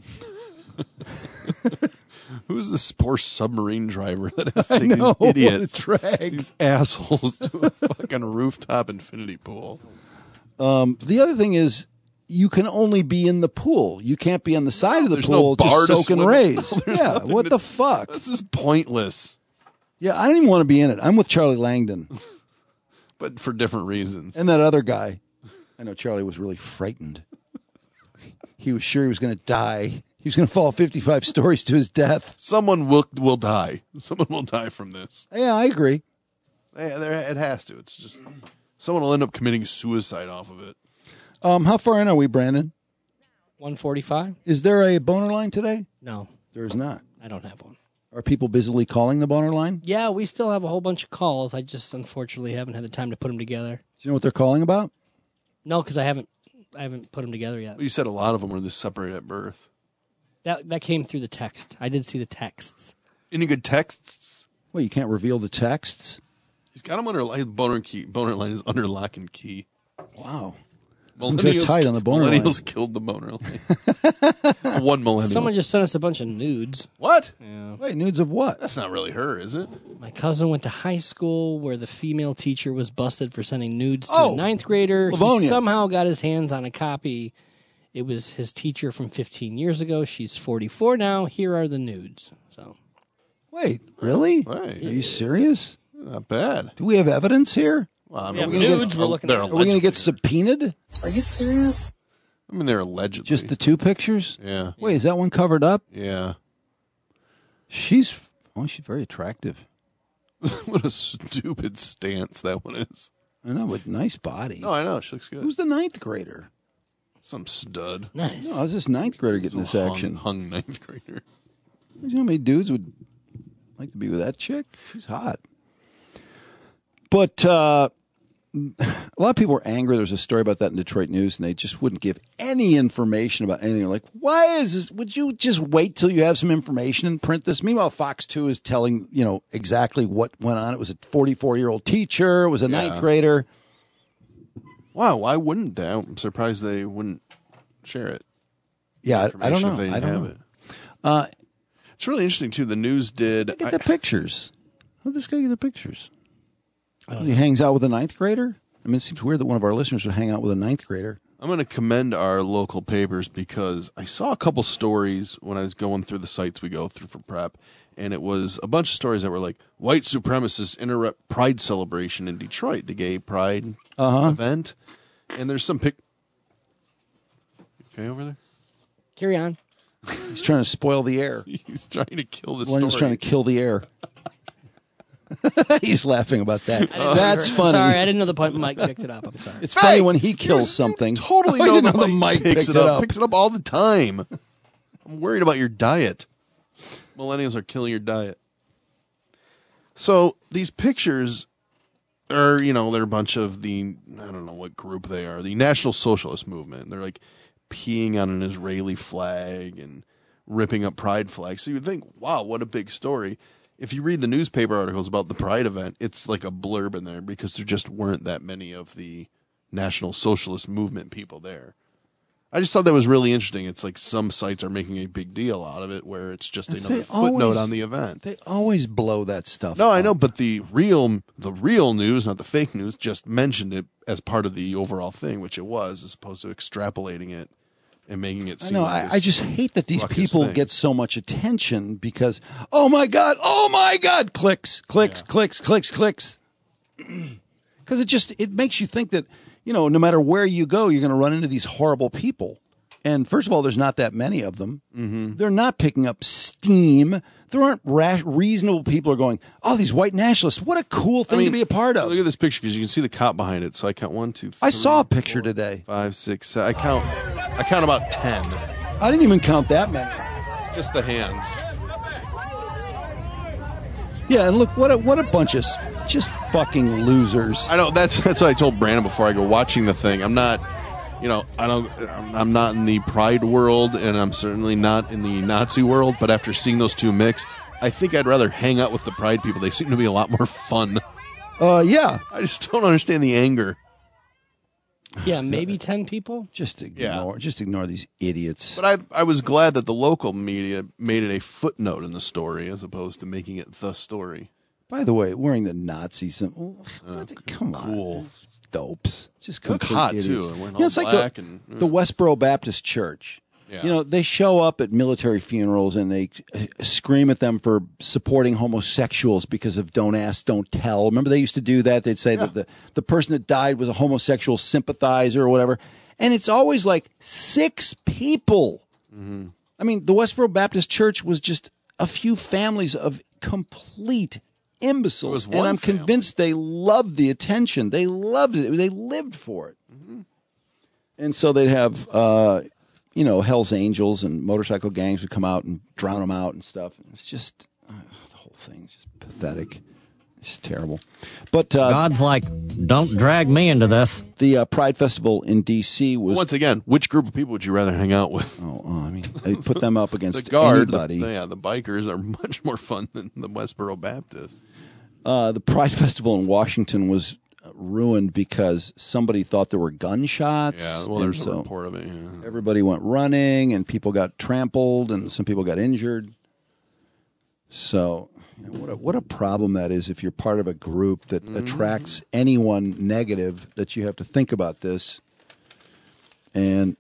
Who's this poor submarine driver that has to I take know, these idiots, what a drag. these assholes to a fucking rooftop infinity pool? The other thing is, you can only be in the pool. You can't be on the side of the There's pool no bar just to soaking swim in. rays. No, there's Yeah, nothing what to- the fuck? This is pointless, Yeah, I don't even want to be in it. I'm with Charlie Langdon but for different reasons. and that other guy. I know Charlie was really frightened. He was sure he was going to die. He was going to fall 55 stories to his death. Someone will die. Someone will die from this. Yeah, I agree. Yeah, it has to. It's just someone will end up committing suicide off of it. How far in are we, Brandon? 145? Is there a boner line today? No, There is not. I don't have one. Are people busily calling the boner line? Yeah, we still have a whole bunch of calls. I just unfortunately haven't had the time to put them together. Do you know what they're calling about? No, because I haven't put them together yet. You said a lot of them were this separate at birth. That came through the text. I did see the texts. Any good texts? Well, you can't reveal the texts. He's got them under boner line is under lock and key. Wow. Millennials, They're tight on the boner line. millennials killed the boner line. One millennial. Someone just sent us a bunch of nudes. What? Yeah. Wait, nudes of what? That's not really her, is it? My cousin went to high school where the female teacher was busted for sending nudes to Oh, a ninth grader. Livonia. He somehow got his hands on a copy. It was his teacher from 15 years ago. She's 44 now. Here are the nudes. So Wait, really? Right. Are you serious? Not bad. Do we have evidence here? Well, I We have mean, nudes we're looking they're at. Are we going to allegedly- get subpoenaed? Are you serious? I mean, they're allegedly. Just the two pictures? Yeah. Wait, is that one covered up? Yeah. She's very attractive. What a stupid stance that one is. I know, but nice body. No, I know. She looks good. Who's the ninth grader? Some stud. nice. No, how's this ninth grader getting this action? Hung ninth grader. You know how many dudes would like to be with that chick? She's hot. But a lot of people were angry. There was a story about that in Detroit News, and they just wouldn't give any information about anything. They're like, why is this? Would you just wait till you have some information and print this? Meanwhile, Fox 2 is telling, exactly what went on. It was a 44-year-old teacher. It was a ninth grader. Wow, why wouldn't they? I'm surprised they wouldn't share it. Yeah, I don't Information know. if they I didn't don't have know. it. It's really interesting, too. The news did... Look at the pictures. How'd this guy get the pictures? He hangs out with a ninth grader? I mean, it seems weird that one of our listeners would hang out with a ninth grader. I'm going to commend our local papers because I saw a couple stories when I was going through the sites we go through for prep, and it was a bunch of stories that were like, white supremacists interrupt pride celebration in Detroit, the gay pride event. And there's some Okay over there? Carry on. He's trying to spoil the air. He's trying to kill the One is trying to kill the air. He's laughing about that. That's funny. Sorry, I didn't know the mic picked it up. I'm sorry. It's funny when he kills something. Totally I know didn't the mic picked picks it up. Picks it up all the time. I'm worried about your diet. Millennials are killing your diet. So these pictures are, they're a bunch of I don't know what group they are, the National Socialist Movement. They're like peeing on an Israeli flag and ripping up pride flags. So you would think, wow, what a big story. If you read the newspaper articles about the pride event, it's like a blurb in there because there just weren't that many of the National Socialist Movement people there. I just thought that was really interesting. It's like some sites are making a big deal out of it where it's just another footnote on the event. They always blow that stuff No, up. I know, but the real news, not the fake news, just mentioned it as part of the overall thing, which it was, as opposed to extrapolating it and making it seem like I just hate that these ruckus people thing. get so much attention because, oh my God, clicks. Because it makes you think that, no matter where you go, you're going to run into these horrible people. And first of all, there's not that many of them. Mm-hmm. They're not picking up steam. There aren't reasonable people who are going, oh, these white nationalists, what a cool thing to be a part of. Look at this picture because you can see the cop behind it. So I count 1, 2, 3. I saw a picture today. 5, 6, 7. I count about 10. I didn't even count that many. Just the hands. Yeah, and look, what a bunch of just fucking losers. I know that's what I told Brandon before I go watching the thing. I'm not, I'm not in the pride world, and I'm certainly not in the Nazi world. But after seeing those two mix, I think I'd rather hang out with the pride people. They seem to be a lot more fun. Yeah. I just don't understand the anger. Yeah, maybe 10 people. Just ignore these idiots. But I was glad that the local media made it a footnote in the story as opposed to making it the story. By the way, wearing the Nazi symbol. Come on. Dopes. Just look complete hot, idiots. too. Wearing all It's like black the Westboro Baptist Church. Yeah. They show up at military funerals and they scream at them for supporting homosexuals because of don't ask, don't tell. Remember they used to do that? They'd say that the person that died was a homosexual sympathizer or whatever. And it's always like 6 people. Mm-hmm. I mean, the Westboro Baptist Church was just a few families of complete imbeciles. And I'm convinced they loved the attention. They loved it. They lived for it. Mm-hmm. And so they'd have... Hell's Angels and motorcycle gangs would come out and drown them out and stuff. It's just, the whole thing's just pathetic. It's terrible. But God's like, don't drag me into this. The Pride Festival in D.C. was... Once again, which group of people would you rather hang out with? I mean, they put them up against the guard, anybody. The bikers are much more fun than the Westboro Baptists. The Pride Festival in Washington was ruined because somebody thought there were gunshots. Yeah, well, there's a report of it. Yeah. Everybody went running, and people got trampled, and some people got injured. So, what a problem that is if you're part of a group that attracts anyone negative, that you have to think about this. And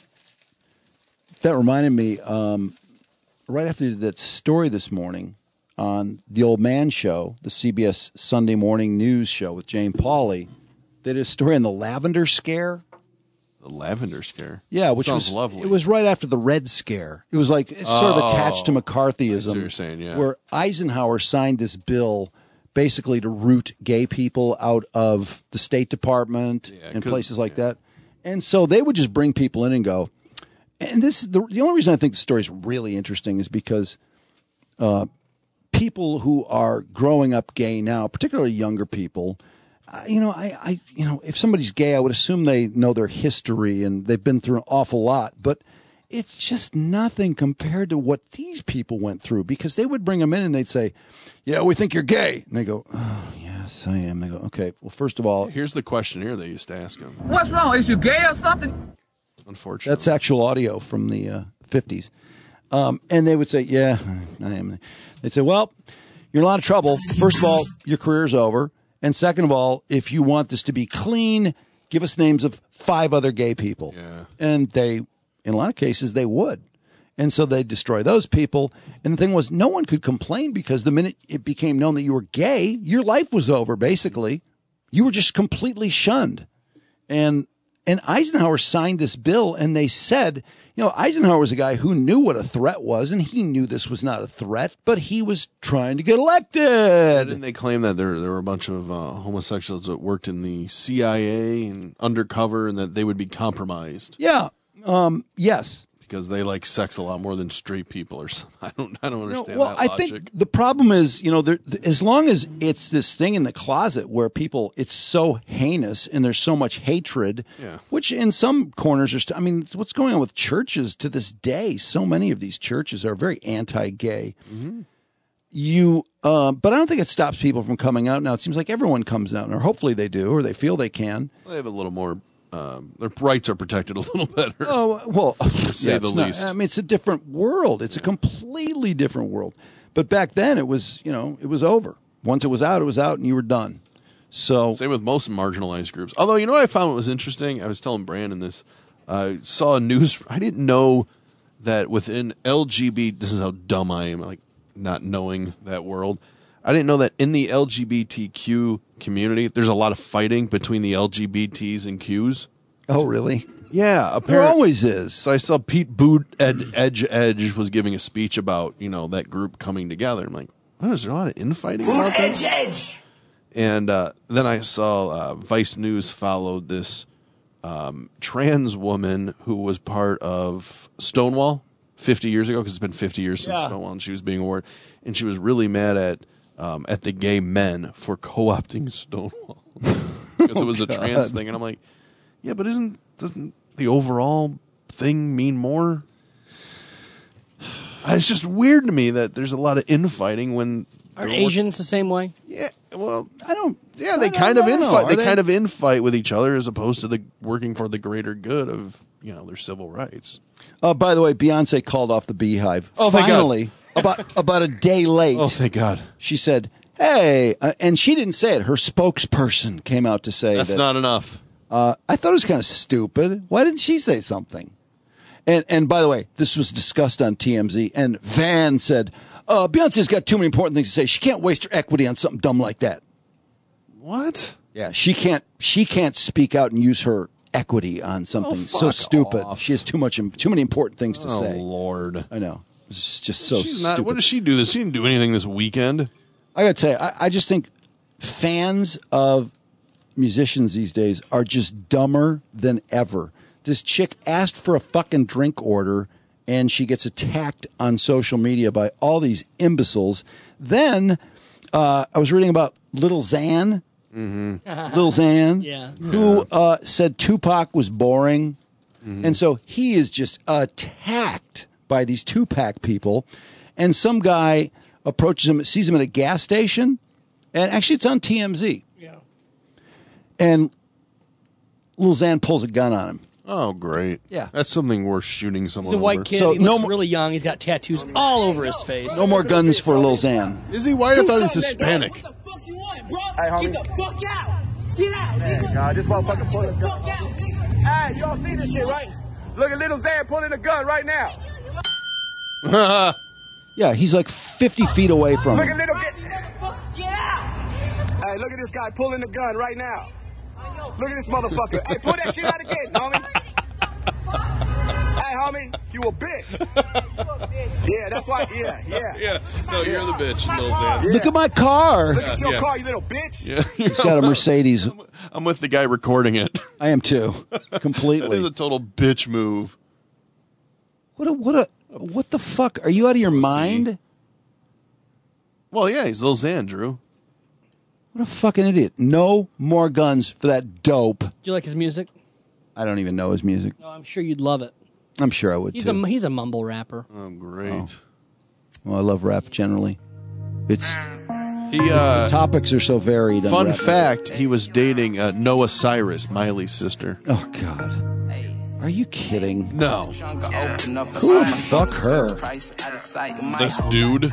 that reminded me, right after that story this morning, on the Old Man Show, the CBS Sunday morning news show with Jane Pauley, they did a story on the Lavender Scare. The Lavender Scare? Yeah, which sounds was lovely. It was right after the Red Scare. It was like it's sort of attached to McCarthyism. That's what you're saying, yeah. Where Eisenhower signed this bill basically to root gay people out of the State Department and places like that. And so they would just bring people in and go. And the only reason I think the story is really interesting is because people who are growing up gay now, particularly younger people, if somebody's gay, I would assume they know their history and they've been through an awful lot. But it's just nothing compared to what these people went through, because they would bring them in and they'd say, yeah, we think you're gay. And they go, oh, yes, I am. They go, okay, well, first of all. Here's the questionnaire they used to ask him. What's wrong? Is you gay or something? Unfortunately. That's actual audio from the 50s. And they would say, yeah, I am. They'd say, well, you're in a lot of trouble. First of all, your career's over. And second of all, if you want this to be clean, give us names of 5 other gay people. Yeah. And they, in a lot of cases, they would. And so they'd destroy those people. And the thing was, no one could complain, because the minute it became known that you were gay, your life was over, basically. You were just completely shunned. And Eisenhower signed this bill, and they said, Eisenhower was a guy who knew what a threat was, and he knew this was not a threat, but he was trying to get elected. Didn't they claim that there were a bunch of homosexuals that worked in the CIA and undercover, and that they would be compromised? Yeah. Yes. because they like sex a lot more than straight people or something. I don't understand well, that I logic. think the problem is, as long as it's this thing in the closet where it's so heinous and there's so much hatred, which in some corners are, what's going on with churches to this day? So many of these churches are very anti-gay. Mm-hmm. But I don't think it stops people from coming out now. It seems like everyone comes out, or hopefully they do, or they feel they can. Well, they have a little more. Their rights are protected a little better. Oh, well, to say the least. It's a different world. It's a completely different world. But back then, it was, it was over. Once it was out, and you were done. So same with most marginalized groups. Although, what I found was interesting? I was telling Brandon this. I saw a news. I didn't know that within LGBT. This is how dumb I am, like not knowing that world. I didn't know that in the LGBTQ community, there's a lot of fighting between the LGBTs and Qs. Oh, really? Yeah, apparently. There always is. So I saw Pete Buttigieg was giving a speech about, that group coming together. I'm like, oh, is there a lot of infighting about that? Edge. And then I saw Vice News followed this trans woman who was part of Stonewall 50 years ago, because it's been 50 years since Stonewall, and she was being awarded. And she was really mad at the gay men for co-opting Stonewall because it was a trans thing. And I'm like, yeah, but doesn't the overall thing mean more? It's just weird to me that there's a lot of infighting when Aren't Asians the same way? Yeah, well, I don't. Yeah, they kind of infight. They kind of infight with each other as opposed to working for the greater good of their civil rights. By the way, Beyonce called off the Beehive. Oh, thank finally, about a day late. Oh, thank God. She said, "Hey," and she didn't say it. Her spokesperson came out to say that's not enough. I thought it was kind of stupid. Why didn't she say something? And by the way, this was discussed on TMZ, and Van said, Beyonce's got too many important things to say. She can't waste her equity on something dumb like that. What? Yeah, she can't speak out and use her equity on something so stupid. Off. She has too many important things to say. Oh, Lord. I know. It's just so She's stupid. What does she do? She didn't do anything this weekend. I got to tell you, I just think fans of musicians these days are just dumber than ever. This chick asked for a fucking drink order, and she gets attacked on social media by all these imbeciles. Then I was reading about Lil Xan. Mm-hmm. Lil Xan, who said Tupac was boring. Mm-hmm. And so he is just attacked by these Tupac people. And some guy approaches him, sees him at a gas station. And actually, it's on TMZ. Yeah. And Lil Xan pulls a gun on him. Oh, great. Yeah. That's something worth shooting someone He's a white over. kid. He looks really young. He's got tattoos all over his face. No more guns for Lil Xan. Is he white? I thought he was Hispanic. Hey, homie. Get the fuck out. Get out. Man, God, this motherfucker pulling a gun. Hey, y'all see this shit, right? Look at Lil Xan pulling a gun right now. Yeah, he's like 50 feet away from Look him. at Get out. Hey, look at this guy pulling the gun right now. Look at this motherfucker. Hey, pull that shit out again, homie. Hey, homie, you a bitch. Yeah, that's why. Yeah. No, you're the bitch, Lil Xan. Yeah. Look at my car. Look at your car, you little bitch. Yeah. He's got a Mercedes. I'm with the guy recording it. I am too. Completely. That is a total bitch move. What the fuck? Are you out of your mind? Well, yeah, he's Lil Xan, Drew. What a fucking idiot. No more guns for that dope. Do you like his music? I don't even know his music. No, I'm sure you'd love it. I'm sure I would, too. He's a mumble rapper. Oh, great. Oh. Well, I love rap generally. It's the topics are so varied. Fun fact, he was dating Noah Cyrus, Miley's sister. Oh, God. Are you kidding? No. Who would fuck her? This dude.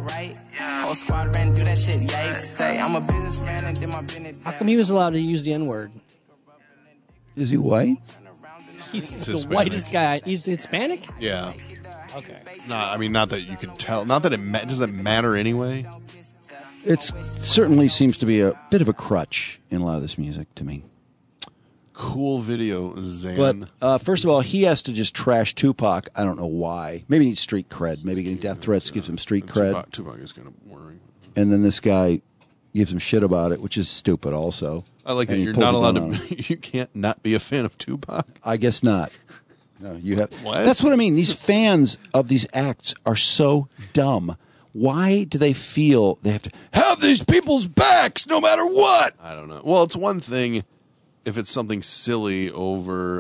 How come he was allowed to use the N-word? Is he white? He's the Hispanic. whitest guy. He's Hispanic? Yeah. Okay. No, I mean, not that you can tell. Not that it doesn't matter anyway. It certainly seems to be a bit of a crutch in a lot of this music to me. Cool video, Xan. But first of all, he has to just trash Tupac. I don't know why. Maybe he needs street cred. Maybe getting death threats gives him street cred. Tupac is kind of worrying. And then this guy gives him shit about it, which is stupid also. I like that And he you're pulls not a allowed gun on to. him. You can't not be a fan of Tupac. I guess not. No, you have. What? That's what I mean. These fans of these acts are so dumb. Why do they feel they have to have these people's backs no matter what? I don't know. Well, it's one thing if it's something silly over,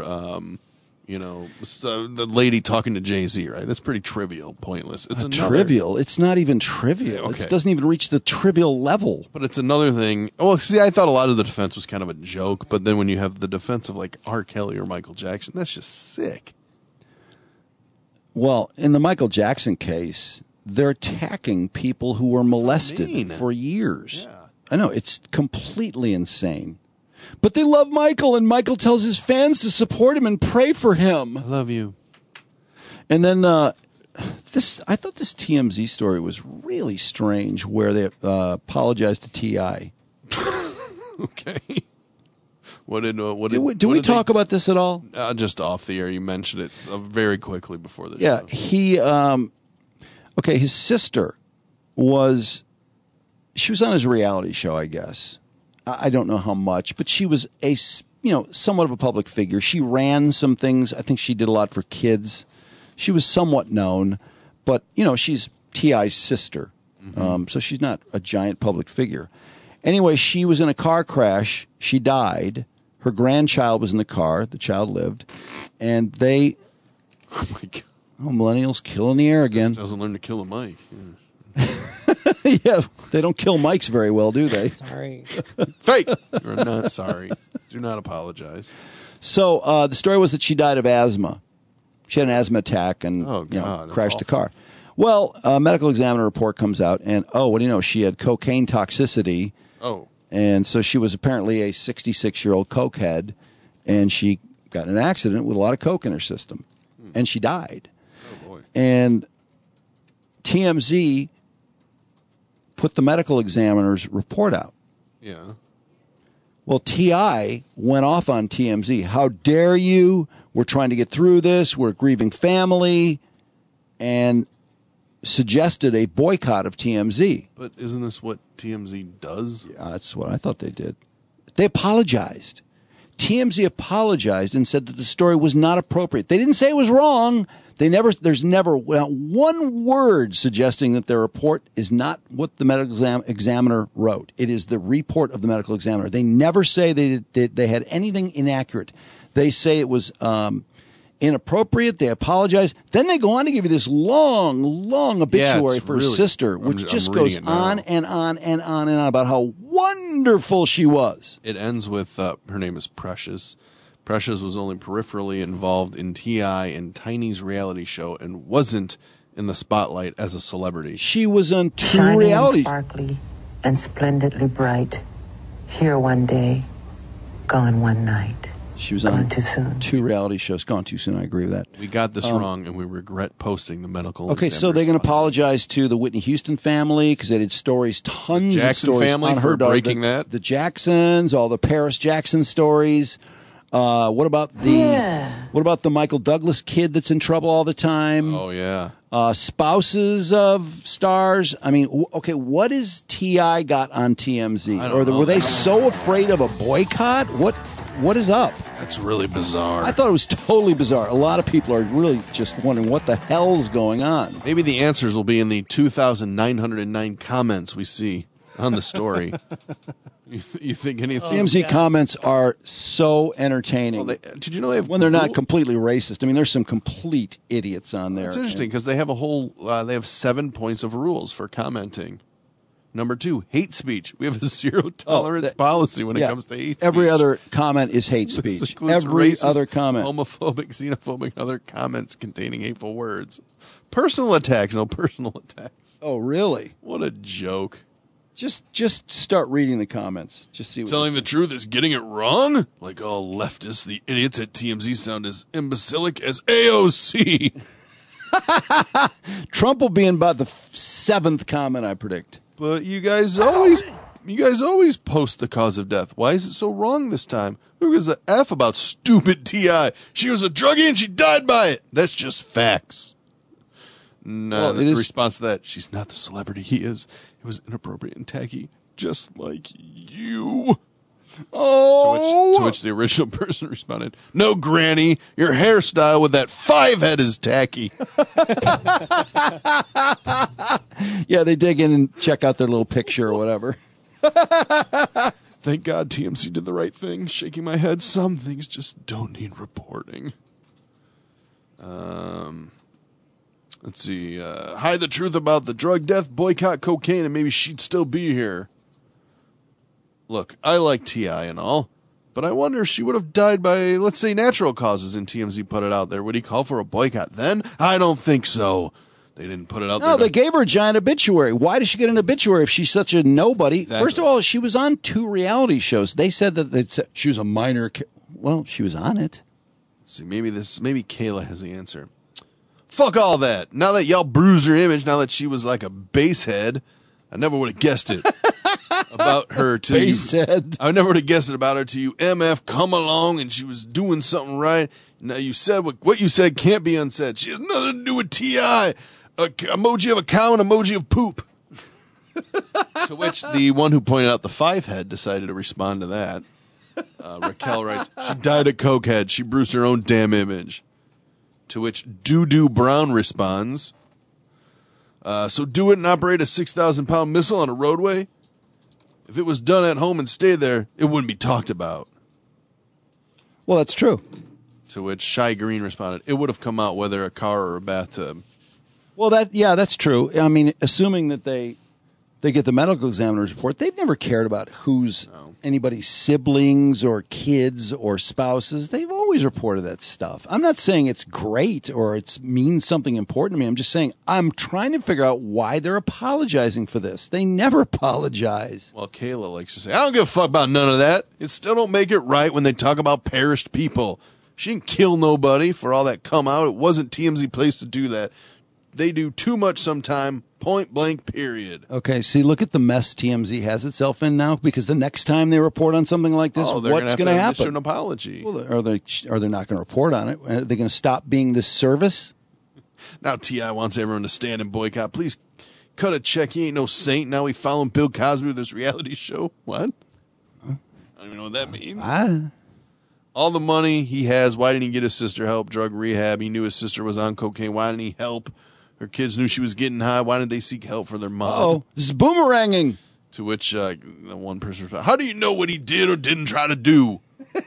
the lady talking to Jay-Z, right? That's pretty trivial, pointless. It's trivial. It's not even trivial. Okay. It doesn't even reach the trivial level. But it's another thing. Well, see, I thought a lot of the defense was kind of a joke, but then when you have the defense of like R. Kelly or Michael Jackson, that's just sick. Well, in the Michael Jackson case, they're attacking people who were molested for years. Yeah. I know, it's completely insane. But they love Michael, and Michael tells his fans to support him and pray for him. I love you. And then I thought this TMZ story was really strange, where they apologized to T.I. Okay. Did we talk about this at all? Just off the air. You mentioned it very quickly before the show. Yeah, he. His sister was on his reality show, I guess. I don't know how much, but she was somewhat of a public figure. She ran some things. I think she did a lot for kids. She was somewhat known, but she's T.I.'s sister, so she's not a giant public figure. Anyway, she was in a car crash. She died. Her grandchild was in the car. The child lived, and they. Oh my God! Oh, millennials killing the air again. Doesn't learn to kill a mic. Yeah, they don't kill mics very well, do they? Sorry. Fake. You're not sorry. Do not apologize. So the story was that she died of asthma. She had an asthma attack and crashed the car. Well, a medical examiner report comes out, and what do you know? She had cocaine toxicity. Oh. And so she was apparently a 66-year-old cokehead, and she got in an accident with a lot of coke in her system, and she died. Oh, boy. And TMZ put the medical examiner's report out. Yeah. Well, T.I. went off on TMZ. How dare you? We're trying to get through this. We're a grieving family. And suggested a boycott of TMZ. But isn't this what TMZ does? Yeah, that's what I thought they did. They apologized. TMZ apologized and said that the story was not appropriate. They didn't say it was wrong. There's never one word suggesting that their report is not what the medical examiner wrote. It is the report of the medical examiner. They never say they had anything inaccurate. They say it was inappropriate. They apologize. Then they go on to give you this long obituary for her sister, which just goes on and on and on and on about how wonderful she was. It ends with her name is Precious. Precious was only peripherally involved in T.I. and Tiny's reality show and wasn't in the spotlight as a celebrity. She was on two Shining reality. And sparkly and splendidly bright. Here one day, gone one night. She was on two reality shows. Gone too soon. I agree with that. We got this wrong, and we regret posting the medical. Okay, so they're going to apologize to the Whitney Houston family because they did stories, tons of stories family on for her daughter, breaking that. The Jacksons, all the Paris Jackson stories. What about the Michael Douglas kid that's in trouble all the time? Oh yeah. Spouses of stars. I mean, okay, what is T.I. got on TMZ? Were they so afraid of a boycott? What is up? That's really bizarre. I thought it was totally bizarre. A lot of people are really just wondering what the hell's going on. Maybe the answers will be in the 2,909 comments we see on the story. You think anything? TMZ comments are so entertaining. Well, did you know they have when they're not completely racist? I mean, there's some complete idiots on there. It's interesting because they have they have 7 points of rules for commenting. Number 2, hate speech. We have a zero tolerance policy when it comes to hate speech. Every other comment is hate speech. Every racist, other comment. Homophobic, xenophobic, other comments containing hateful words. Personal attacks. No personal attacks. Oh, really? What a joke. Just start reading the comments. Just see what telling the truth is getting it wrong? Like all leftists, the idiots at TMZ sound as imbecilic as AOC. Trump will be in about the 7th comment, I predict. But you guys always post the cause of death. Why is it so wrong this time? Who gives a F about stupid T.I.? She was a druggie and she died by it. That's just facts. No, the response to that, she's not the celebrity he is. It was inappropriate and tacky, just like you. Oh! To which the original person responded, "No, Granny, your hairstyle with that 5 head is tacky." Yeah, they dig in and check out their little picture or whatever. Thank God TMZ did the right thing. Shaking my head. Some things just don't need reporting. Let's see. Hide the truth about the drug death, boycott cocaine, and maybe she'd still be here. Look, I like T.I. and all, but I wonder if she would have died by, let's say, natural causes, and TMZ put it out there. Would he call for a boycott then? I don't think so. They didn't put it out there. No, they gave her a giant obituary. Why does she get an obituary if she's such a nobody? Exactly. First of all, she was on 2 reality shows. They said that she was a minor. Well, she was on it. See, maybe Kayla has the answer. Fuck all that. Now that y'all bruised her image, now that she was like a basehead, I never would have guessed it about her to Basehead. I never would have guessed it about her to you. MF come along and she was doing something right. Now you said what you said can't be unsaid. She has nothing to do with T.I. Emoji of a cow and emoji of poop. To which the one who pointed out the 5 head decided to respond to that. Raquel writes, she died a cokehead. She bruised her own damn image. To which Doo-Doo Brown responds, so do it and operate a 6,000-pound missile on a roadway? If it was done at home and stayed there, it wouldn't be talked about. Well, that's true. To which Shy Green responded, it would have come out whether a car or a bathtub. Well, that's true. I mean, assuming that they get the medical examiner's report, they've never cared about who's anybody's siblings or kids or spouses. They've always reported that stuff. I'm not saying it's great or it means something important to me. I'm just saying I'm trying to figure out why they're apologizing for this. They never apologize. Well, Kayla likes to say, I don't give a fuck about none of that. It still don't make it right when they talk about perished people. She didn't kill nobody for all that come out. It wasn't TMZ place to do that. They do too much sometime, point blank, period. Okay, see, look at the mess TMZ has itself in now, because the next time they report on something like this, what's going to happen? Issue an apology. Well, are they not going to report on it? Are they going to stop being this service? Now T.I. wants everyone to stand and boycott. Please cut a check. He ain't no saint. Now we following Bill Cosby with this reality show. What? I don't even know what that means. All the money he has, why didn't he get his sister help? Drug rehab. He knew his sister was on cocaine. Why didn't he help? Her kids knew she was getting high. Why didn't they seek help for their mom? Oh, this is boomeranging. To which the one person responded, how do you know what he did or didn't try to do?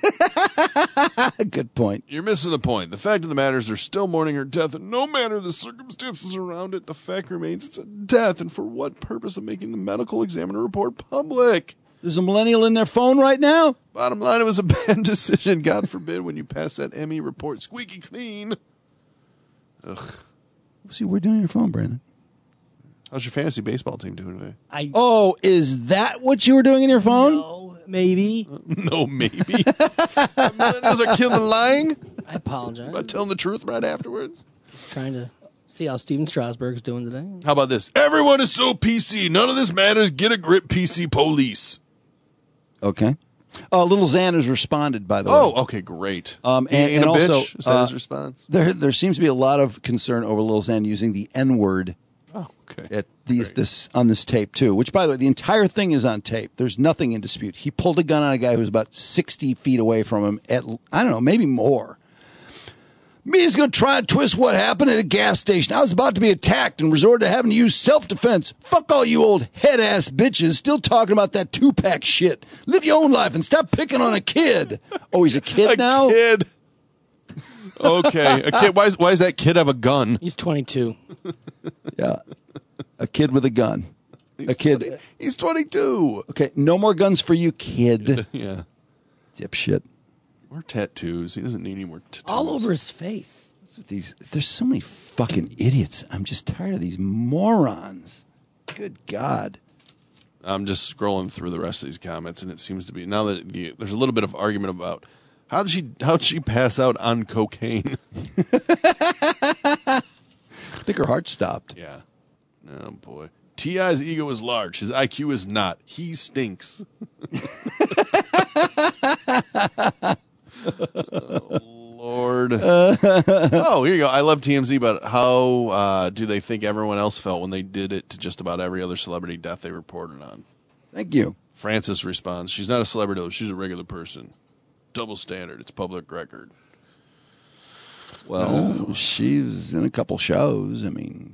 Good point. You're missing the point. The fact of the matter is they're still mourning her death, and no matter the circumstances around it, the fact remains it's a death. And for what purpose of making the medical examiner report public? There's a millennial in their phone right now. Bottom line, it was a bad decision. God forbid when you pass that Emmy report squeaky clean. Ugh. See, we're doing your phone, Brandon. How's your fantasy baseball team doing today? Is that what you were doing in your phone? No, maybe. No, maybe. Millennials are killing lying? I apologize. About telling the truth right afterwards? Just trying to see how Steven Strasburg's doing today. How about this? Everyone is so PC. None of this matters. Get a grip, PC police. Okay. Little Xan has responded, by the way. Oh, okay, great. And also, is that his response? There seems to be a lot of concern over Lil Xan using the N-word at on this tape, too. Which, by the way, the entire thing is on tape. There's nothing in dispute. He pulled a gun on a guy who was about 60 feet away from him at, I don't know, maybe more. Media's going to try and twist what happened at a gas station. I was about to be attacked and resorted to having to use self-defense. Fuck all you old head-ass bitches still talking about that 2-pack shit. Live your own life and stop picking on a kid. Oh, he's a kid now? A kid. Okay. A kid. Why does that kid have a gun? He's 22. Yeah. A kid with a gun. He's 22. Okay, no more guns for you, kid. Yeah. Dipshit. Or tattoos. He doesn't need any more tattoos. All over his face. There's so many fucking idiots. I'm just tired of these morons. Good God. I'm just scrolling through the rest of these comments, and it seems to be now that there's a little bit of argument about how'd she pass out on cocaine. I think her heart stopped. Yeah. Oh boy. T.I.'s ego is large. His IQ is not. He stinks. Oh, Lord. Oh, here you go. I love TMZ, but how do they think everyone else felt when they did it to just about every other celebrity death they reported on? Thank you. Francis responds, she's not a celebrity, though. She's a regular person. Double standard. It's public record. Well, she's in a couple shows. I mean,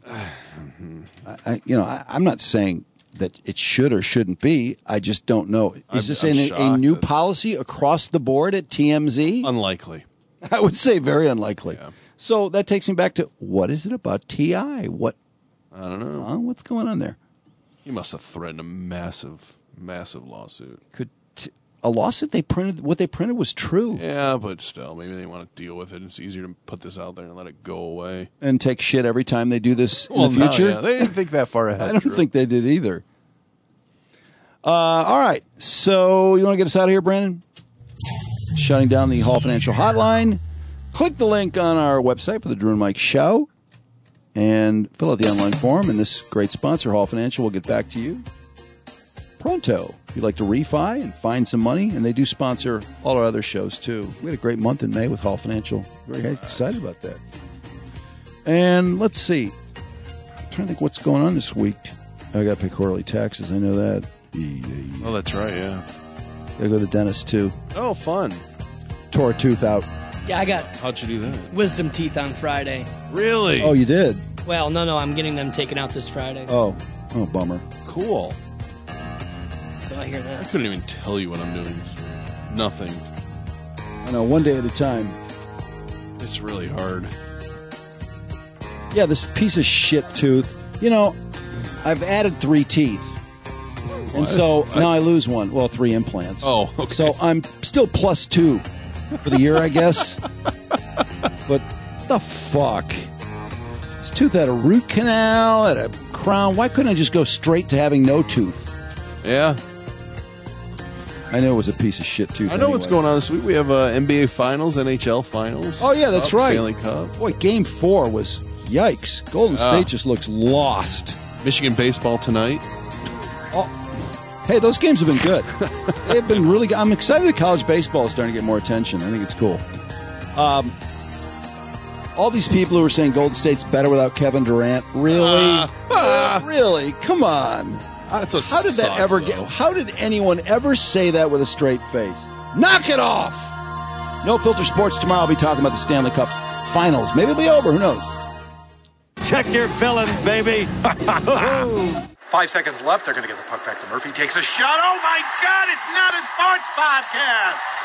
I'm not saying that it should or shouldn't be. I just don't know. Is this a new policy across the board at TMZ? Unlikely. I would say very unlikely. Yeah. So that takes me back to, what is it about T.I.? What? I don't know. What's going on there? He must have threatened a massive lawsuit. A lawsuit what they printed was true. Yeah, but still, maybe they want to deal with it. It's easier to put this out there and let it go away. And take shit every time they do this in the future? No, yeah. They didn't think that far ahead. I don't think they did either. All right. So you want to get us out of here, Brandon? Shutting down the Hall Financial Hotline. Click the link on our website for the Drew and Mike Show and fill out the online form. And this great sponsor, Hall Financial, will get back to you pronto. If you'd like to refi and find some money, and they do sponsor all our other shows too. We had a great month in May with Hall Financial. Very excited about that. And let's see. I'm trying to think what's going on this week. I got to pay quarterly taxes. I know that. Oh, that's right, yeah. Got to go to the dentist too. Oh, fun. Tore a tooth out. Yeah, I got How'd you do that? wisdom teeth on Friday. Really? Oh, you did? Well, no, I'm getting them taken out this Friday. Oh, bummer. Cool. So I hear that. I couldn't even tell you what I'm doing. Nothing. I know, one day at a time. It's really hard. Yeah, this piece of shit tooth. You know, I've added 3 teeth. What? And so now I lose one. Well, 3 implants. Oh, okay. So I'm still +2 for the year, I guess. But the fuck? This tooth had a root canal, had a crown. Why couldn't I just go straight to having no tooth? Yeah. I know it was a piece of shit tooth. I know what's going on this week. We have NBA Finals, NHL Finals. Oh, yeah, that's right. Stanley Cup. Boy, Game 4 was yikes. Golden State just looks lost. Michigan baseball tonight. Oh, hey, those games have been good. They've been really good. I'm excited that college baseball is starting to get more attention. I think it's cool. All these people who are saying Golden State's better without Kevin Durant, really? Really? Come on. That's what How did that ever get? How did anyone ever say that with a straight face? Knock it off! No Filter Sports tomorrow. I'll be talking about the Stanley Cup Finals. Maybe it'll be over. Who knows? Check your fillings, baby. 5 seconds left. They're going to get the puck back to Murphy. Takes a shot. Oh, my God. It's not a sports podcast.